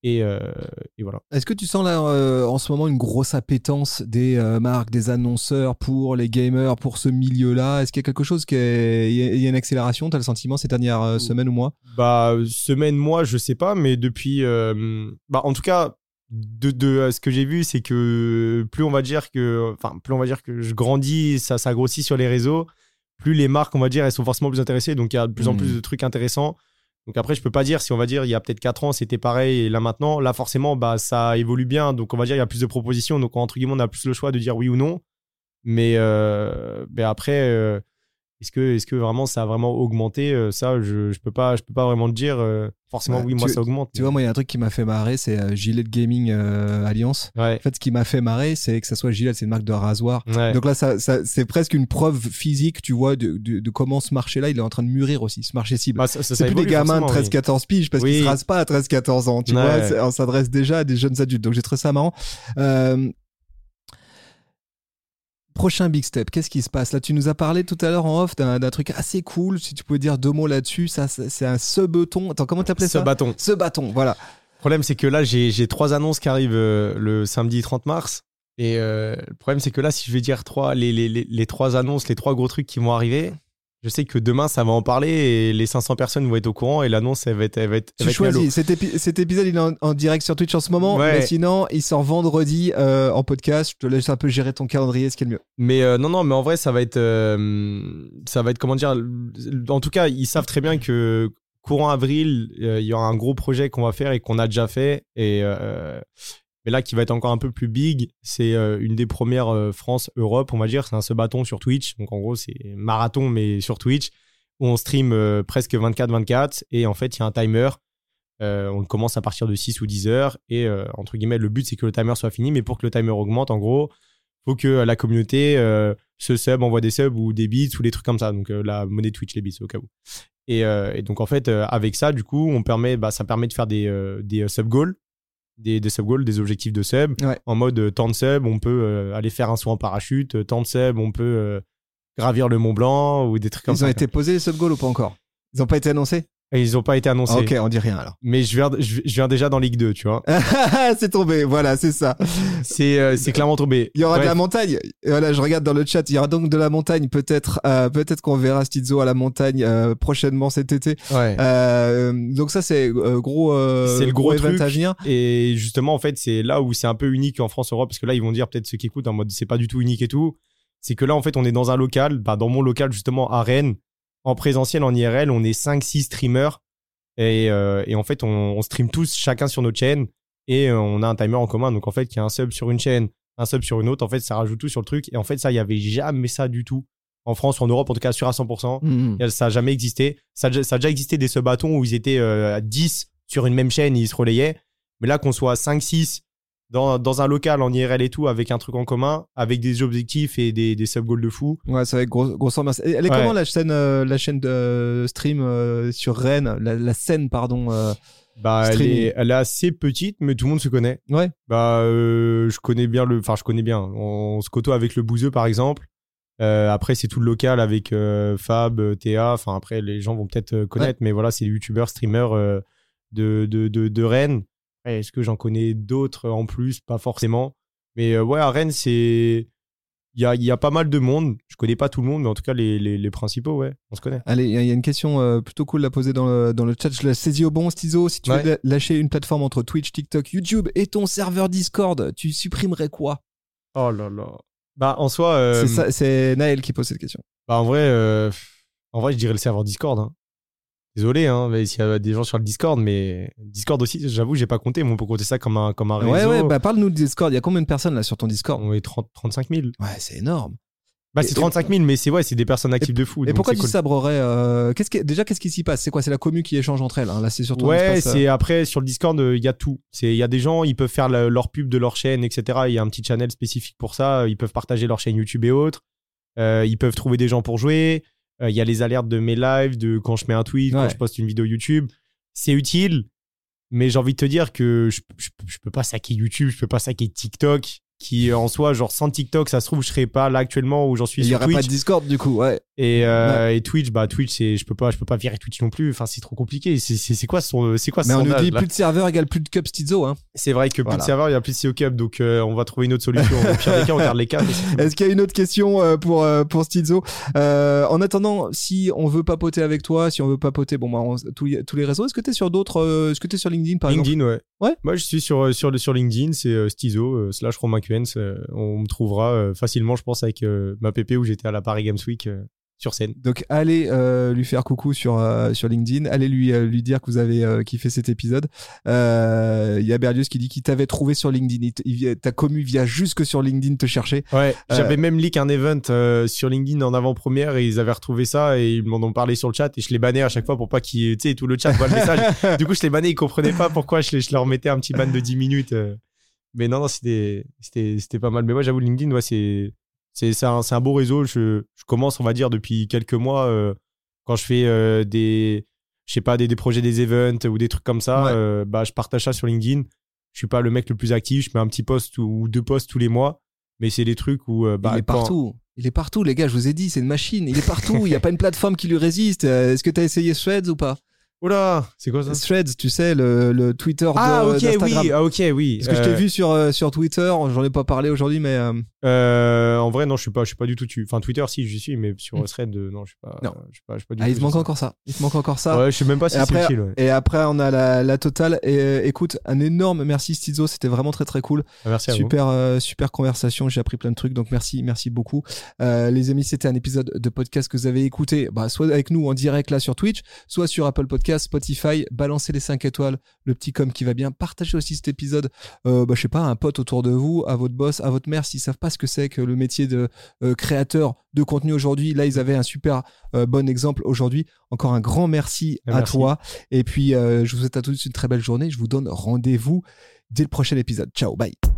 Et, euh, et voilà. Est-ce que tu sens là euh, en ce moment une grosse appétence des euh, marques, des annonceurs pour les gamers, pour ce milieu-là? Est-ce qu'il y a quelque chose qui est... il y a une accélération? Tu as le sentiment ces dernières euh, semaines ou mois? Bah semaine, mois, je sais pas, mais depuis, euh, bah en tout cas, de, de ce que j'ai vu, c'est que plus on va dire que, enfin plus on va dire que je grandis, ça, ça grossit sur les réseaux, plus les marques, on va dire, elles sont forcément plus intéressées, donc il y a de plus en plus de trucs intéressants. Donc après, je peux pas dire si on va dire il y a peut-être quatre ans c'était pareil et là maintenant, là forcément bah ça évolue bien, donc on va dire il y a plus de propositions, donc entre guillemets on a plus le choix de dire oui ou non. Mais, euh, mais après, euh, est-ce que est-ce que vraiment ça a vraiment augmenté? euh, Ça, je je peux pas je peux pas vraiment te dire. euh, forcément Ouais, oui, moi tu- ça augmente. Tu vois, moi, il y a un truc qui m'a fait marrer, c'est euh, Gillette Gaming euh, Alliance. Ouais. En fait, ce qui m'a fait marrer, c'est que ça soit Gillette, c'est une marque de rasoir. Ouais. Donc là, ça, ça, c'est presque une preuve physique, tu vois, de, de, de comment ce marché-là, il est en train de mûrir aussi, ce marché cible. Bah, ça, ça, c'est ça plus des évolue gamins de forcément, treize oui. quatorze piges parce Oui. qu'ils se rasent pas à treize quatorze ans, tu Ouais. vois. c'est- On s'adresse déjà à des jeunes adultes. Donc j'ai trouvé ça marrant. Euh, Prochain big step, qu'est-ce qui se passe? Là, tu nous as parlé tout à l'heure en off d'un, d'un truc assez cool. Si tu pouvais dire deux mots là-dessus, ça, c'est c'est un ce-bâton. Attends, comment t'appelais Ce ça? bâton. Ce bâton, voilà. Le problème, c'est que là, j'ai, j'ai trois annonces qui arrivent euh, le samedi trente mars. Et euh, le problème, c'est que là, si je vais dire trois, les, les, les, les trois annonces, les trois gros trucs qui vont arriver, je sais que demain, ça va en parler et les cinq cents personnes vont être au courant et l'annonce, elle va être, elle va être, elle Tu va être mise à l'eau. choisis. Cet, épi- cet épisode, il est en, en direct sur Twitch en ce moment. Ouais. Mais sinon, il sort vendredi euh, en podcast. Je te laisse un peu gérer ton calendrier, ce qui est le mieux. Mais euh, non, non, mais en vrai, ça va être, euh, ça va être, comment dire, en tout cas, ils savent très bien que courant avril, euh, il y aura un gros projet qu'on va faire et qu'on a déjà fait. Et, euh, mais là, qui va être encore un peu plus big, c'est euh, une des premières euh, France-Europe, on va dire. C'est un ce-bâton sur Twitch. Donc en gros, c'est marathon, mais sur Twitch, où on stream euh, presque vingt-quatre vingt-quatre. Et en fait, il y a un timer. Euh, on commence à partir de six ou dix heures. Et euh, entre guillemets, le but, c'est que le timer soit fini. Mais pour que le timer augmente, en gros, faut que la communauté euh, se sub, envoie des subs ou des bits ou des trucs comme ça. Donc euh, la monnaie Twitch, les bits au cas où. Et, euh, et donc en fait, euh, avec ça, du coup, on permet, bah, ça permet de faire des, euh, des sub goals, des, des sub goals, des objectifs de sub. Ouais. En mode euh, tant de sub, on peut euh, aller faire un saut en parachute. euh, Tant de sub, on peut euh, gravir le Mont Blanc ou des trucs comme Ils ça. ont été posés les sub goals ou pas encore? Ils n'ont pas été annoncés? Et ils n'ont pas été annoncés. Ah, ok, on dit rien alors. Mais je viens, je, je viens déjà dans Ligue deux, tu vois. C'est tombé, voilà, c'est ça. C'est euh, c'est clairement tombé. Il y aura Bref. de la montagne. Et voilà, je regarde dans le chat. Il y aura donc de la montagne. Peut-être, euh, peut-être qu'on verra Stizzo à la montagne euh, prochainement cet été. Ouais. Euh, donc ça, c'est euh, gros. Euh, C'est le gros event truc. à venir. Et justement, en fait, c'est là où c'est un peu unique en France, Europe, parce que là, ils vont dire peut-être ceux qui écoutent en mode c'est pas du tout unique et tout. C'est que là, en fait, on est dans un local, bah, dans mon local, justement, à Rennes, en présentiel, en I R L, on est cinq six streamers. Et, euh, et en fait, on, on stream tous chacun sur notre chaîne et euh, on a un timer en commun. Donc, en fait, il y a un sub sur une chaîne, un sub sur une autre. En fait, ça rajoute tout sur le truc. Et en fait, ça, il y avait jamais ça du tout. En France ou en Europe, en tout cas, sûr à cent pour cent. Mmh. Et ça a jamais existé. Ça a, déjà- ça a déjà existé des sub-bâtons où ils étaient euh, à dix sur une même chaîne et ils se relayaient. Mais là, qu'on soit cinq six dans, dans un local en I R L et tout, avec un truc en commun, avec des objectifs et des, des sub-goals de fou. Ouais, ça va être gros, grosse ambiance. Et Elle est Ouais. comment la chaîne, euh, la chaîne de stream euh, sur Rennes, la, la scène, pardon. euh, Bah, elle Streaming. est, elle est assez petite, mais tout le monde se connaît. Ouais. Bah, euh, je connais bien le. Enfin, je connais bien. On, se côtoie avec le Bouzeux, par exemple. Euh, après, c'est tout le local avec euh, Fab, euh, Théa. Enfin, après, les gens vont peut-être euh, connaître, mais voilà, c'est des youtubeurs, streamers euh, de, de, de, de Rennes. Après, est-ce que j'en connais d'autres en plus? Pas forcément. Mais euh, ouais, à Rennes, c'est. Il y a, il y a pas mal de monde. Je connais pas tout le monde, mais en tout cas, les, les, les principaux, ouais, on se connaît. Allez, il y a- il y a une question euh, plutôt cool à poser dans le, dans le chat. Je la saisis au bon, Stizo. Si tu Ouais. veux la- lâcher une plateforme entre Twitch, TikTok, YouTube et ton serveur Discord, tu supprimerais quoi? Oh là là. Bah, en soi. euh, C'est ça, c'est Naël qui pose cette question. Bah, en vrai, euh, en vrai, je dirais le serveur Discord. Hein. Désolé, hein, mais s'il y a des gens sur le Discord, mais Discord aussi, j'avoue, j'ai pas compté, mais on peut compter ça comme un, comme un réseau. Ouais, ouais, bah parle-nous de Discord. Il y a combien de personnes là sur ton Discord? On est trente, trente-cinq mille. Ouais, c'est énorme. Bah, Et- c'est trente-cinq mille, mais c'est ouais, c'est des personnes actives de fou. Et donc pourquoi c'est tu cool. sabrerais euh, qu'est-ce qui, déjà, qu'est-ce qui s'y passe? C'est quoi? C'est la commu qui échange entre elles, hein. Là, c'est surtout. Ouais, c'est après sur le Discord, il y a tout. C'est il y a des gens, ils peuvent faire la- leur pub de leur chaîne, et cetera. Il y a un petit channel spécifique pour ça. Ils peuvent partager leur chaîne YouTube et autres. Euh, ils peuvent trouver des gens pour jouer. Euh, Il y a les alertes de mes lives, de quand je mets un tweet, Ouais. quand je poste une vidéo YouTube. C'est utile, mais j'ai envie de te dire que je, je, je peux pas saquer YouTube, je peux pas saquer TikTok. qui en soi, genre sans TikTok, ça se trouve, je serais pas là actuellement où j'en suis Il y sur aura Twitch. pas de Discord du coup, ouais. Et, euh, Ouais. et Twitch, bah Twitch, c'est, je peux pas, je peux pas virer Twitch non plus. Enfin, c'est trop compliqué. C'est, c'est, c'est quoi son, c'est quoi ce Mais on nous sondage, dit là plus de serveurs égale plus de cups Tizo, hein. C'est vrai que plus Voilà. de serveurs, il y a plus de C O Cup, donc euh, on va trouver une autre solution. Au pire des cas, on garde les câbles. Est-ce qu'il y a une autre question euh, pour euh, pour Stizo euh, En attendant, si on veut papoter avec toi, si on veut papoter, bon bah on- tous les tous les réseaux. Est-ce que t'es sur d'autres euh, Est-ce que t'es sur LinkedIn par exemple? LinkedIn, ouais. Ouais. Moi, je suis sur sur sur LinkedIn, c'est euh, Stizo euh, slash Romain Quens. Euh, on me trouvera euh, facilement, je pense, avec euh, ma P P où j'étais à la Paris Games Week euh, sur scène. Donc allez euh, lui faire coucou sur euh, sur LinkedIn, allez lui euh, lui dire que vous avez euh, kiffé cet épisode. Euh, Il y a Berlius qui dit qu'il t'avait trouvé sur LinkedIn, il, t- il vient- ta commu vient jusque sur LinkedIn te chercher. Ouais, Euh, j'avais même leak un event euh, sur LinkedIn en avant-première et ils avaient retrouvé ça et ils m'en ont parlé sur le chat et je les bannais à chaque fois pour pas qu'ils, tu sais, tout le chat voit le message. Du coup, je les bannais, ils comprenaient pas pourquoi je, les, je leur mettais un petit ban de dix minutes. euh. Mais non, non, c'était, c'était, c'était pas mal. Mais moi, j'avoue, LinkedIn, ouais, c'est, c'est, c'est un, c'est un beau réseau. Je, je commence, on va dire, depuis quelques mois, euh, quand je fais euh, des, je sais pas, des, des projets, des events ou des trucs comme ça, Ouais. euh, bah, je partage ça sur LinkedIn. Je suis pas le mec le plus actif. Je mets un petit post ou deux posts tous les mois. Mais c'est des trucs où, euh, bah, il est quand- partout. Il est partout, les gars, je vous ai dit, c'est une machine. Il est partout, il n'y a pas une plateforme qui lui résiste. Euh, Est-ce que tu as essayé Threads ou pas? Oh là, c'est quoi ça? Threads, tu sais, le, le Twitter de, Ah, ok, d'Instagram. oui, ah, ok, oui. Parce que je t'ai Euh, vu sur, euh, sur Twitter, j'en ai pas parlé aujourd'hui, mais euh, euh, en vrai, non, je suis pas, je suis pas du tout dessus. Enfin, Twitter, si, j'y suis, mais sur Mm. Thread, euh, non, je suis pas, Non. je suis pas, je suis pas du ah, tout il te sur manque ça. encore ça. Il te manque encore ça. Ouais, je sais même pas si Et c'est après, utile, ouais. et après, on a la, la totale. Et euh, écoute, un énorme merci Stizo, c'était vraiment très très cool. Ah, merci à vous. Super, euh, super conversation, j'ai appris plein de trucs, donc merci, merci beaucoup. Euh, les amis, c'était un épisode de podcast que vous avez écouté, bah, soit avec nous en direct là sur Twitch, soit sur Apple Podcast, Spotify. Balancez les cinq étoiles, le petit com qui va bien. Partagez aussi cet épisode, euh, bah, je sais pas, à un pote autour de vous, à votre boss, à votre mère, s'ils savent pas ce que c'est que le métier de euh, créateur de contenu aujourd'hui. Là, ils avaient un super euh, bon exemple aujourd'hui. Encore un grand merci à Merci. toi. Et puis, euh, je vous souhaite à tous une très belle journée. Je vous donne rendez-vous dès le prochain épisode. Ciao, bye.